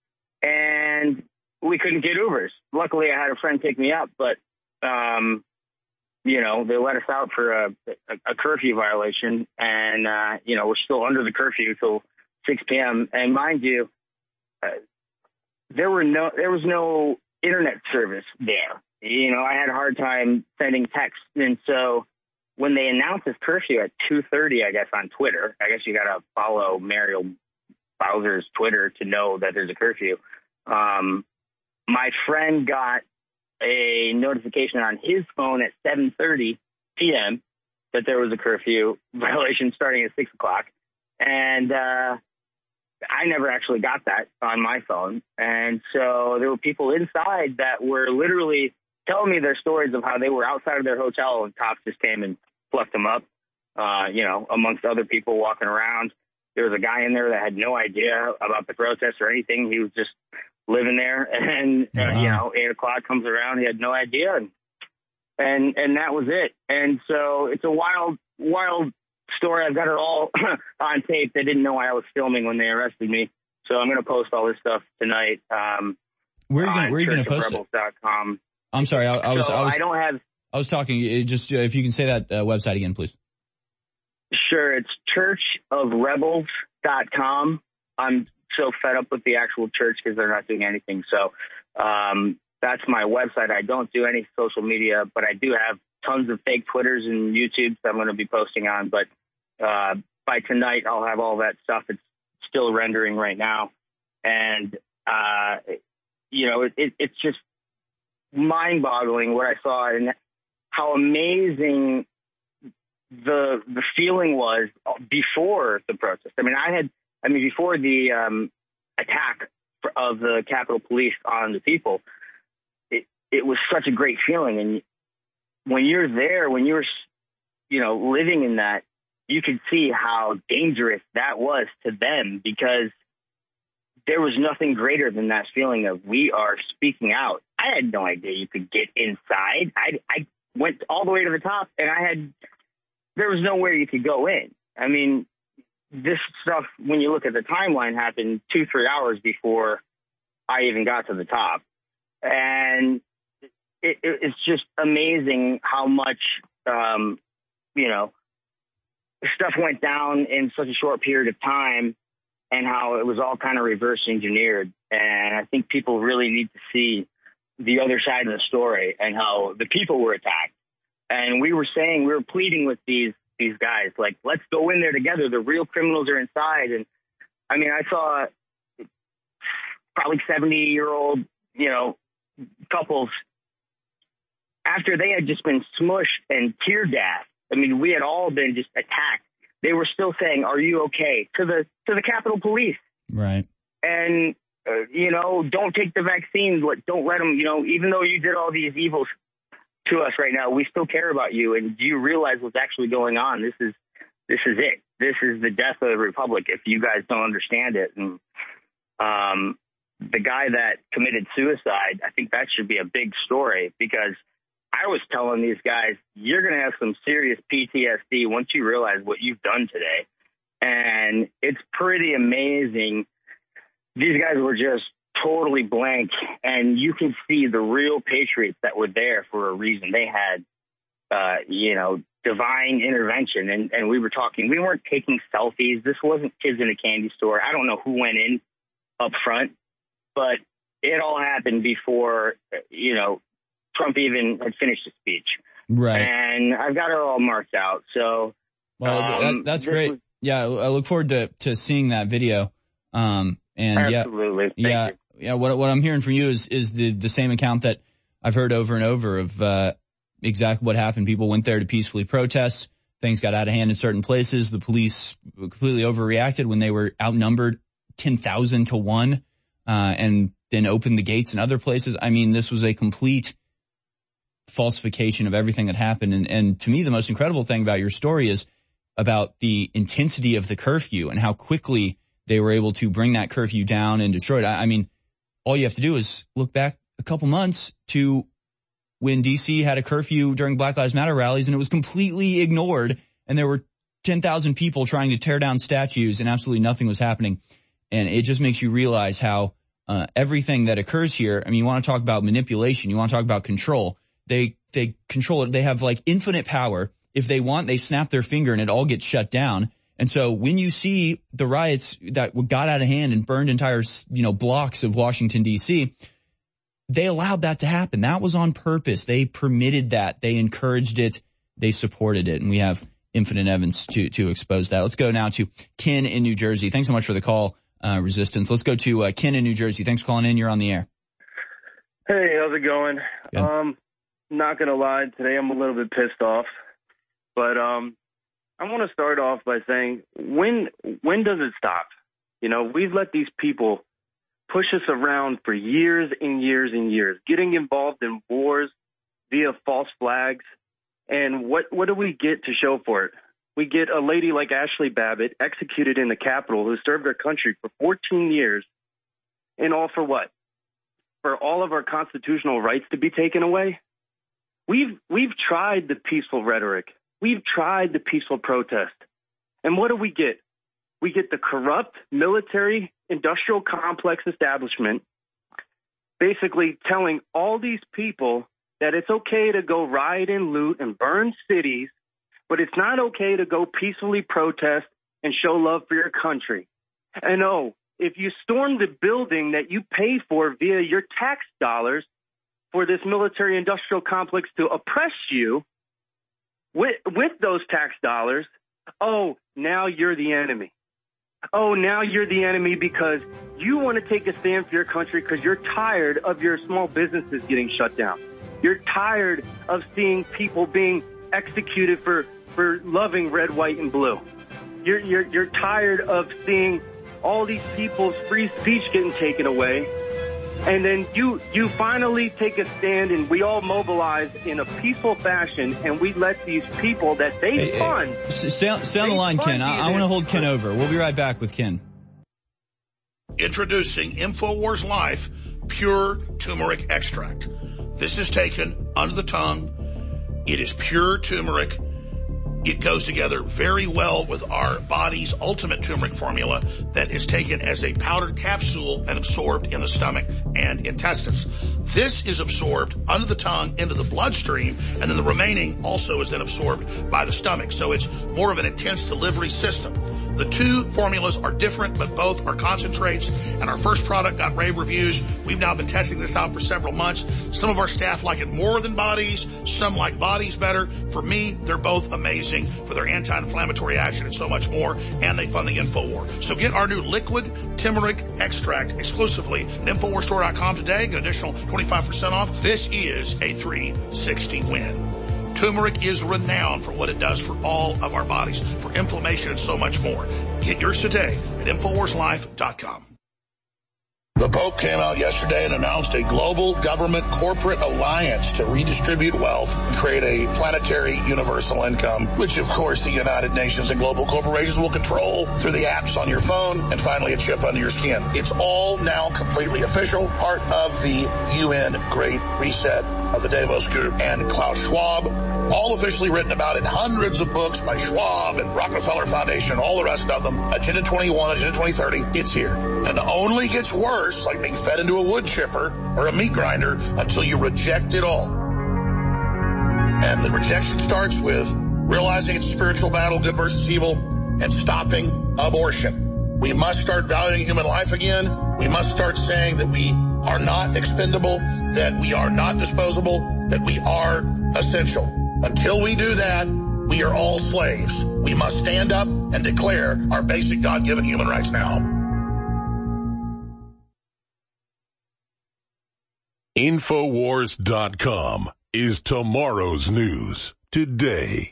and we couldn't get Ubers. Luckily, I had a friend pick me up, but, um, you know, they let us out for a, a, a curfew violation, and, uh, you know, we're still under the curfew till six p.m. And mind you, uh, There were no, there was no internet service there. You know, I had a hard time sending texts. And so when they announced this curfew at two thirty, I guess, on Twitter, I guess you got to follow Mariel Bowser's Twitter to know that there's a curfew. Um, my friend got a notification on his phone at seven thirty p.m. that there was a curfew violation starting at six o'clock. And, uh, I never actually got that on my phone. And so there were people inside that were literally telling me their stories of how they were outside of their hotel and cops just came and plucked them up, uh, you know, amongst other people walking around. There was a guy in there that had no idea about the protest or anything. He was just living there. And, uh, wow. you know, eight o'clock comes around. He had no idea. And, and, and that was it. And so it's a wild, wild story. I've got it all on tape. They didn't know I was filming when they arrested me. So I'm going to post all this stuff tonight. Um, where are you going to post it? I'm sorry. I, I was, so I was, I don't have, I was talking just, uh, if you can say that uh, website again, please. Sure. It's church of rebels dot com. I'm so fed up with the actual church because they're not doing anything. So, um, that's my website. I don't do any social media, but I do have tons of fake Twitters and YouTubes that I'm going to be posting on. But uh, by tonight, I'll have all that stuff. It's still rendering right now. And, uh, you know, it, it, it's just mind-boggling what I saw and how amazing the the feeling was before the protest. I mean, I had, I mean, before the um, attack of the Capitol Police on the people, it, it was such a great feeling. And when you're there, when you're, you know, living in that, you could see how dangerous that was to them because there was nothing greater than that feeling of we are speaking out. I had no idea you could get inside. I, I went all the way to the top and I had, there was nowhere you could go in. I mean, this stuff, when you look at the timeline, happened two, three hours before I even got to the top. And it, it, it's just amazing how much, um, you know, stuff went down in such a short period of time and how it was all kind of reverse engineered. And I think people really need to see the other side of the story and how the people were attacked. And we were saying, we were pleading with these, these guys, like, let's go in there together. The real criminals are inside. And I mean, I saw probably seventy year old, you know, couples after they had just been smushed and tear gassed. I mean, we had all been just attacked. They were still saying, "Are you okay?" to the to the Capitol Police. Right. And uh, you know, don't take the vaccine. Don't let them. You know, even though you did all these evils to us right now, we still care about you. And do you realize what's actually going on? This is this is it. This is the death of the republic. If you guys don't understand it, and um, the guy that committed suicide, I think that should be a big story, because I was telling these guys, you're going to have some serious P T S D once you realize what you've done today. And it's pretty amazing. These guys were just totally blank, and you can see the real patriots that were there for a reason. They had, uh, you know, divine intervention. And, and we were talking, we weren't taking selfies. This wasn't kids in a candy store. I don't know who went in up front, but it all happened before, you know, Trump even had finished his speech. Right. And I've got it all marked out. So, well, um, that, that's great. Was, yeah. I look forward to, to seeing that video. Um, and absolutely. yeah, yeah, you. yeah. What, what I'm hearing from you is, is the, the same account that I've heard over and over of, uh, exactly what happened. People went there to peacefully protest. Things got out of hand in certain places. The police completely overreacted when they were outnumbered ten thousand to one, uh, and then opened the gates in other places. I mean, this was a complete falsification of everything that happened. And, and to me, the most incredible thing about your story is about the intensity of the curfew and how quickly they were able to bring that curfew down and destroy it. I, I mean, all you have to do is look back a couple months to when D C had a curfew during Black Lives Matter rallies, and it was completely ignored, and there were ten thousand people trying to tear down statues, and absolutely nothing was happening. And it just makes you realize how uh, everything that occurs here, I mean, you want to talk about manipulation, you want to talk about control. They, they control it. They have like infinite power. If they want, they snap their finger and it all gets shut down. And so when you see the riots that got out of hand and burned entire, you know, blocks of Washington, D C, they allowed that to happen. That was on purpose. They permitted that. They encouraged it. They supported it. And we have infinite evidence to, to expose that. Let's go now to Ken in New Jersey. Thanks so much for the call, uh, Resistance. Let's go to uh, Ken in New Jersey. Thanks for calling in. You're on the air. Hey, how's it going? Good. Um, not going to lie, today I'm a little bit pissed off. But um, I want to start off by saying, when when does it stop? You know, we've let these people push us around for years and years and years, getting involved in wars via false flags. And what, what do we get to show for it? We get a lady like Ashley Babbitt executed in the Capitol who served our country for fourteen years. And all for what? For all of our constitutional rights to be taken away? We've, we've tried the peaceful rhetoric. We've tried the peaceful protest. And what do we get? We get the corrupt military industrial complex establishment basically telling all these people that it's okay to go riot and loot and burn cities, but it's not okay to go peacefully protest and show love for your country. And oh, if you storm the building that you pay for via your tax dollars for this military industrial complex to oppress you with, with those tax dollars, oh, now you're the enemy. Oh, now you're the enemy because you want to take a stand for your country because you're tired of your small businesses getting shut down. You're tired of seeing people being executed for, for loving red, white, and blue. You're, you're, you're tired of seeing all these people's free speech getting taken away. And then you, you finally take a stand and we all mobilize in a peaceful fashion and we let these people that they hey, fund. Hey, stay, stay on the line, Ken. I, I want to hold Ken over. We'll be right back with Ken. Introducing InfoWars Life Pure Turmeric Extract. This is taken under the tongue. It is pure turmeric. It goes together very well with our body's ultimate turmeric formula that is taken as a powdered capsule and absorbed in the stomach and intestines. This is absorbed under the tongue into the bloodstream, and then the remaining also is then absorbed by the stomach. So it's more of an intense delivery system. The two formulas are different, but both are concentrates, and our first product got rave reviews. We've now been testing this out for several months. Some of our staff like it more than Bodies. Some like Bodies better. For me, they're both amazing for their anti-inflammatory action and so much more, and they fund the InfoWar. So get our new liquid turmeric extract exclusively at Infowars Store dot com today. Get an additional twenty-five percent off. This is a three sixty win. Turmeric is renowned for what it does for all of our bodies, for inflammation and so much more. Get yours today at Infowars Life dot com. The Pope came out yesterday and announced a global government corporate alliance to redistribute wealth and create a planetary universal income, which of course the United Nations and global corporations will control through the apps on your phone and finally a chip under your skin. It's all now completely official, part of the U N Great Reset of the Davos Group and Klaus Schwab, all officially written about in hundreds of books by Schwab and Rockefeller Foundation and all the rest of them. Agenda twenty-one, Agenda twenty thirty, it's here. And it only gets worse, like being fed into a wood chipper or a meat grinder, until you reject it all. And the rejection starts with realizing it's a spiritual battle, good versus evil, and stopping abortion. We must start valuing human life again. We must start saying that we are not expendable, that we are not disposable, that we are essential. Until we do that, we are all slaves. We must stand up and declare our basic God-given human rights now. Infowars dot com is tomorrow's news today.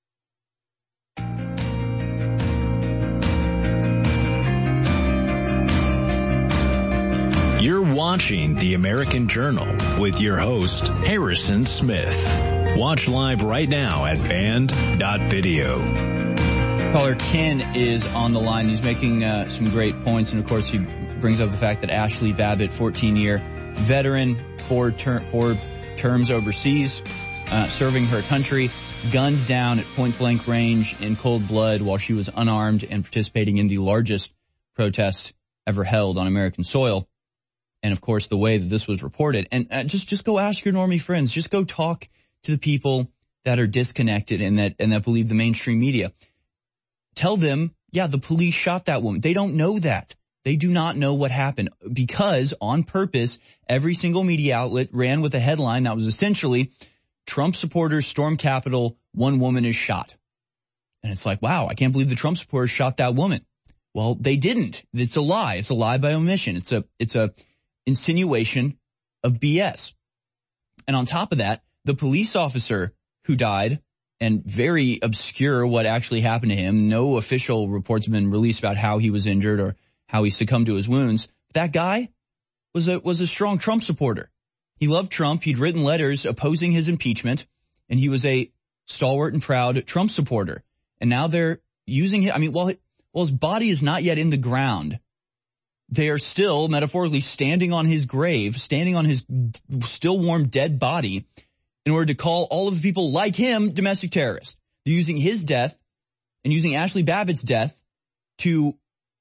You're watching The American Journal with your host, Harrison Smith. Watch live right now at band dot video. Caller Ken is on the line. He's making uh, some great points, and of course he brings up the fact that Ashley Babbitt, fourteen-year veteran, four, ter- four terms overseas, uh, serving her country, gunned down at point-blank range in cold blood while she was unarmed and participating in the largest protest ever held on American soil. And, of course, the way that this was reported. And uh, just just go ask your normie friends. Just go talk to the people that are disconnected and that and that believe the mainstream media. Tell them, yeah, the police shot that woman. They don't know that. They do not know what happened because, on purpose, every single media outlet ran with a headline that was essentially, Trump supporters storm Capitol, one woman is shot. And it's like, wow, I can't believe the Trump supporters shot that woman. Well, they didn't. It's a lie. It's a lie by omission. It's a it's a insinuation of B S. And on top of that, the police officer who died, and very obscure what actually happened to him. No official reports have been released about how he was injured or how he succumbed to his wounds. That guy was a was a strong Trump supporter. He loved Trump. He'd written letters opposing his impeachment, and he was a stalwart and proud Trump supporter. And now they're using him. I mean, while, while his body is not yet in the ground, they are still metaphorically standing on his grave, standing on his still warm dead body in order to call all of the people like him domestic terrorists. They're using his death and using Ashley Babbitt's death to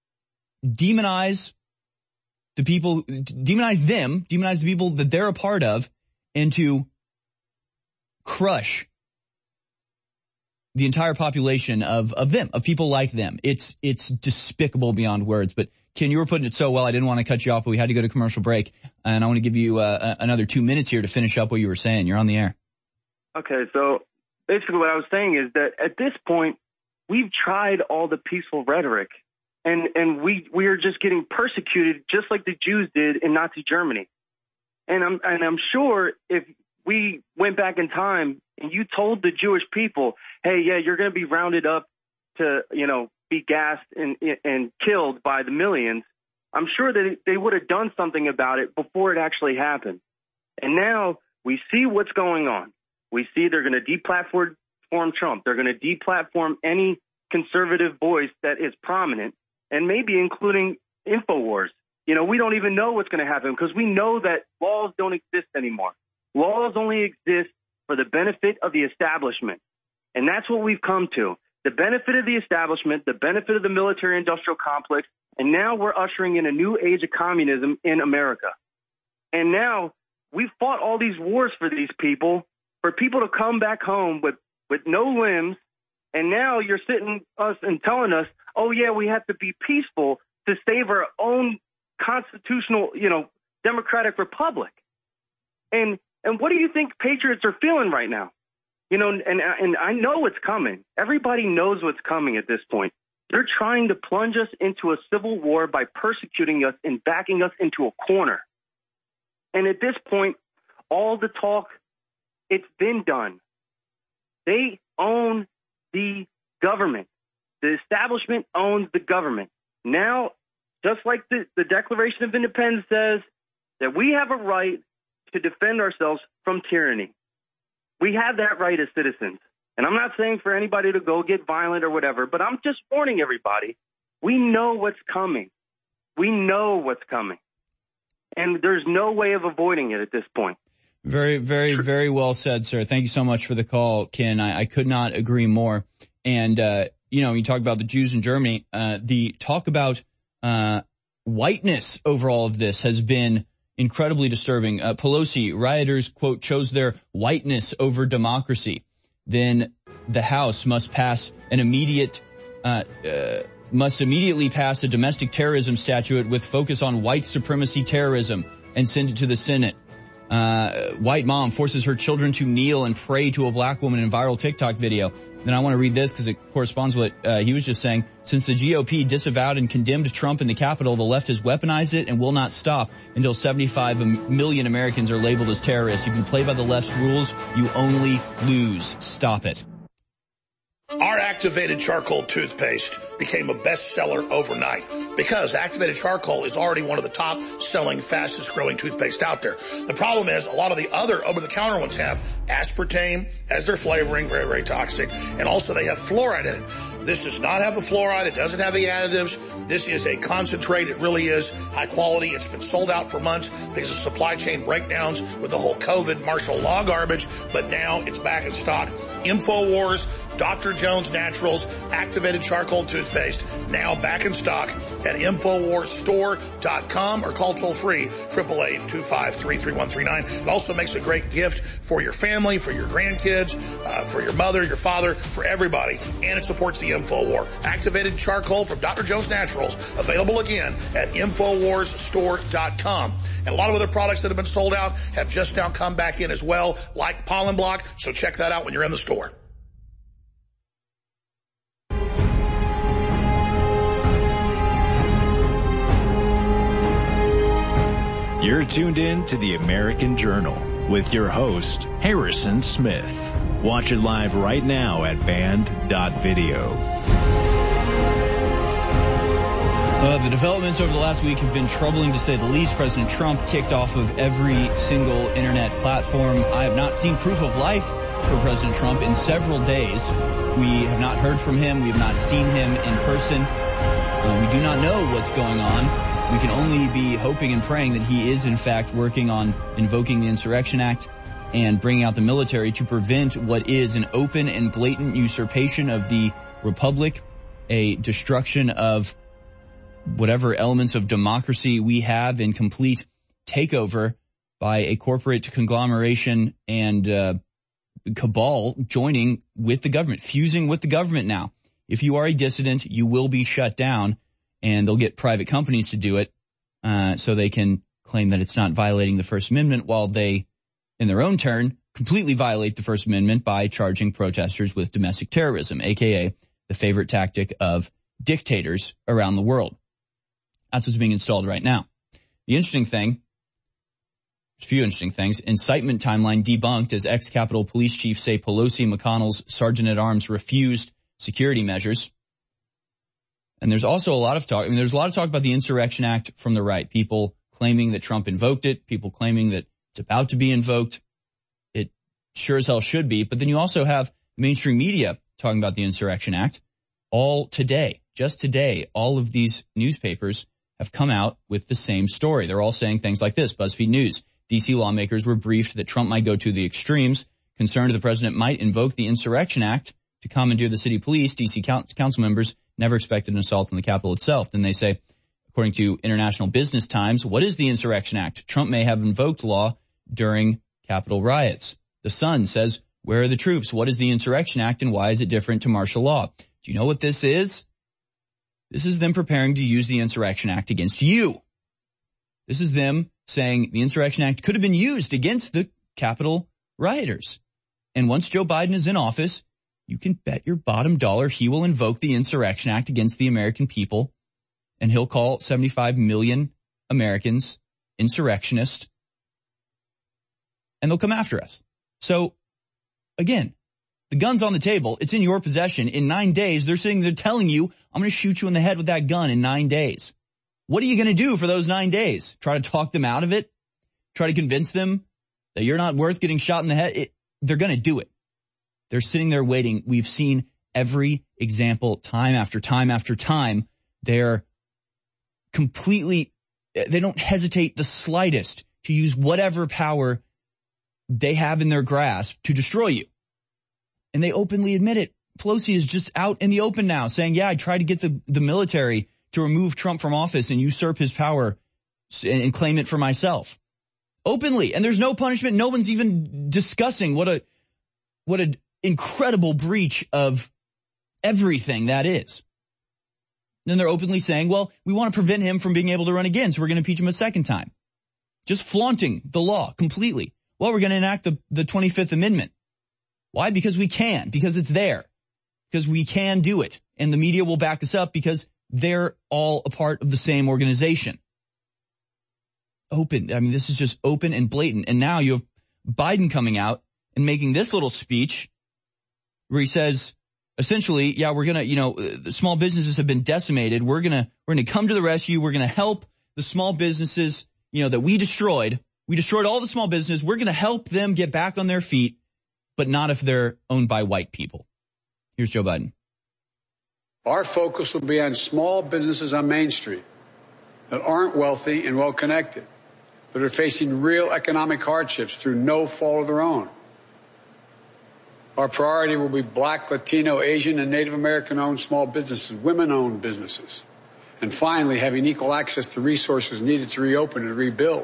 demonize the people, demonize them, demonize the people that they're a part of, and to crush the entire population of, of them, of people like them. It's, it's despicable beyond words. But Ken, you were putting it so well, I didn't want to cut you off, but we had to go to commercial break. And I want to give you uh, another two minutes here to finish up what you were saying. You're on the air. Okay, so basically what I was saying is that at this point, we've tried all the peaceful rhetoric, and, and we, we are just getting persecuted just like the Jews did in Nazi Germany. And I'm, and I'm sure if we went back in time and you told the Jewish people, hey, yeah, you're going to be rounded up to, you know, be gassed and, and killed by the millions, I'm sure that they would have done something about it before it actually happened. And now we see what's going on. We see they're going to deplatform Trump. They're going to deplatform any conservative voice that is prominent, and maybe including InfoWars. You know, we don't even know what's going to happen because we know that laws don't exist anymore. Laws only exist for the benefit of the establishment. And that's what we've come to. The benefit of the establishment, the benefit of the military-industrial complex, and now we're ushering in a new age of communism in America. And now we've fought all these wars for these people, for people to come back home with, with no limbs, and now you're sitting us and telling us, oh, yeah, we have to be peaceful to save our own constitutional, you know, democratic republic. And and what do you think patriots are feeling right now? You know, and and I know what's coming. Everybody knows what's coming at this point. They're trying to plunge us into a civil war by persecuting us and backing us into a corner. And at this point, all the talk, it's been done. They own the government. The establishment owns the government. Now, just like the, the Declaration of Independence says, that we have a right to defend ourselves from tyranny. We have that right as citizens. And I'm not saying for anybody to go get violent or whatever, but I'm just warning everybody. We know what's coming. We know what's coming. And there's no way of avoiding it at this point. Very, very, very well said, sir. Thank you so much for the call, Ken. I, I could not agree more. And, uh, you know, you talk about the Jews in Germany, uh, the talk about, uh, whiteness over all of this has been incredibly disturbing. Uh, Pelosi, rioters, quote, chose their whiteness over democracy. Then the House must pass an immediate, uh, uh, must immediately pass a domestic terrorism statute with focus on white supremacy terrorism and send it to the Senate. Uh, white mom forces her children to kneel and pray to a black woman in viral TikTok video. Then I want to read this because it corresponds with what uh, he was just saying. Since the G O P disavowed and condemned Trump in the Capitol, the left has weaponized it and will not stop until seventy-five million Americans are labeled as terrorists. If you play by the left's rules, you only lose. Stop it. Our activated charcoal toothpaste became a bestseller overnight because activated charcoal is already one of the top selling, fastest growing toothpaste out there. The problem is a lot of the other over-the-counter ones have aspartame as their flavoring, very, very toxic, and also they have fluoride in it. This does not have the fluoride. It doesn't have the additives. This is a concentrate. It really is high quality. It's been sold out for months because of supply chain breakdowns with the whole COVID martial law garbage, but now it's back in stock. InfoWars, Doctor Jones Naturals, activated charcoal toothpaste, now back in stock at infowars store dot com or call toll free, eight eight eight, two five three, three one three nine. It also makes a great gift for your family, for your grandkids, uh, for your mother, your father, for everybody, and it supports the InfoWar. Activated charcoal from Doctor Jones Naturals, available again at infowars store dot com. And a lot of other products that have been sold out have just now come back in as well, like Pollen Block, so check that out when you're in the store. You're tuned in to the American Journal with your host, Harrison Smith. Watch it live right now at band dot video. Uh, the developments over the last week have been troubling to say the least. President Trump kicked off of every single internet platform. I have not seen proof of life for President Trump in several days. We have not heard from him. We have not seen him in person. Uh, we do not know what's going on. We can only be hoping and praying that he is, in fact, working on invoking the Insurrection Act and bringing out the military to prevent what is an open and blatant usurpation of the republic, a destruction of whatever elements of democracy we have, in complete takeover by a corporate conglomeration and uh, cabal joining with the government, fusing with the government now. If you are a dissident, you will be shut down. And they'll get private companies to do it, uh, so they can claim that it's not violating the First Amendment, while they, in their own turn, completely violate the First Amendment by charging protesters with domestic terrorism, aka the favorite tactic of dictators around the world. That's what's being installed right now. The interesting thing, a few interesting things, incitement timeline debunked as ex-Capitol Police Chief say Pelosi McConnell's Sergeant-at-Arms refused security measures. And there's also a lot of talk, I mean, there's a lot of talk about the Insurrection Act from the right. People claiming that Trump invoked it, people claiming that it's about to be invoked. It sure as hell should be. But then you also have mainstream media talking about the Insurrection Act. All today, just today, all of these newspapers have come out with the same story. They're all saying things like this. BuzzFeed News, D C lawmakers were briefed that Trump might go to the extremes, concerned the president might invoke the Insurrection Act to commandeer the city police. D C council members never expected an assault on the Capitol itself. Then they say, according to International Business Times, what is the Insurrection Act? Trump may have invoked law during Capitol riots. The Sun says, where are the troops? What is the Insurrection Act and why is it different to martial law? Do you know what this is? This is them preparing to use the Insurrection Act against you. This is them saying the Insurrection Act could have been used against the Capitol rioters. And once Joe Biden is in office, you can bet your bottom dollar he will invoke the Insurrection Act against the American people, and he'll call seventy-five million Americans insurrectionists, and they'll come after us. So, again, the gun's on the table. It's in your possession. In nine days, they're sitting there telling you, I'm going to shoot you in the head with that gun in nine days. What are you going to do for those nine days? Try to talk them out of it? Try to convince them that you're not worth getting shot in the head? It, they're going to do it. They're sitting there waiting. We've seen every example time after time after time. They're completely, they don't hesitate the slightest to use whatever power they have in their grasp to destroy you. And they openly admit it. Pelosi is just out in the open now saying, yeah, I tried to get the, the military to remove Trump from office and usurp his power and, and claim it for myself. Openly. And there's no punishment. No one's even discussing what a, what an incredible breach of everything that is. Then they're openly saying, well, we want to prevent him from being able to run again, so we're going to impeach him a second time. Just flaunting the law completely. Well, we're going to enact the, the twenty-fifth Amendment. Why? Because we can. Because it's there. Because we can do it. And the media will back us up because they're all a part of the same organization. Open. I mean, this is just open and blatant. And now you have Biden coming out and making this little speech where he says, essentially, yeah, we're going to, you know, the small businesses have been decimated. We're going to, we're going to come to the rescue. We're going to help the small businesses, you know, that we destroyed. We destroyed all the small businesses. We're going to help them get back on their feet, but not if they're owned by white people. Here's Joe Biden. Our focus will be on small businesses on Main Street that aren't wealthy and well connected, that are facing real economic hardships through no fault of their own. Our priority will be Black, Latino, Asian, and Native American-owned small businesses, women-owned businesses, and finally having equal access to resources needed to reopen and rebuild.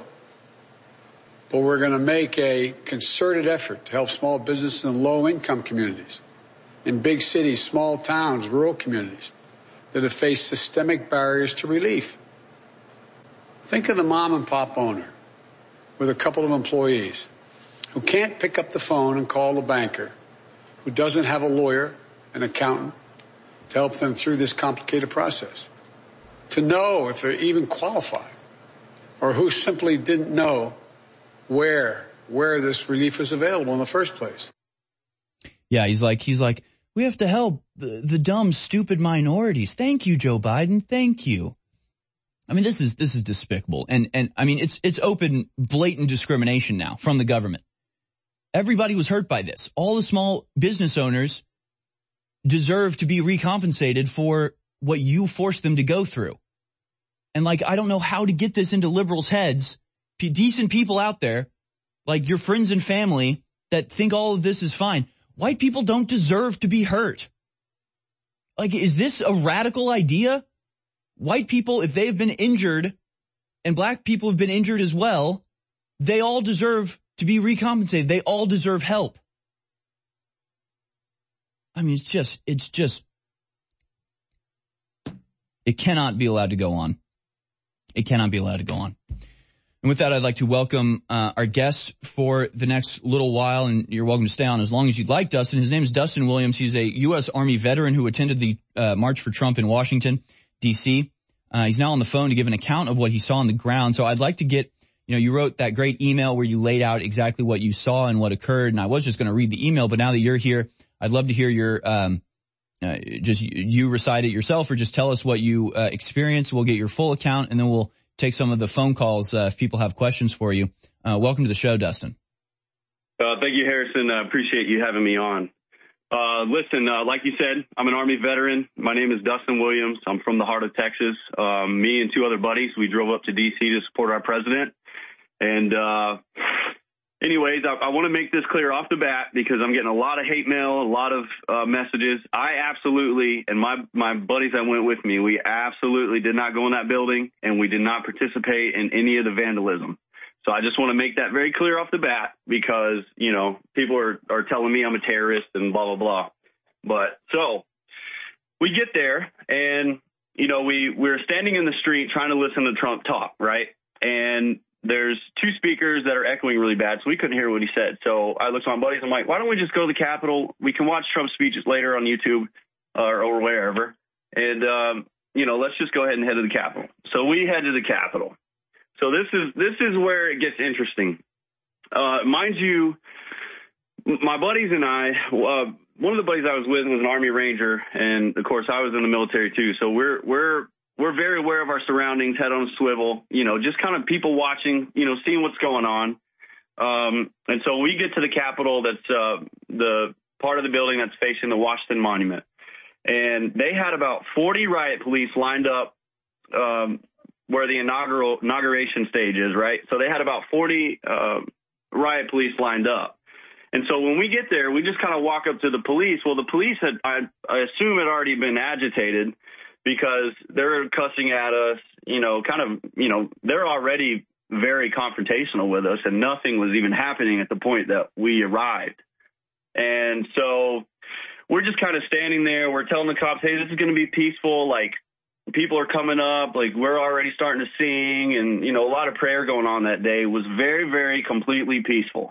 But we're going to make a concerted effort to help small businesses in low-income communities, in big cities, small towns, rural communities that have faced systemic barriers to relief. Think of the mom-and-pop owner with a couple of employees who can't pick up the phone and call the banker, who doesn't have a lawyer, an accountant, to help them through this complicated process, to know if they're even qualified, or who simply didn't know where, where this relief is available in the first place. Yeah, he's like, he's like, we have to help the, the dumb, stupid minorities. Thank you, Joe Biden. Thank you. I mean, this is, this is despicable. And, and I mean, it's, it's open, blatant discrimination now from the government. Everybody was hurt by this. All the small business owners deserve to be recompensated for what you forced them to go through. And like, I don't know how to get this into liberals' heads, P- decent people out there, like your friends and family that think all of this is fine. White people don't deserve to be hurt. Like, is this a radical idea? White people, if they have been injured and black people have been injured as well, they all deserve to be recompensated. They all deserve help. I mean, it's just, it's just, it cannot be allowed to go on. It cannot be allowed to go on. And with that, I'd like to welcome uh, our guest for the next little while, and you're welcome to stay on as long as you'd like, Dustin. His name is Dustin Williams. He's a U S Army veteran who attended the uh, March for Trump in Washington, D C Uh, he's now on the phone to give an account of what he saw on the ground. So I'd like to get, you know, you wrote that great email where you laid out exactly what you saw and what occurred, and I was just going to read the email, but now that you're here, I'd love to hear your, um, uh, just you recite it yourself or just tell us what you uh, experienced. We'll get your full account, and then we'll take some of the phone calls uh, if people have questions for you. Uh, welcome to the show, Dustin. Uh, thank you, Harrison. I appreciate you having me on. Uh, listen, uh, like you said, I'm an Army veteran. My name is Dustin Williams. I'm from the heart of Texas. Um, me and two other buddies, we drove up to D C to support our president. And uh, anyways, I, I want to make this clear off the bat because I'm getting a lot of hate mail, a lot of uh, messages. I absolutely, and my, my buddies that went with me, we absolutely did not go in that building, and we did not participate in any of the vandalism. So I just want to make that very clear off the bat because, you know, people are, are telling me I'm a terrorist and blah, blah, blah. But so we get there, and you know, we, we were standing in the street trying to listen to Trump talk, right? And there's two speakers that are echoing really bad, so we couldn't hear what he said. So I looked at my buddies. I'm like, why don't we just go to the Capitol? We can watch Trump's speeches later on YouTube or, or wherever. And, um, you know, let's just go ahead and head to the Capitol. So we head to the Capitol. So this is this is where it gets interesting. Uh, mind you, my buddies and I, uh, one of the buddies I was with was an Army Ranger, and of course I was in the military too. So we're we're we're very aware of our surroundings, head on a swivel, you know, just kind of people watching, you know, seeing what's going on. Um, and so we get to the Capitol, that's uh, the part of the building that's facing the Washington Monument, and they had about forty riot police lined up um, where the inaugural inauguration stage is, right? So they had about forty uh, riot police lined up. And so when we get there, we just kind of walk up to the police. Well, the police had, I, I assume, had already been agitated because they're cussing at us, you know, kind of, you know, they're already very confrontational with us, and nothing was even happening at the point that we arrived. And so we're just kind of standing there. We're telling the cops, hey, this is going to be peaceful. Like, people are coming up. Like, we're already starting to sing. And, you know, a lot of prayer going on that day. It was very, very completely peaceful.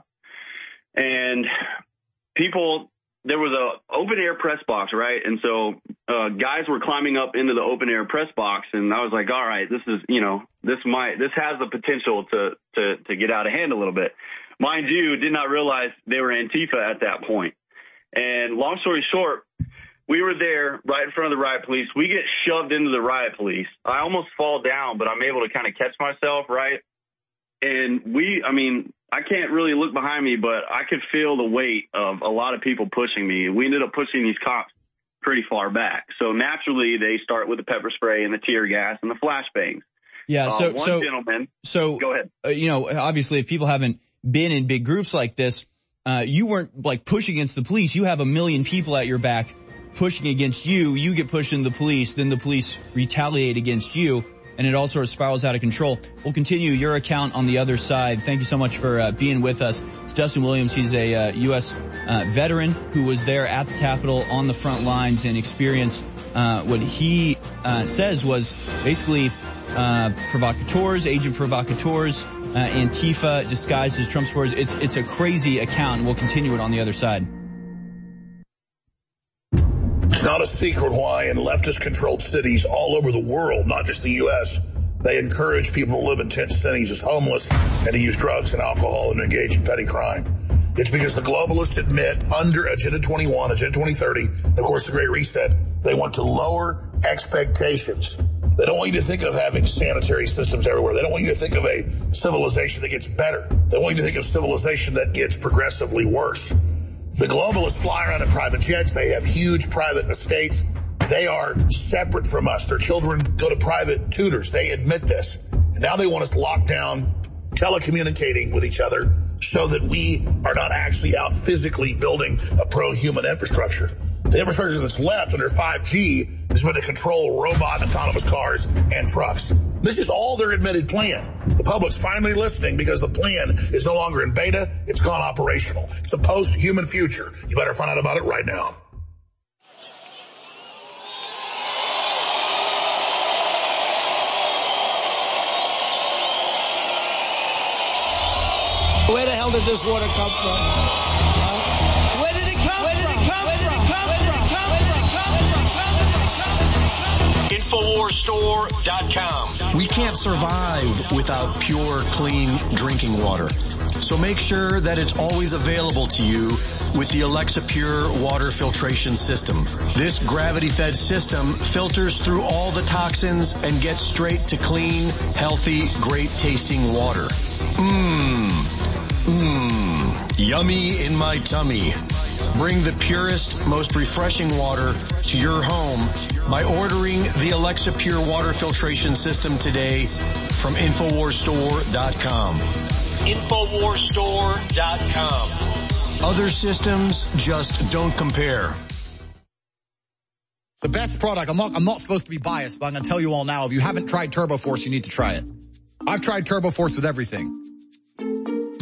And people, there was a open air press box, right? And so uh, guys were climbing up into the open air press box, and I was like, all right, this is, you know, this might, this has the potential to, to, to get out of hand a little bit. Mind you, did not realize they were Antifa at that point. And long story short, we were there right in front of the riot police. We get shoved into the riot police. I almost fall down, but I'm able to kind of catch myself, right? And we, I mean, I can't really look behind me, but I could feel the weight of a lot of people pushing me. We ended up pushing these cops pretty far back. So naturally, they start with the pepper spray and the tear gas and the flashbangs. Yeah. So, uh, one so, gentleman. So, go ahead. Uh, you know, obviously, if people haven't been in big groups like this, uh, you weren't like pushing against the police. You have a million people at your back pushing against you. You get pushed into the police, then the police retaliate against you, and it all sort of spirals out of control. We'll continue your account on the other side. Thank you so much for uh, being with us. It's Dustin Williams. He's a uh, U S uh, veteran who was there at the Capitol on the front lines and experienced uh, what he uh, says was basically uh, provocateurs, agent provocateurs, uh, Antifa disguised as Trump supporters. It's, it's a crazy account, and we'll continue it on the other side. It's not a secret why in leftist-controlled cities all over the world, not just the U S, they encourage people to live in tent cities as homeless and to use drugs and alcohol and engage in petty crime. It's because the globalists admit under Agenda twenty-one, Agenda twenty thirty, and of course the Great Reset, they want to lower expectations. They don't want you to think of having sanitary systems everywhere. They don't want you to think of a civilization that gets better. They want you to think of civilization that gets progressively worse. The globalists fly around in private jets. They have huge private estates. They are separate from us. Their children go to private tutors. They admit this. And now they want us locked down, telecommunicating with each other so that we are not actually out physically building a pro-human infrastructure. The infrastructure that's left under five G is meant to control robot autonomous cars and trucks. This is all their admitted plan. The public's finally listening because the plan is no longer in beta. It's gone operational. It's a post-human future. You better find out about it right now. Where the hell did this water come from? Where did it come Where did it come Where did it come Where did it come Where did it come Infowars Store dot com. We can't survive without pure, clean drinking water. So make sure that it's always available to you with the Alexa Pure water filtration system. This gravity-fed system filters through all the toxins and gets straight to clean, healthy, great-tasting water. Mmm. Mmm. Yummy in my tummy. Bring the purest, most refreshing water to your home by ordering the Alexa Pure water filtration system today from Infowars Store dot com. Infowars Store dot com. Other systems just don't compare. The best product, I'm not, I'm not supposed to be biased, but I'm going to tell you all now, if you haven't tried TurboForce, you need to try it. I've tried TurboForce with everything.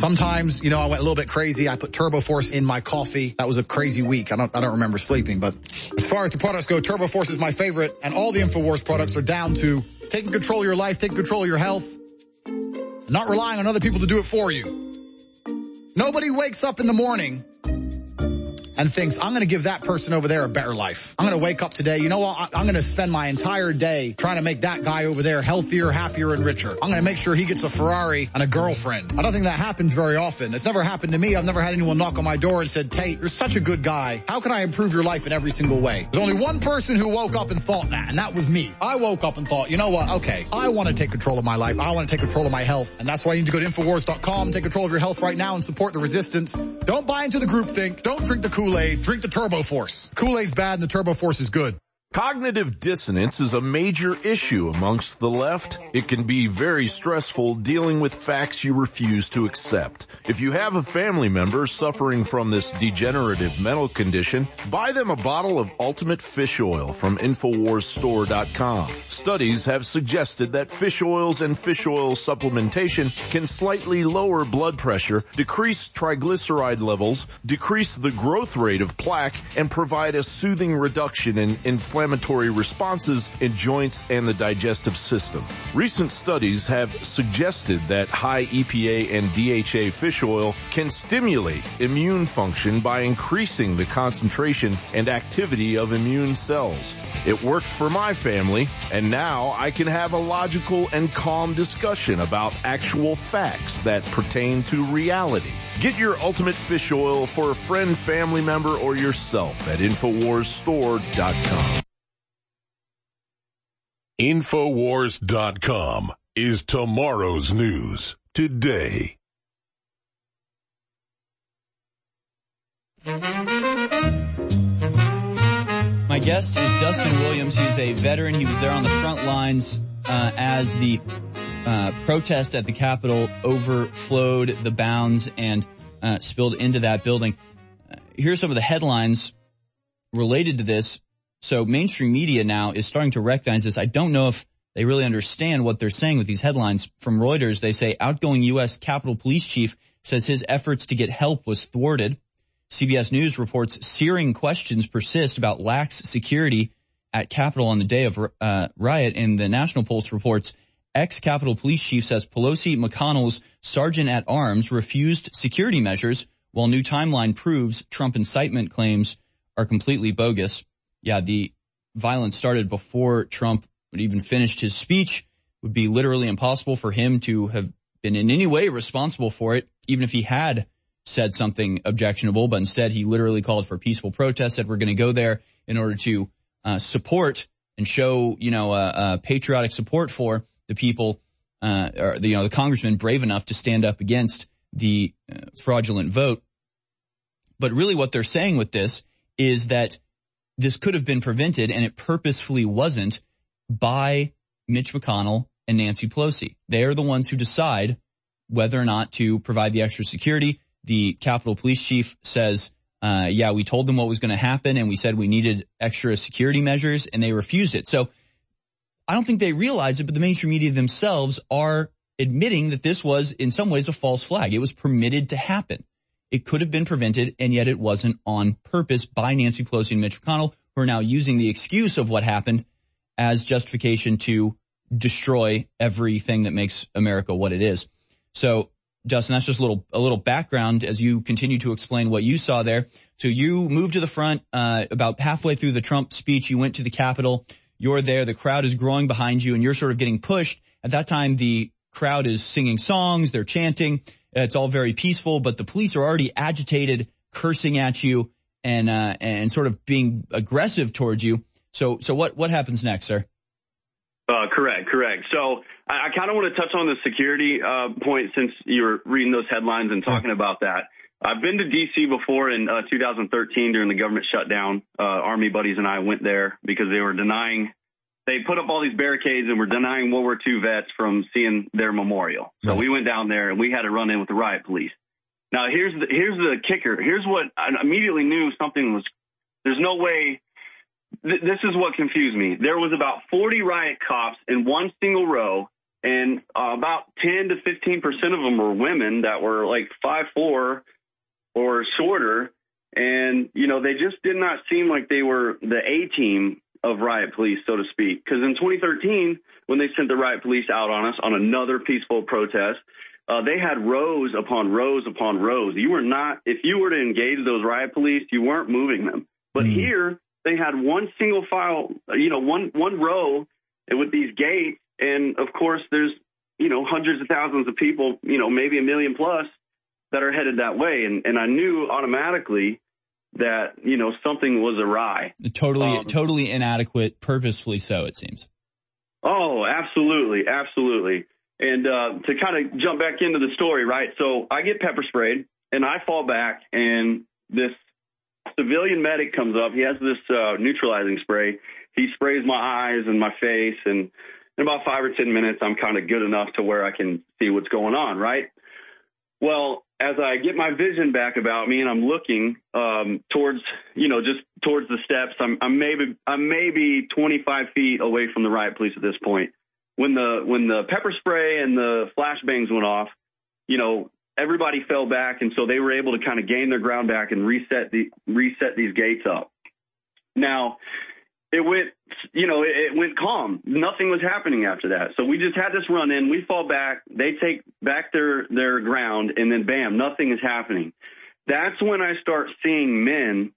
Sometimes, you know, I went a little bit crazy. I put Turbo Force in my coffee. That was a crazy week. I don't, I don't remember sleeping, but as far as the products go, Turbo Force is my favorite, and all the InfoWars products are down to taking control of your life, taking control of your health, not relying on other people to do it for you. Nobody wakes up in the morning and thinks, I'm going to give that person over there a better life. I'm going to wake up today. You know what? I'm going to spend my entire day trying to make that guy over there healthier, happier, and richer. I'm going to make sure he gets a Ferrari and a girlfriend. I don't think that happens very often. It's never happened to me. I've never had anyone knock on my door and said, Tate, you're such a good guy. How can I improve your life in every single way? There's only one person who woke up and thought that, and that was me. I woke up and thought, you know what? Okay, I want to take control of my life. I want to take control of my health. And that's why you need to go to Infowars dot com, take control of your health right now and support the resistance. Don't buy into the groupthink. Don't drink the Kool-Aid. Drink the Turbo Force. Kool-Aid's bad and the Turbo Force is good. Cognitive dissonance is a major issue amongst the left. It can be very stressful dealing with facts you refuse to accept. If you have a family member suffering from this degenerative mental condition, buy them a bottle of Ultimate Fish Oil from Infowars Store dot com. Studies have suggested that fish oils and fish oil supplementation can slightly lower blood pressure, decrease triglyceride levels, decrease the growth rate of plaque, and provide a soothing reduction in inflammation. Inflammatory responses in joints and the digestive system. Recent studies have suggested that high E P A and D H A fish oil can stimulate immune function by increasing the concentration and activity of immune cells. It worked for my family, and now I can have a logical and calm discussion about actual facts that pertain to reality. Get your Ultimate Fish Oil for a friend, family member, or yourself at Infowars Store dot com. Infowars dot com is tomorrow's news today. My guest is Dustin Williams. He's a veteran. He was there on the front lines uh, as the uh, protest at the Capitol overflowed the bounds and uh, spilled into that building. Uh, here's some of the headlines related to this. So mainstream media now is starting to recognize this. I don't know if they really understand what they're saying with these headlines. From Reuters, they say outgoing U S Capitol Police Chief says his efforts to get help was thwarted. C B S News reports searing questions persist about lax security at Capitol on the day of uh, riot. And the National Pulse reports ex-Capitol Police Chief says Pelosi McConnell's sergeant-at-arms refused security measures, while new timeline proves Trump incitement claims are completely bogus. Yeah, the violence started before Trump would even finished his speech. It would be literally impossible for him to have been in any way responsible for it, even if he had said something objectionable. But instead, he literally called for peaceful protest, said we're going to go there in order to uh, support and show, you know, uh, uh, patriotic support for the people, uh, or the, you know, the congressman brave enough to stand up against the uh, fraudulent vote. But really what they're saying with this is that this could have been prevented, and it purposefully wasn't, by Mitch McConnell and Nancy Pelosi. They are the ones who decide whether or not to provide the extra security. The Capitol Police Chief says, uh, yeah, we told them what was going to happen, and we said we needed extra security measures, and they refused it. So I don't think they realize it, but the mainstream media themselves are admitting that this was, in some ways, a false flag. It was permitted to happen. It could have been prevented, and yet it wasn't on purpose by Nancy Pelosi and Mitch McConnell, who are now using the excuse of what happened as justification to destroy everything that makes America what it is. So, Justin, that's just a little a little background as you continue to explain what you saw there. So you moved to the front uh, about halfway through the Trump speech. You went to the Capitol. You're there. The crowd is growing behind you, and you're sort of getting pushed. At that time, the crowd is singing songs. They're chanting. It's all very peaceful, but the police are already agitated, cursing at you, and uh, and sort of being aggressive towards you. So so what what happens next, sir? Uh, correct, correct. So I, I kind of want to touch on the security uh, point since you were reading those headlines and talking about that. I've been to D C before in uh, two thousand thirteen during the government shutdown. Uh, Army buddies and I went there because they were denying. They put up all these barricades and were denying World War Two vets from seeing their memorial. So right. We went down there and we had to run in with the riot police. Now, here's the, here's the kicker. Here's what I immediately knew something was, there's no way. Th- this is what confused me. There was about forty riot cops in one single row and uh, about ten to fifteen percent of them were women that were like five foot four or shorter. And, you know, they just did not seem like they were the A team of riot police, so to speak. Because in twenty thirteen, when they sent the riot police out on us on another peaceful protest, uh, they had rows upon rows upon rows. You were not, if you were to engage those riot police, you weren't moving them. But mm. here, they had one single file, you know, one one row with these gates. And, of course, there's, you know, hundreds of thousands of people, you know, maybe a million plus that are headed that way. And, and I knew automatically that, you know, something was awry. Totally, um, totally inadequate, purposefully so, it seems. Oh, absolutely, absolutely. And uh, to kind of jump back into the story, right? So I get pepper sprayed, and I fall back, and this civilian medic comes up. He has this uh, neutralizing spray. He sprays my eyes and my face, and in about five or ten minutes, I'm kind of good enough to where I can see what's going on, right? Well, as I get my vision back about me and I'm looking um, towards, you know, just towards the steps, I'm, I'm maybe I'm maybe twenty-five feet away from the riot police at this point. When the when the pepper spray and the flashbangs went off, you know, everybody fell back, and so they were able to kind of gain their ground back and reset the reset these gates up. Now, it went, you know, it, it went calm. Nothing was happening after that. So we just had this run in. We fall back. They take back their, their ground, and then, bam, nothing is happening. That's when I start seeing men,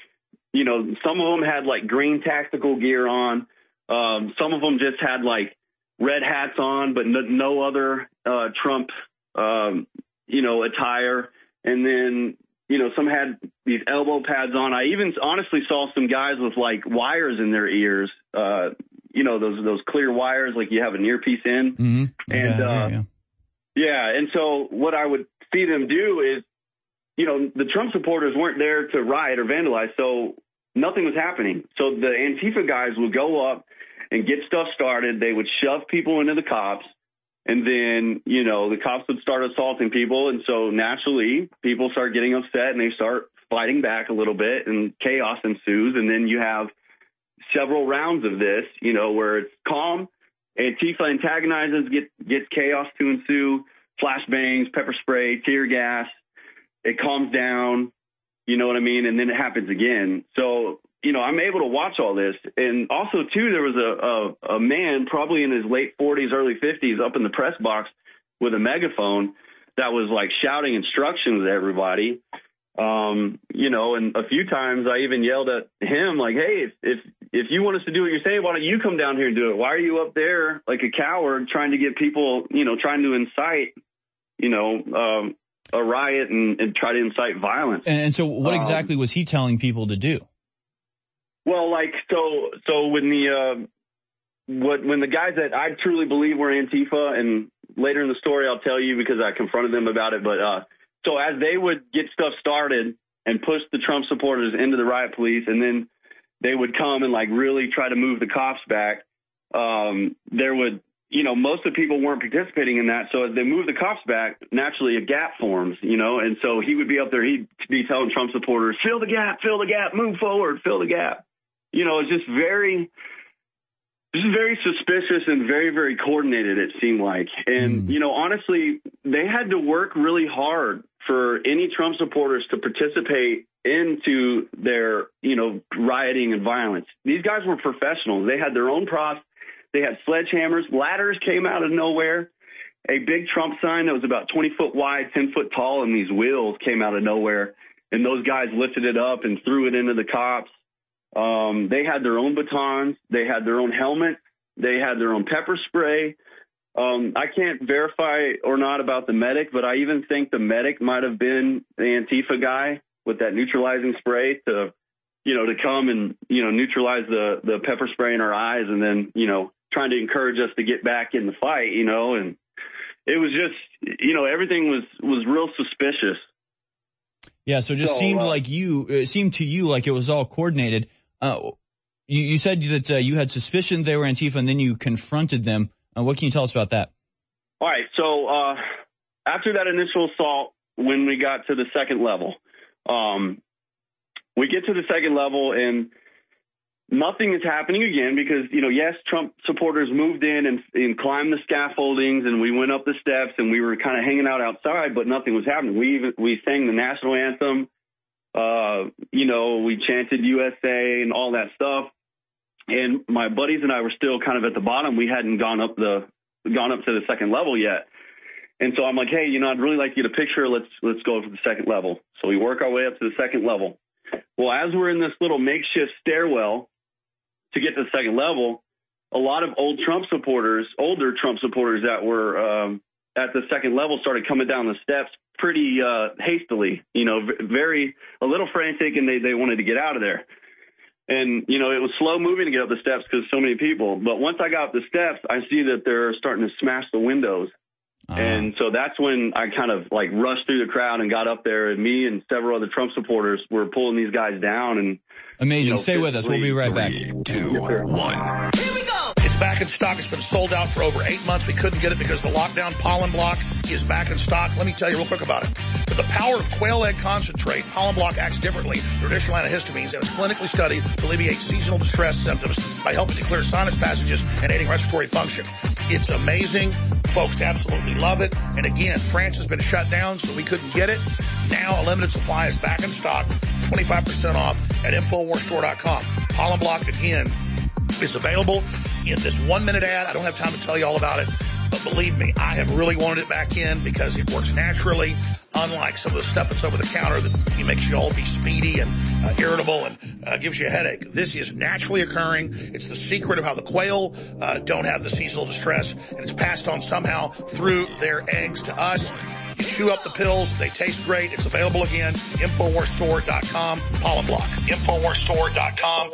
you know, some of them had, like, green tactical gear on. Um, some of them just had, like, red hats on, but no, no other uh, Trump, um, you know, attire. And then, you know, some had these elbow pads on. I even honestly saw some guys with like wires in their ears, uh, you know, those those clear wires like you have an earpiece in. Mm-hmm. And yeah, uh, yeah. yeah, and so what I would see them do is, you know, the Trump supporters weren't there to riot or vandalize, so nothing was happening. So the Antifa guys would go up and get stuff started. They would shove people into the cops. And then, you know, the cops would start assaulting people. And so naturally, people start getting upset and they start fighting back a little bit and chaos ensues. And then you have several rounds of this, you know, where it's calm. Antifa antagonizes, get, gets chaos to ensue, flashbangs, pepper spray, tear gas. It calms down, you know what I mean? And then it happens again. So, you know, I'm able to watch all this. And also, too, there was a, a, a man probably in his late forties, early fifties up in the press box with a megaphone that was like shouting instructions at everybody. Um, you know, and a few times I even yelled at him like, hey, if, if if you want us to do what you're saying, why don't you come down here and do it? Why are you up there like a coward trying to get people, you know, trying to incite, you know, um, a riot and, and try to incite violence? And, and so what um, exactly was he telling people to do? Well, like, so, so when the, uh, what, when the guys that I truly believe were Antifa, and later in the story, I'll tell you because I confronted them about it. But, uh, so as they would get stuff started and push the Trump supporters into the riot police, and then they would come and like really try to move the cops back, um, there would, you know, most of the people weren't participating in that. So as they move the cops back, naturally a gap forms, you know, and so he would be up there, he'd be telling Trump supporters, fill the gap, fill the gap, move forward, fill the gap. You know, it's just very, just very suspicious and very, very coordinated, it seemed like. And, mm. you know, honestly, they had to work really hard for any Trump supporters to participate into their, you know, rioting and violence. These guys were professionals. They had their own props. They had sledgehammers. Ladders came out of nowhere. A big Trump sign that was about twenty foot wide, ten foot tall, and these wheels came out of nowhere. And those guys lifted it up and threw it into the cops. Um, they had their own batons. They had their own helmet. They had their own pepper spray. Um, I can't verify or not about the medic, but I even think the medic might have been the Antifa guy with that neutralizing spray to, you know, to come and, you know, neutralize the, the pepper spray in our eyes and then, you know, trying to encourage us to get back in the fight, you know, and it was just, you know, everything was, was real suspicious. Yeah. So it just so, seemed uh, like you, it seemed to you like it was all coordinated. Uh, you, you said that uh, you had suspicion they were Antifa, and then you confronted them. Uh, what can you tell us about that? All right. So uh, after that initial assault, when we got to the second level, um, we get to the second level, and nothing is happening again because, you know, yes, Trump supporters moved in and, and climbed the scaffoldings, and we went up the steps, and we were kind of hanging out outside, but nothing was happening. We even, we sang the national anthem. Uh, you know, we chanted U S A and all that stuff. And my buddies and I were still kind of at the bottom. We hadn't gone up the gone up to the second level yet. And so I'm like, hey, you know, I'd really like you to picture. Let's let's go to the second level. So we work our way up to the second level. Well, as we're in this little makeshift stairwell to get to the second level, a lot of old Trump supporters, older Trump supporters that were um, at the second level started coming down the steps pretty uh, hastily, you know, very a little frantic, and they, they wanted to get out of there. And, you know, it was slow moving to get up the steps because so many people. But once I got up the steps, I see that they're starting to smash the windows. Uh-huh. And so that's when I kind of like rushed through the crowd and got up there, and me and several other Trump supporters were pulling these guys down. And amazing. You know, Stay with us. We'll be right back. Three, two, one. Here we go. It's back in stock. It's been sold out for over eight months. We couldn't get it because of the lockdown. Pollen Block is back in stock. Let me tell you real quick about it. With the power of quail egg concentrate, Pollen Block acts differently than traditional antihistamines, and it's clinically studied to alleviate seasonal distress symptoms by helping to clear sinus passages and aiding respiratory function. It's amazing. Folks absolutely love it. And again, France has been shut down, so we couldn't get it. Now a limited supply is back in stock, twenty-five percent off at Infowars Store dot com. Pollen Block, again, is available in this one-minute ad. I don't have time to tell you all about it, but believe me, I have really wanted it back in because it works naturally, unlike some of the stuff that's over the counter that makes you all be speedy and uh, irritable and uh, gives you a headache. This is naturally occurring. It's the secret of how the quail uh, don't have the seasonal distress, and it's passed on somehow through their eggs to us. You chew up the pills. They taste great. It's available again. Infowars Store dot com. Pollen Block. Infowars Store dot com.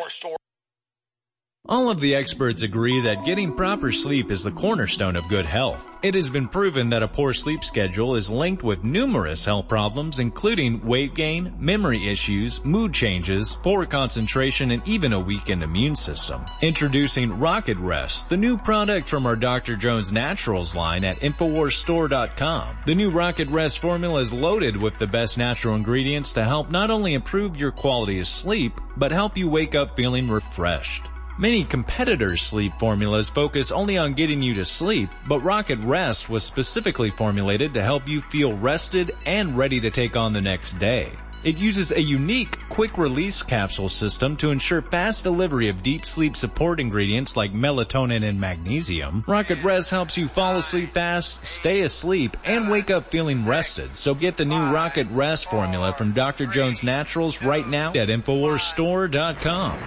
All of the experts agree that getting proper sleep is the cornerstone of good health. It has been proven that a poor sleep schedule is linked with numerous health problems, including weight gain, memory issues, mood changes, poor concentration, and even a weakened immune system. Introducing Rocket Rest, the new product from our Doctor Jones Naturals line at Infowars Store dot com. The new Rocket Rest formula is loaded with the best natural ingredients to help not only improve your quality of sleep, but help you wake up feeling refreshed. Many competitors' sleep formulas focus only on getting you to sleep, but Rocket Rest was specifically formulated to help you feel rested and ready to take on the next day. It uses a unique quick-release capsule system to ensure fast delivery of deep sleep support ingredients like melatonin and magnesium. Rocket Rest helps you fall asleep fast, stay asleep, and wake up feeling rested. So get the new Rocket Rest formula from Doctor Jones Naturals right now at Infowars Store dot com.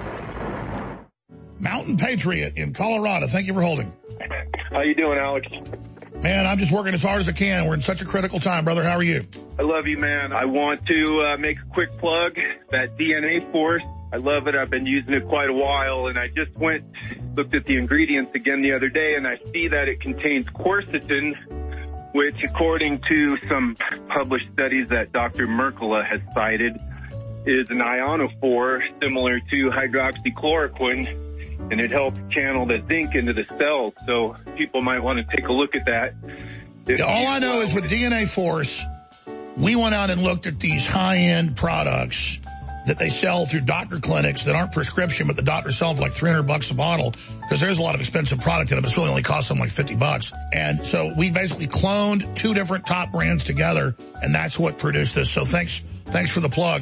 Mountain Patriot in Colorado. Thank you for holding. How you doing, Alex? Man, I'm just working as hard as I can. We're in such a critical time, brother. How are you? I love you, man. I want to uh, make a quick plug. That D N A Force, I love it. I've been using it quite a while, and I just went, looked at the ingredients again the other day, and I see that it contains quercetin, which, according to some published studies that Doctor Mercola has cited, is an ionophore similar to hydroxychloroquine, and it helps channel the zinc into the cells. So people might want to take a look at that. Yeah, all I know is with D N A Force, we went out and looked at these high-end products that they sell through doctor clinics that aren't prescription, but the doctors sell them for like three hundred bucks a bottle because there's a lot of expensive product in them. It's really only costs them like fifty bucks. And so we basically cloned two different top brands together, and that's what produced this. So thanks, thanks for the plug.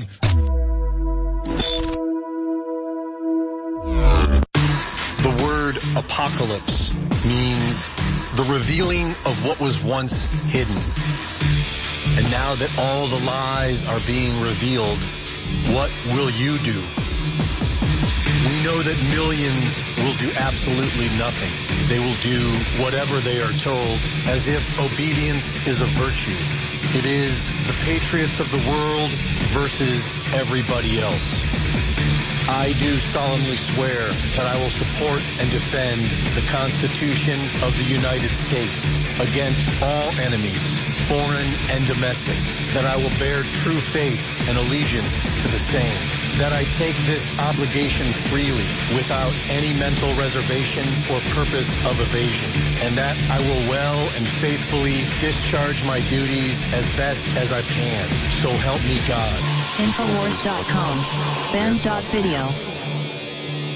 The word apocalypse means the revealing of what was once hidden. And now that all the lies are being revealed, what will you do? We know that millions will do absolutely nothing. They will do whatever they are told, as if obedience is a virtue. It is the patriots of the world versus everybody else. I do solemnly swear that I will support and defend the Constitution of the United States against all enemies, foreign and domestic, that I will bear true faith and allegiance to the same, that I take this obligation freely without any mental reservation or purpose of evasion, and that I will well and faithfully discharge my duties as best as I can. So help me God. Infowars dot com. Ben dot video.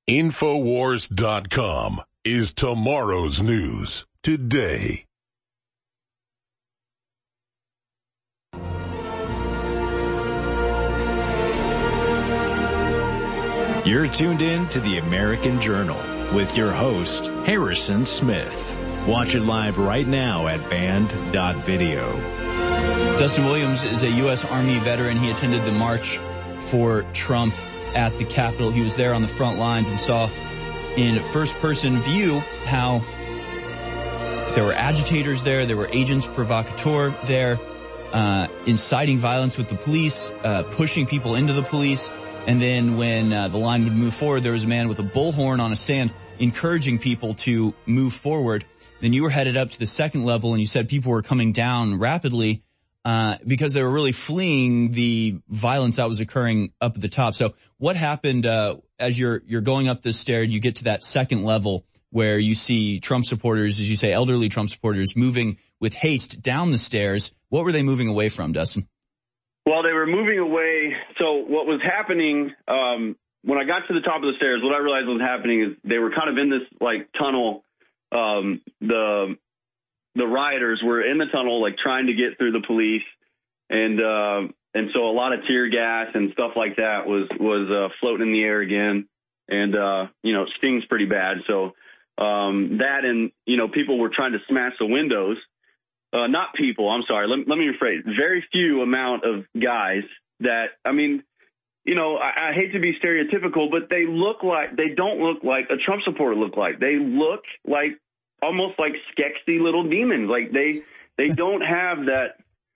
Infowars dot com is tomorrow's news today. You're tuned in to the American Journal with your host, Harrison Smith. Watch it live right now at band dot video. Dustin Williams is a U S Army veteran. He attended the March for Trump at the Capitol. He was there on the front lines and saw in first-person view how there were agitators there, there were agents provocateur there, uh, inciting violence with the police, uh, pushing people into the police. And then when uh, the line would move forward, there was a man with a bullhorn on a stand encouraging people to move forward. Then you were headed up to the second level, and you said people were coming down rapidly uh because they were really fleeing the violence that was occurring up at the top. So what happened uh as you're you're going up this stair, you get to that second level where you see Trump supporters, as you say, elderly Trump supporters moving with haste down the stairs? What were they moving away from, Dustin? Well, they were moving away. So what was happening, um, when I got to the top of the stairs, what I realized was happening is they were kind of in this like tunnel. Um, the, the rioters were in the tunnel, like trying to get through the police. And, uh, and so a lot of tear gas and stuff like that was, was, uh, floating in the air again. And, uh, you know, it stings pretty bad. So, um, that and, you know, people were trying to smash the windows. Uh, not people, I'm sorry. Let, let me rephrase. Very few amount of guys that, I mean, you know, I, I hate to be stereotypical, but they look like, they don't look like a Trump supporter look like. They look like almost like sketchy little demons. Like they, they don't have that.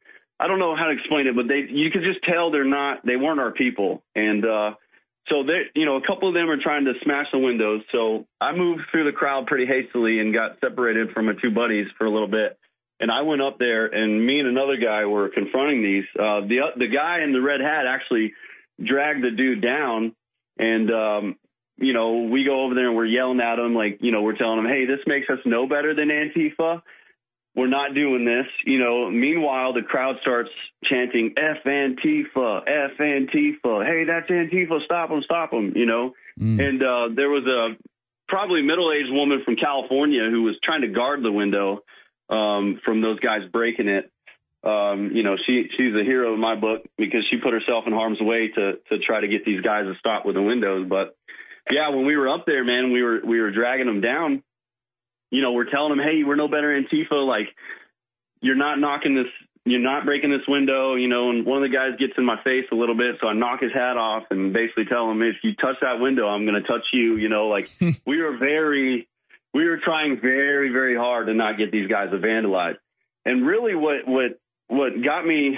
I don't know how to explain it, but they, you could just tell they're not, they weren't our people. And, uh, so they, you know, a couple of them are trying to smash the windows. So I moved through the crowd pretty hastily and got separated from my two buddies for a little bit. And I went up there, and me and another guy were confronting these. Uh, the the guy in the red hat actually dragged the dude down, and um, you know, we go over there and we're yelling at him, like, you know, we're telling him, hey, this makes us no better than Antifa. We're not doing this. You know, meanwhile, the crowd starts chanting, F Antifa, F Antifa. Hey, that's Antifa. Stop them, stop them, you know. Mm. And uh, there was a probably middle-aged woman from California who was trying to guard the window um, from those guys breaking it. Um, you know, she she's a hero in my book because she put herself in harm's way to to try to get these guys to stop with the windows. But yeah, when we were up there, man, we were we were dragging them down. You know, we're telling them, hey, we're no better Antifa. Like, you're not knocking this, you're not breaking this window. You know, and one of the guys gets in my face a little bit, so I knock his hat off and basically tell him, if you touch that window, I'm going to touch you. You know, like we were very, we were trying very, very hard to not get these guys to vandalize. And really, what what what got me,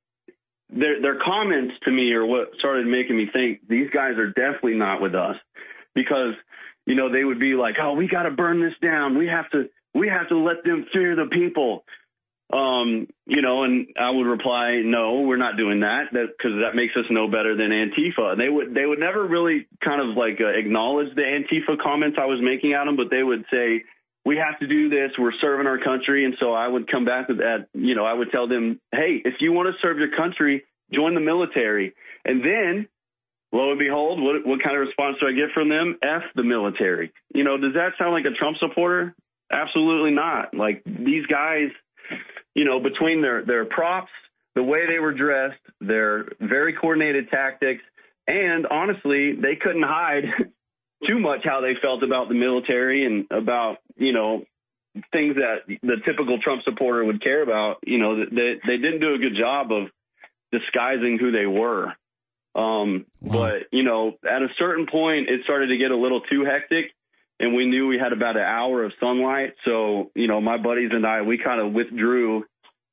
their their comments to me are what started making me think these guys are definitely not with us, because, you know, they would be like, oh, we got to burn this down. We have to, we have to let them fear the people. Um, you know, and I would reply, no, we're not doing that, that because that makes us no better than Antifa. And they would, they would never really kind of like uh, acknowledge the Antifa comments I was making at them, but they would say, we have to do this. We're serving our country. And so I would come back with that. You know, I would tell them, hey, if you want to serve your country, join the military. And then, lo and behold, what, what kind of response do I get from them? F the military. You know, does that sound like a Trump supporter? Absolutely not. Like, these guys, you know, between their, their props, the way they were dressed, their very coordinated tactics, and honestly, they couldn't hide too much how they felt about the military and about, you know, things that the typical Trump supporter would care about. You know, they, they didn't do a good job of disguising who they were. Um, wow. But, you know, at a certain point, it started to get a little too hectic, and we knew we had about an hour of sunlight. So, you know, my buddies and I, we kind of withdrew,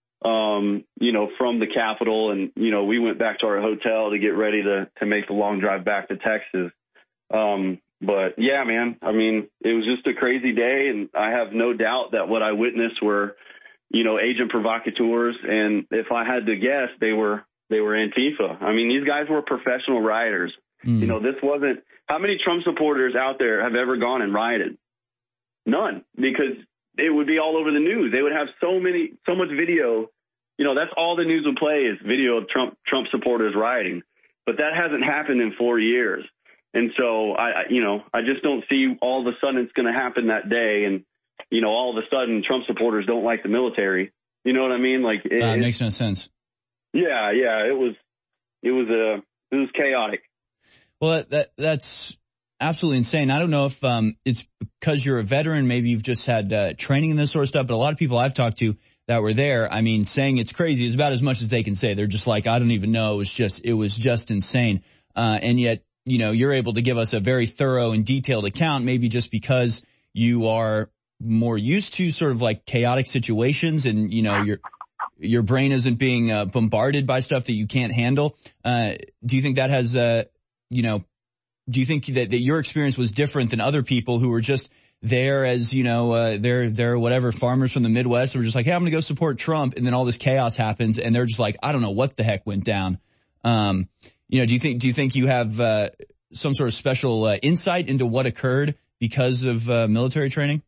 um, you know, from the Capitol, and, you know, we went back to our hotel to get ready to, to make the long drive back to Texas. Um, but yeah, man, I mean, it was just a crazy day, and I have no doubt that what I witnessed were, you know, agent provocateurs. And if I had to guess, they were, They were Antifa. I mean, these guys were professional rioters. Mm. You know, this wasn't, how many Trump supporters out there have ever gone and rioted? None, because it would be all over the news. They would have so many, so much video. You know, that's all the news would play is video of Trump, Trump supporters rioting. But that hasn't happened in four years. And so I, I you know, I just don't see all of a sudden it's going to happen that day. And, you know, all of a sudden Trump supporters don't like the military. You know what I mean? Like it, uh, it makes no sense. Yeah. Yeah. It was, it was a, uh, it was chaotic. Well, that, that that's absolutely insane. I don't know if um, it's because you're a veteran, maybe you've just had uh, training in this sort of stuff, but a lot of people I've talked to that were there, I mean, saying it's crazy is about as much as they can say. They're just like, I don't even know. It was just, it was just insane. Uh, and yet, you know, you're able to give us a very thorough and detailed account, maybe just because you are more used to sort of like chaotic situations and, you know, your your brain isn't being uh, bombarded by stuff that you can't handle. Uh, do you think that has, uh, you know, do you think that, that your experience was different than other people who were just there as, you know, uh, they're, they're whatever farmers from the Midwest who were just like, hey, I'm going to go support Trump. And then all this chaos happens and they're just like, I don't know what the heck went down. Um, you know, do you think, do you think you have, uh, some sort of special, uh, insight into what occurred because of, uh, military training?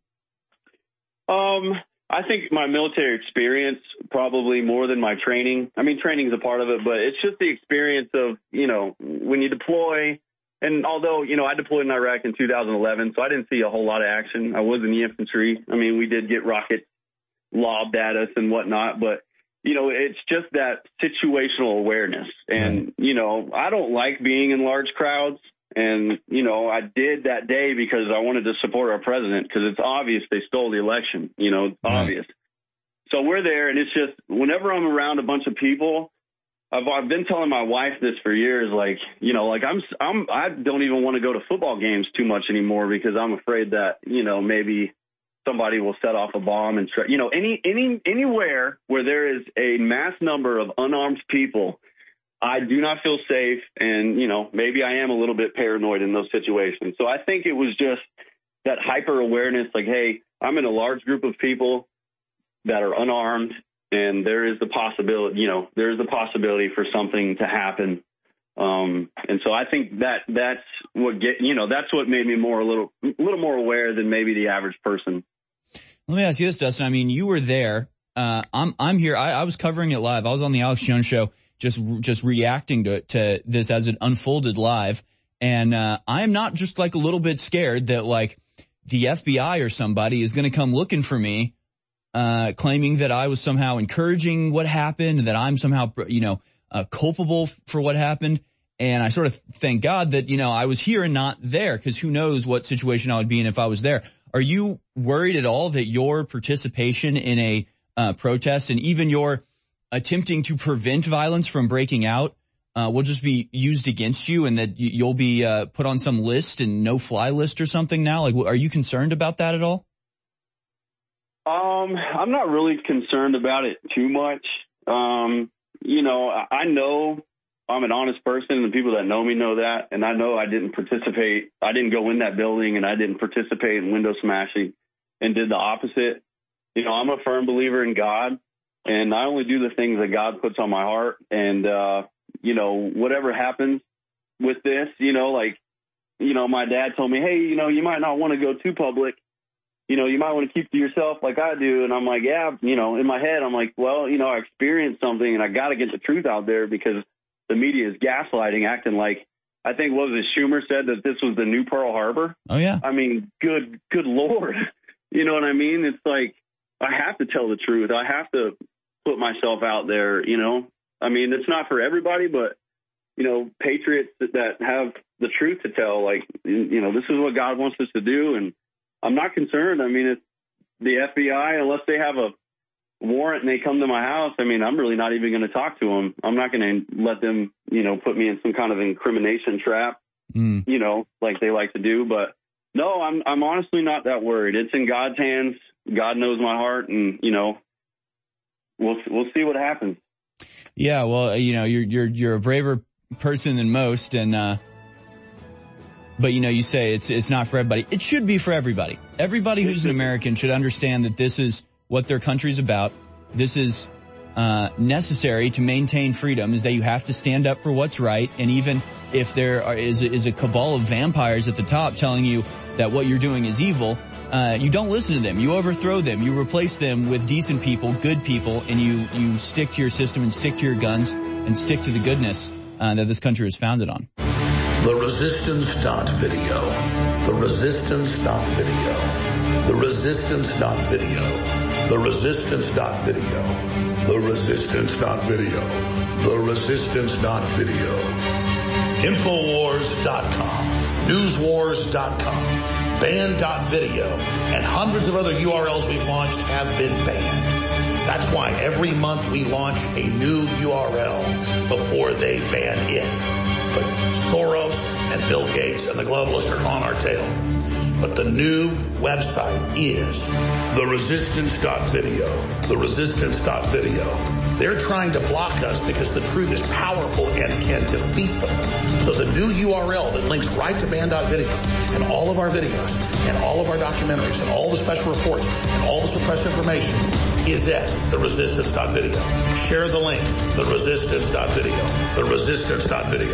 Um, I think my military experience probably more than my training. I mean, training is a part of it, but it's just the experience of, you know, when you deploy. And although, you know, I deployed in Iraq in two thousand eleven, so I didn't see a whole lot of action. I was in the infantry. I mean, we did get rockets lobbed at us and whatnot, but, you know, it's just that situational awareness. And, right. you know, I don't like being in large crowds. And, you know, I did that day because I wanted to support our president because it's obvious they stole the election. You know, it's right. obvious. So we're there, and it's just whenever I'm around a bunch of people, I've, I've been telling my wife this for years, like, you know, like I'm, I'm, I don't even want to go to football games too much anymore because I'm afraid that, you know, maybe somebody will set off a bomb and, try, you know, any, any, anywhere where there is a mass number of unarmed people, I do not feel safe. And, you know, maybe I am a little bit paranoid in those situations. So I think it was just that hyper awareness, like, hey, I'm in a large group of people that are unarmed. And there is the possibility, you know, there is the possibility for something to happen. Um, and so I think that that's what get, you know, that's what made me more a little, a little more aware than maybe the average person. Let me ask you this, Dustin. I mean, you were there. Uh, I'm, I'm here. I, I was covering it live. I was on the Alex Jones show, just, just reacting to, to this as it unfolded live. And, uh, I'm not just like a little bit scared that like the F B I or somebody is going to come looking for me. Uh, claiming that I was somehow encouraging what happened, that I'm somehow, you know, uh, culpable f- for what happened. And I sort of thank God that, you know, I was here and not there because who knows what situation I would be in if I was there. Are you worried at all that your participation in a uh, protest and even your attempting to prevent violence from breaking out uh, will just be used against you and that y- you'll be uh, put on some list and no-fly list or something now? Like, are you concerned about that at all? Um, I'm not really concerned about it too much. Um, you know, I know I'm an honest person and the people that know me know that. And I know I didn't participate. I didn't go in that building and I didn't participate in window smashing and did the opposite. You know, I'm a firm believer in God and I only do the things that God puts on my heart. And, uh, you know, whatever happens with this, you know, like, you know, my dad told me, hey, you know, you might not want to go too public. You know, you might want to keep to yourself like I do. And I'm like, yeah, you know, in my head, I'm like, well, you know, I experienced something and I got to get the truth out there because the media is gaslighting, acting like, I think, what was it, Schumer said that this was the new Pearl Harbor. Oh, yeah. I mean, good, good Lord. You know what I mean? It's like, I have to tell the truth. I have to put myself out there, you know. I mean, it's not for everybody, but, you know, patriots that, that have the truth to tell, like, you know, this is what God wants us to do. And I'm not concerned. I mean, it's the F B I, unless they have a warrant and they come to my house, I mean, I'm really not even going to talk to them. I'm not going to let them, you know, put me in some kind of incrimination trap, mm. you know, like they like to do. But no, I'm I'm honestly not that worried. It's in God's hands. God knows my heart, and, you know, we'll we'll see what happens. Yeah, well, you know, you're you're you're a braver person than most, and uh but, you know, you say it's it's not for everybody. It should be for everybody. Everybody who's an American should understand that this is what their country's about. This is uh necessary to maintain freedom, is that you have to stand up for what's right. And even if there are, is, is a cabal of vampires at the top telling you that what you're doing is evil, uh you don't listen to them. You overthrow them. You replace them with decent people, good people, and you, you stick to your system and stick to your guns and stick to the goodness uh, that this country is founded on. The Resistance dot video. The Resistance dot video. The Resistance dot video. The Resistance dot video. The Resistance dot video. The Resistance dot video. Infowars dot com. Newswars dot com. Band dot video. And hundreds of other U R Ls we've launched have been banned. That's why every month we launch a new U R L before they ban it. But Soros and Bill Gates and the globalists are on our tail. But the new website is the resistance dot video. The resistance dot video. They're trying to block us because the truth is powerful and can defeat them. So the new U R L that links right to band dot video and all of our videos and all of our documentaries and all the special reports and all the suppressed information is at the resistance dot video. Share the link, the resistance dot video. The resistance dot video.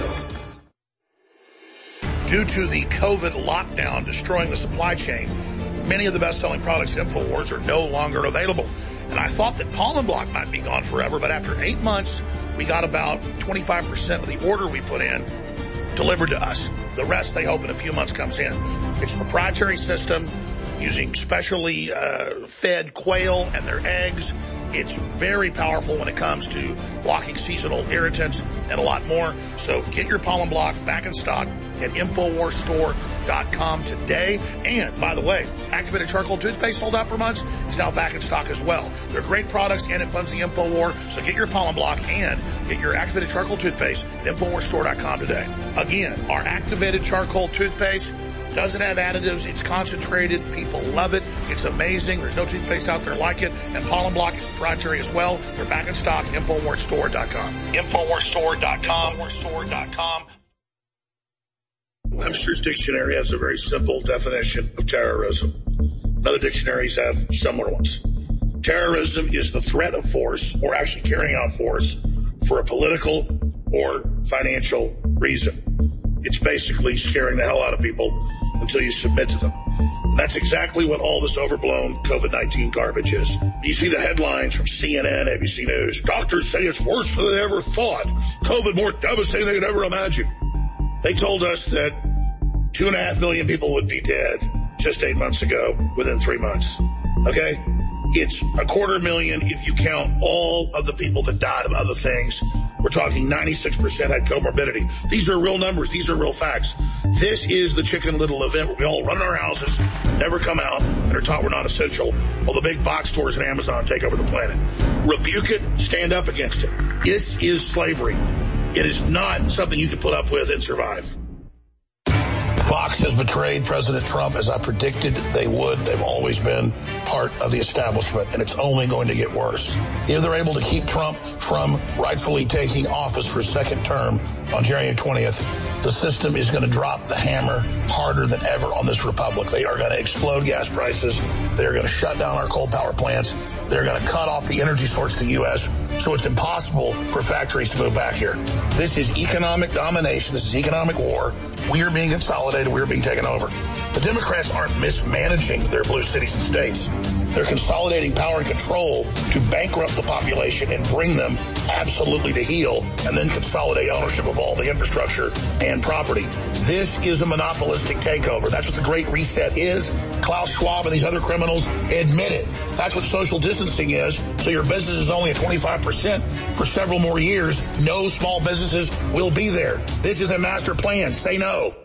Due to the COVID lockdown destroying the supply chain, many of the best-selling products in InfoWars are no longer available. And I thought that Pollen Block might be gone forever, but after eight months, we got about twenty-five percent of the order we put in delivered to us. The rest, they hope, in a few months comes in. It's a proprietary system using specially uh, fed quail and their eggs. It's very powerful when it comes to blocking seasonal irritants and a lot more. So get your Pollen Block back in stock at Infowars Store dot com today. And, by the way, activated charcoal toothpaste sold out for months is now back in stock as well. They're great products, and it funds the InfoWar. So get your Pollen Block and get your activated charcoal toothpaste at Infowars Store dot com today. Again, our activated charcoal toothpaste doesn't have additives. It's concentrated. People love it. It's amazing. There's no toothpaste out there like it. And Pollen Block is proprietary as well. They're back in stock. Infowars Store dot com. Infowars Store dot com. Infowars Store dot com. Webster's Dictionary has a very simple definition of terrorism. Other dictionaries have similar ones. Terrorism is the threat of force, or actually carrying out force, for a political or financial reason. It's basically scaring the hell out of people until you submit to them. And that's exactly what all this overblown COVID nineteen garbage is. You see the headlines from C N N, A B C News. Doctors say it's worse than they ever thought. COVID more devastating than they could ever imagine. They told us that two and a half million people would be dead just eight months ago within three months. Okay? It's a quarter million if you count all of the people that died of other things. We're talking ninety-six percent had comorbidity. These are real numbers. These are real facts. This is the Chicken Little event where we all run in our houses, never come out, and are taught we're not essential, while the big box stores and Amazon take over the planet. Rebuke it. Stand up against it. This is slavery. It is not something you can put up with and survive. Fox has betrayed President Trump, as I predicted they would. They've always been part of the establishment, and it's only going to get worse. If they're able to keep Trump from rightfully taking office for a second term on January twentieth, the system is going to drop the hammer harder than ever on this republic. They are going to explode gas prices. They're going to shut down our coal power plants. They're going to cut off the energy source to the U S, so it's impossible for factories to move back here. This is economic domination. This is economic war. We are being consolidated. We are being taken over. The Democrats aren't mismanaging their blue cities and states. They're consolidating power and control to bankrupt the population and bring them absolutely to heel, and then consolidate ownership of all the infrastructure and property. This is a monopolistic takeover. That's what the Great Reset is. Klaus Schwab and these other criminals admit it. That's what social distancing is. So your business is only at twenty-five percent for several more years. No small businesses will be there. This is a master plan. Say no.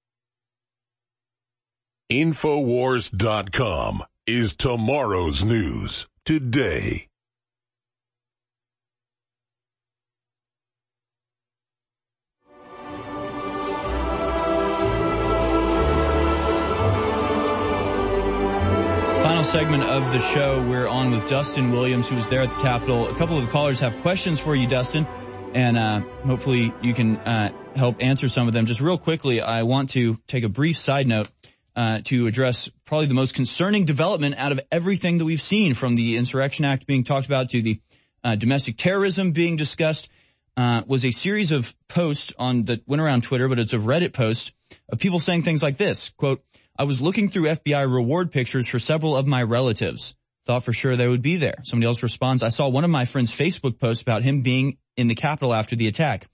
Infowars dot com is tomorrow's news today. Final segment of the show, we're on with Dustin Williams, who was there at the Capitol. A couple of the callers have questions for you, Dustin, and uh hopefully you can uh help answer some of them. Just real quickly, I want to take a brief side note uh to address probably the most concerning development out of everything that we've seen, from the Insurrection Act being talked about to the uh domestic terrorism being discussed, uh was a series of posts on that went around Twitter, but it's a Reddit post of people saying things like this, quote, "I was looking through F B I reward pictures for several of my relatives. Thought for sure they would be there." Somebody else responds, "I saw one of my friend's Facebook posts about him being in the Capitol after the attack.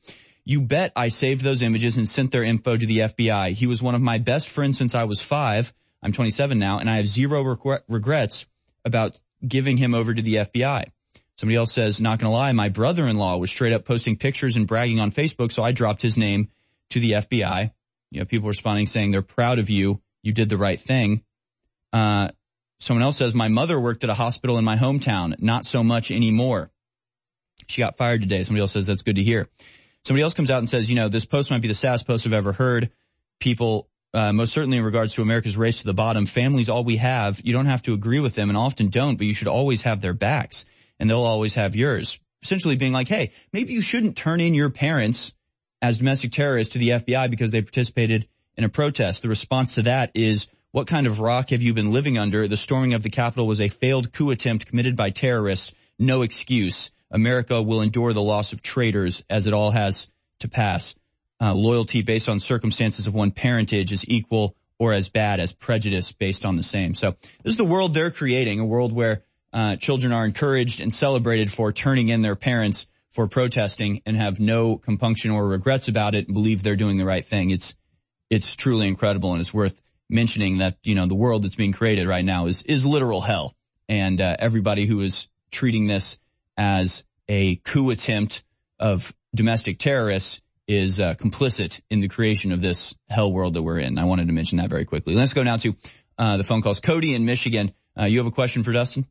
You bet I saved those images and sent their info to the F B I. He was one of my best friends since I was five. I'm twenty-seven now, and I have zero regret- regrets about giving him over to the F B I. Somebody else says, not going to lie, my brother-in-law was straight up posting pictures and bragging on Facebook, so I dropped his name to the F B I. You know, people responding saying they're proud of you. You did the right thing. Uh, someone else says, my mother worked at a hospital in my hometown. Not so much anymore. She got fired today. Somebody else says that's good to hear. Somebody else comes out and says, you know, this post might be the saddest post I've ever heard. People, uh, most certainly in regards to America's race to the bottom, family's all we have. You don't have to agree with them and often don't, but you should always have their backs and they'll always have yours. Essentially being like, hey, maybe you shouldn't turn in your parents as domestic terrorists to the F B I because they participated in a protest. The response to that is, what kind of rock have you been living under? The storming of the Capitol was a failed coup attempt committed by terrorists. No excuse. America will endure the loss of traitors as it all has to pass. Uh, loyalty based on circumstances of one parentage is equal or as bad as prejudice based on the same. So this is the world they're creating, a world where uh, children are encouraged and celebrated for turning in their parents for protesting and have no compunction or regrets about it and believe they're doing the right thing. It's, it's truly incredible, and it's worth mentioning that, you know, the world that's being created right now is, is literal hell. And, uh, everybody who is treating this as a coup attempt of domestic terrorists is, uh, complicit in the creation of this hell world that we're in. I wanted to mention that very quickly. Let's go now to, uh, the phone calls. Cody in Michigan. Uh, you have a question for Dustin?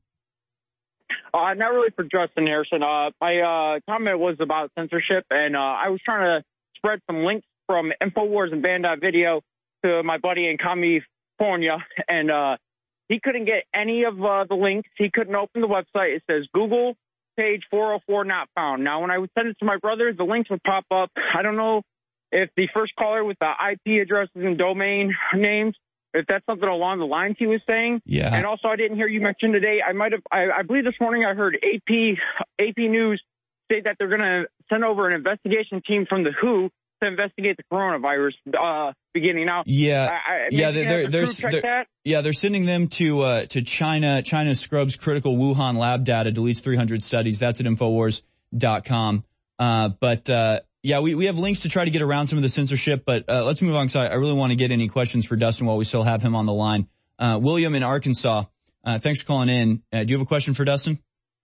Uh, not really for Justin Harrison. Uh, my uh, comment was about censorship, and uh, I was trying to spread some links from InfoWars and Band.video to my buddy in California, and uh, he couldn't get any of uh, the links. He couldn't open the website. It says Google page four oh four not found. Now, when I would send it to my brother, the links would pop up. I don't know if the first caller with the I P addresses and domain names, if that's something along the lines he was saying. Yeah. And also, I didn't hear you mention today, I might have, I, I believe this morning I heard A P, A P News say that they're going to send over an investigation team from the W H O to investigate the coronavirus, uh, beginning now. Yeah. I, I, yeah. They're, they're, the they're, they're that? yeah, they're sending them to, uh, to China. China scrubs critical Wuhan lab data, deletes three hundred studies. That's at Infowars dot com. Uh, but, uh, yeah, we, we have links to try to get around some of the censorship, but uh, let's move on because I, I really want to get any questions for Dustin while we still have him on the line. Uh, William in Arkansas, uh, thanks for calling in. Uh, do you have a question for Dustin?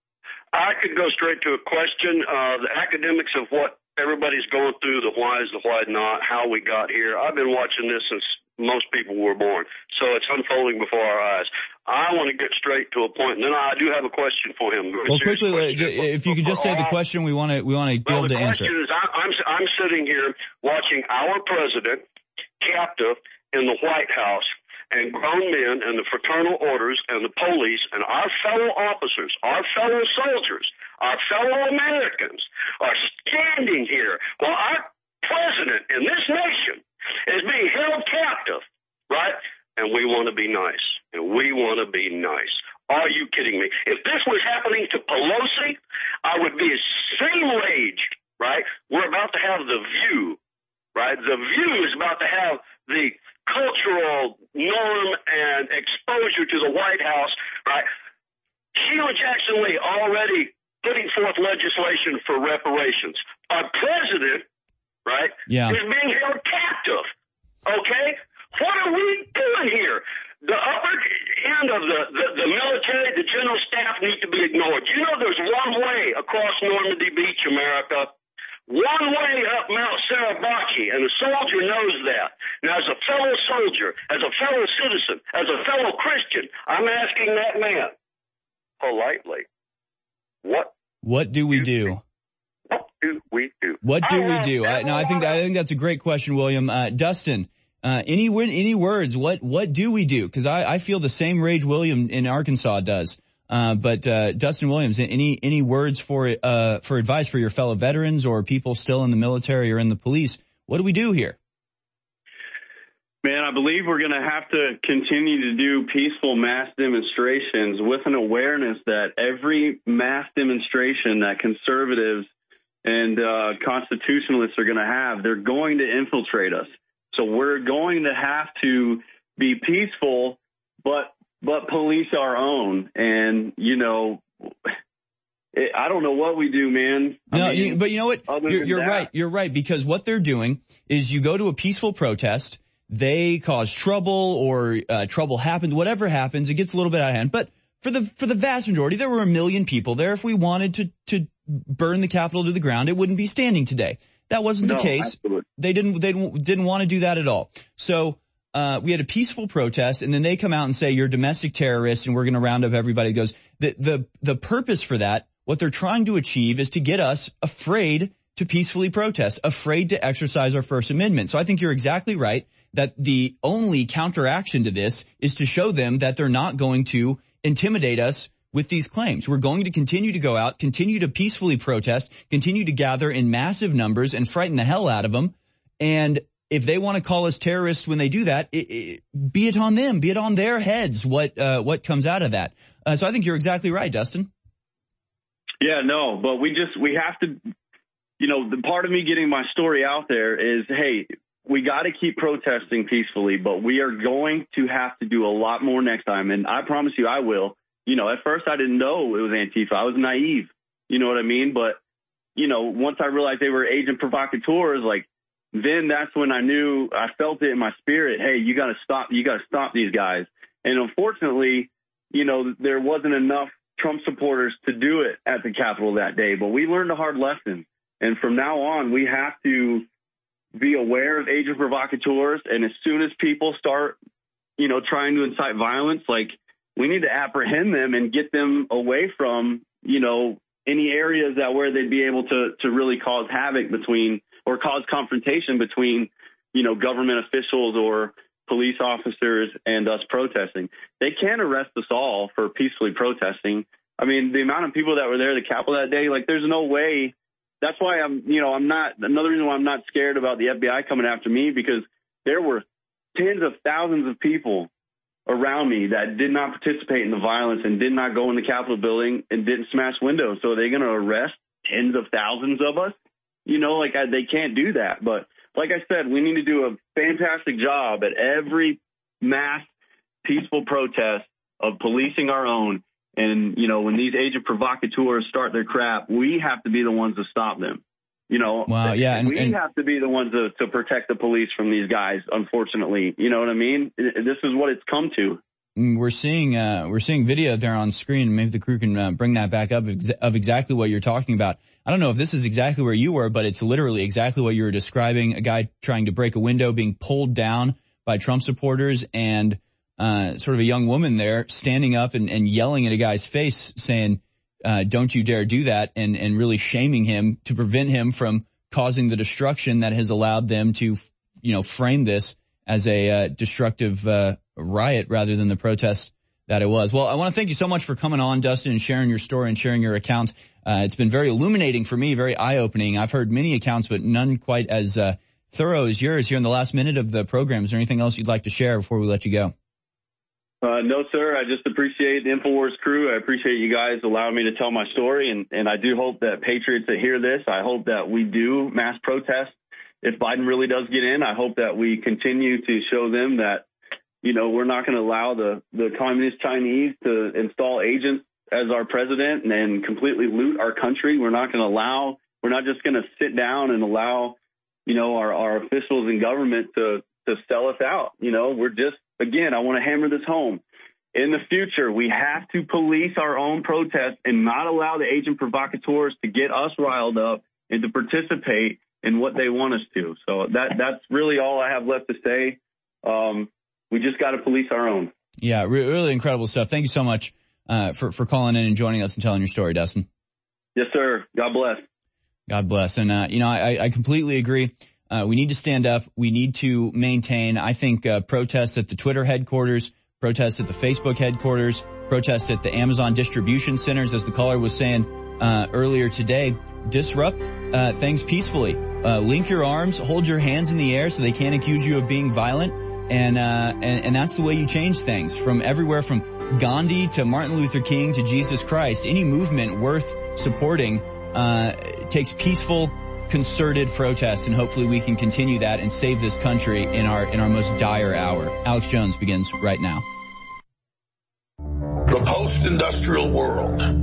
I could go straight to a question. Uh, the academics of what everybody's going through, the whys, the why not, how we got here. I've been watching this since most people were born, so it's unfolding before our eyes. I want to get straight to a point, and then I do have a question for him. Well, quickly, if you could just say the question, we want to we want to be well, able to answer. The question is, I, I'm I'm sitting here watching our president captive in the White House, and grown men and the fraternal orders and the police and our fellow officers, our fellow soldiers, our fellow Americans are standing here while our president in this nation is being held captive, right? And we want to be nice. And we want to be nice. Are you kidding me? If this was happening to Pelosi, I would be same raged, right? We're about to have The View, right? The View is about to have the cultural norm and exposure to the White House, right? Sheila Jackson Lee already putting forth legislation for reparations. Our president, right, yeah. is being held captive, okay? What are we doing here? The upper end of the, the, the military, the general staff need to be ignored. You know there's one way across Normandy Beach, America, one way up Mount Sarabaki, and the soldier knows that. Now, as a fellow soldier, as a fellow citizen, as a fellow Christian, I'm asking that man politely, what What do we do? What do we do? What do we do? I, no, I think I think that's a great question, William. Uh, Dustin, uh, any any words? What what do we do? Because I, I feel the same rage William in Arkansas does. Uh, but uh, Dustin Williams, any any words for uh for advice for your fellow veterans or people still in the military or in the police? What do we do here? Man, I believe we're going to have to continue to do peaceful mass demonstrations with an awareness that every mass demonstration that conservatives and uh, constitutionalists are going to have, they're going to infiltrate us. So we're going to have to be peaceful, but but police our own. And, you know, it, I don't know what we do, man. No, I mean, you, but you know what? You're, you're right. You're right, because what they're doing is you go to a peaceful protest, they cause trouble or uh, trouble happens, whatever happens, it gets a little bit out of hand. But for the for the vast majority, there were a million people there. If we wanted to to burn the Capitol to the ground, it wouldn't be standing today. That wasn't no, the case. Absolutely. They didn't they didn't, didn't want to do that at all. So uh we had a peaceful protest, and then they come out and say you're domestic terrorists and we're going to round up everybody that goes. The the the purpose for that, what they're trying to achieve, is to get us afraid to peacefully protest, afraid to exercise our First Amendment. So I think you're exactly right that the only counteraction to this is to show them that they're not going to intimidate us with these claims. We're going to continue to go out, continue to peacefully protest, continue to gather in massive numbers and frighten the hell out of them. And if they want to call us terrorists when they do that, it, it, be it on them, be it on their heads what uh, what comes out of that. Uh, so I think you're exactly right, Dustin. Yeah, no, but we just, we have to, you know, the part of me getting my story out there is, hey, we got to keep protesting peacefully, but we are going to have to do a lot more next time. And I promise you I will. You know, at first I didn't know it was Antifa. I was naive. You know what I mean? But, you know, once I realized they were agent provocateurs, like, then that's when I knew, I felt it in my spirit. Hey, you got to stop. You got to stop these guys. And unfortunately, you know, there wasn't enough Trump supporters to do it at the Capitol that day. But we learned a hard lesson. And from now on, we have to be aware of agent provocateurs. And as soon as people start, you know, trying to incite violence, like, we need to apprehend them and get them away from, you know, any areas that where they'd be able to to really cause havoc between or cause confrontation between, you know, government officials or police officers and us protesting. They can't arrest us all for peacefully protesting. I mean, the amount of people that were there at the Capitol that day, like, there's no way. That's why I'm, you know, I'm not, another reason why I'm not scared about the F B I coming after me, because there were tens of thousands of people around me that did not participate in the violence and did not go in the Capitol building and didn't smash windows. So are they going to arrest tens of thousands of us? You know, like, I, they can't do that. But like I said, we need to do a fantastic job at every mass peaceful protest of policing our own. And, you know, when these agent provocateurs start their crap, we have to be the ones to stop them. You know, wow, yeah, and, we and, have to be the ones to, to protect the police from these guys, unfortunately. You know what I mean? This is what it's come to. We're seeing uh, we're seeing video there on screen. Maybe the crew can uh, bring that back up ex- of exactly what you're talking about. I don't know if this is exactly where you were, but it's literally exactly what you were describing. A guy trying to break a window, being pulled down by Trump supporters, and uh, sort of a young woman there standing up and, and yelling at a guy's face saying, Uh, don't you dare do that, and, and really shaming him to prevent him from causing the destruction that has allowed them to, you know, frame this as a uh, destructive uh, riot rather than the protest that it was. Well, I want to thank you so much for coming on, Dustin, and sharing your story and sharing your account. Uh, it's been very illuminating for me, very eye-opening. I've heard many accounts, but none quite as uh, thorough as yours here in the last minute of the program. Is there anything else you'd like to share before we let you go? Uh, no, sir. I just appreciate the InfoWars crew. I appreciate you guys allowing me to tell my story. And, and I do hope that patriots that hear this, I hope that we do mass protest. If Biden really does get in, I hope that we continue to show them that, you know, we're not going to allow the, the communist Chinese to install agents as our president and, and completely loot our country. We're not going to allow, we're not just going to sit down and allow, you know, our, our officials in government to, to sell us out. You know, we're just, again, I want to hammer this home. In the future, we have to police our own protests and not allow the agent provocateurs to get us riled up and to participate in what they want us to. So that that's really all I have left to say. Um, we just got to police our own. Yeah, re- really incredible stuff. Thank you so much uh, for, for calling in and joining us and telling your story, Dustin. Yes, sir. God bless. God bless. And, uh, you know, I, I completely agree. Uh, we need to stand up. We need to maintain, I think, uh, protests at the Twitter headquarters, protests at the Facebook headquarters, protests at the Amazon distribution centers, as the caller was saying uh, earlier today. Disrupt uh, things peacefully. Uh, link your arms, hold your hands in the air so they can't accuse you of being violent. And, uh, and, and that's the way you change things. From everywhere from Gandhi to Martin Luther King to Jesus Christ, any movement worth supporting uh, takes peaceful, concerted protest, and hopefully we can continue that and save this country in our in our most dire hour. Alex Jones begins right now. The post-industrial world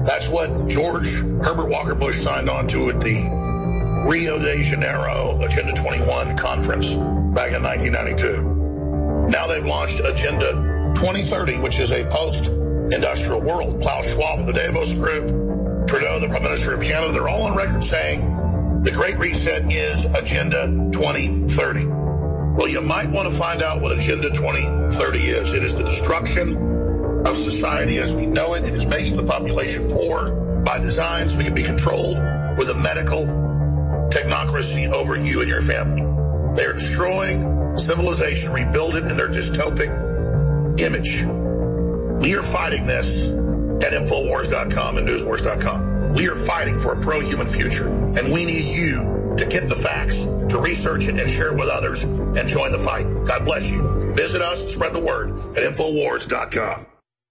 That's what George Herbert Walker Bush signed on to at the Rio de Janeiro Agenda twenty-one conference back in nineteen ninety-two. Now they've launched Agenda twenty thirty, which is a post-industrial world. Klaus Schwab of the Davos Group, Trudeau, the Prime Minister of Canada, they're all on record saying the Great Reset is Agenda twenty thirty. Well, you might want to find out what Agenda twenty thirty is. It is the destruction of society as we know it. It is making the population poor by design so we can be controlled with a medical technocracy over you and your family. They are destroying civilization, rebuild it in their dystopic image. We are fighting this at Infowars dot com and Newswars dot com. We are fighting for a pro-human future, and we need you to get the facts, to research it and share it with others, and join the fight. God bless you. Visit us and spread the word at Infowars dot com.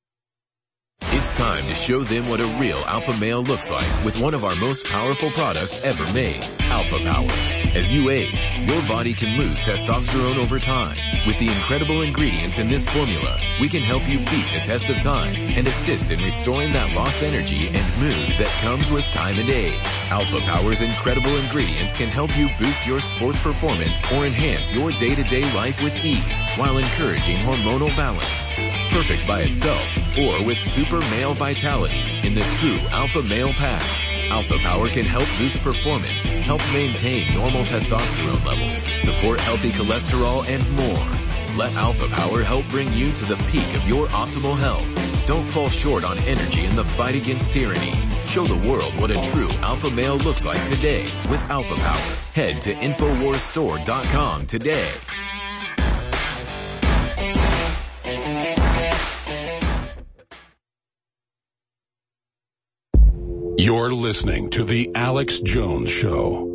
It's time to show them what a real alpha male looks like with one of our most powerful products ever made, Alpha Power. As you age, your body can lose testosterone over time. With the incredible ingredients in this formula, we can help you beat the test of time and assist in restoring that lost energy and mood that comes with time and age. Alpha Power's incredible ingredients can help you boost your sports performance or enhance your day-to-day life with ease while encouraging hormonal balance. Perfect by itself or with super male vitality in the true Alpha Male Pack. Alpha Power can help boost performance, help maintain normal testosterone levels, support healthy cholesterol, and more. Let Alpha Power help bring you to the peak of your optimal health. Don't fall short on energy in the fight against tyranny. Show the world what a true alpha male looks like today with Alpha Power. Head to Infowars Store dot com today. You're listening to The Alex Jones Show.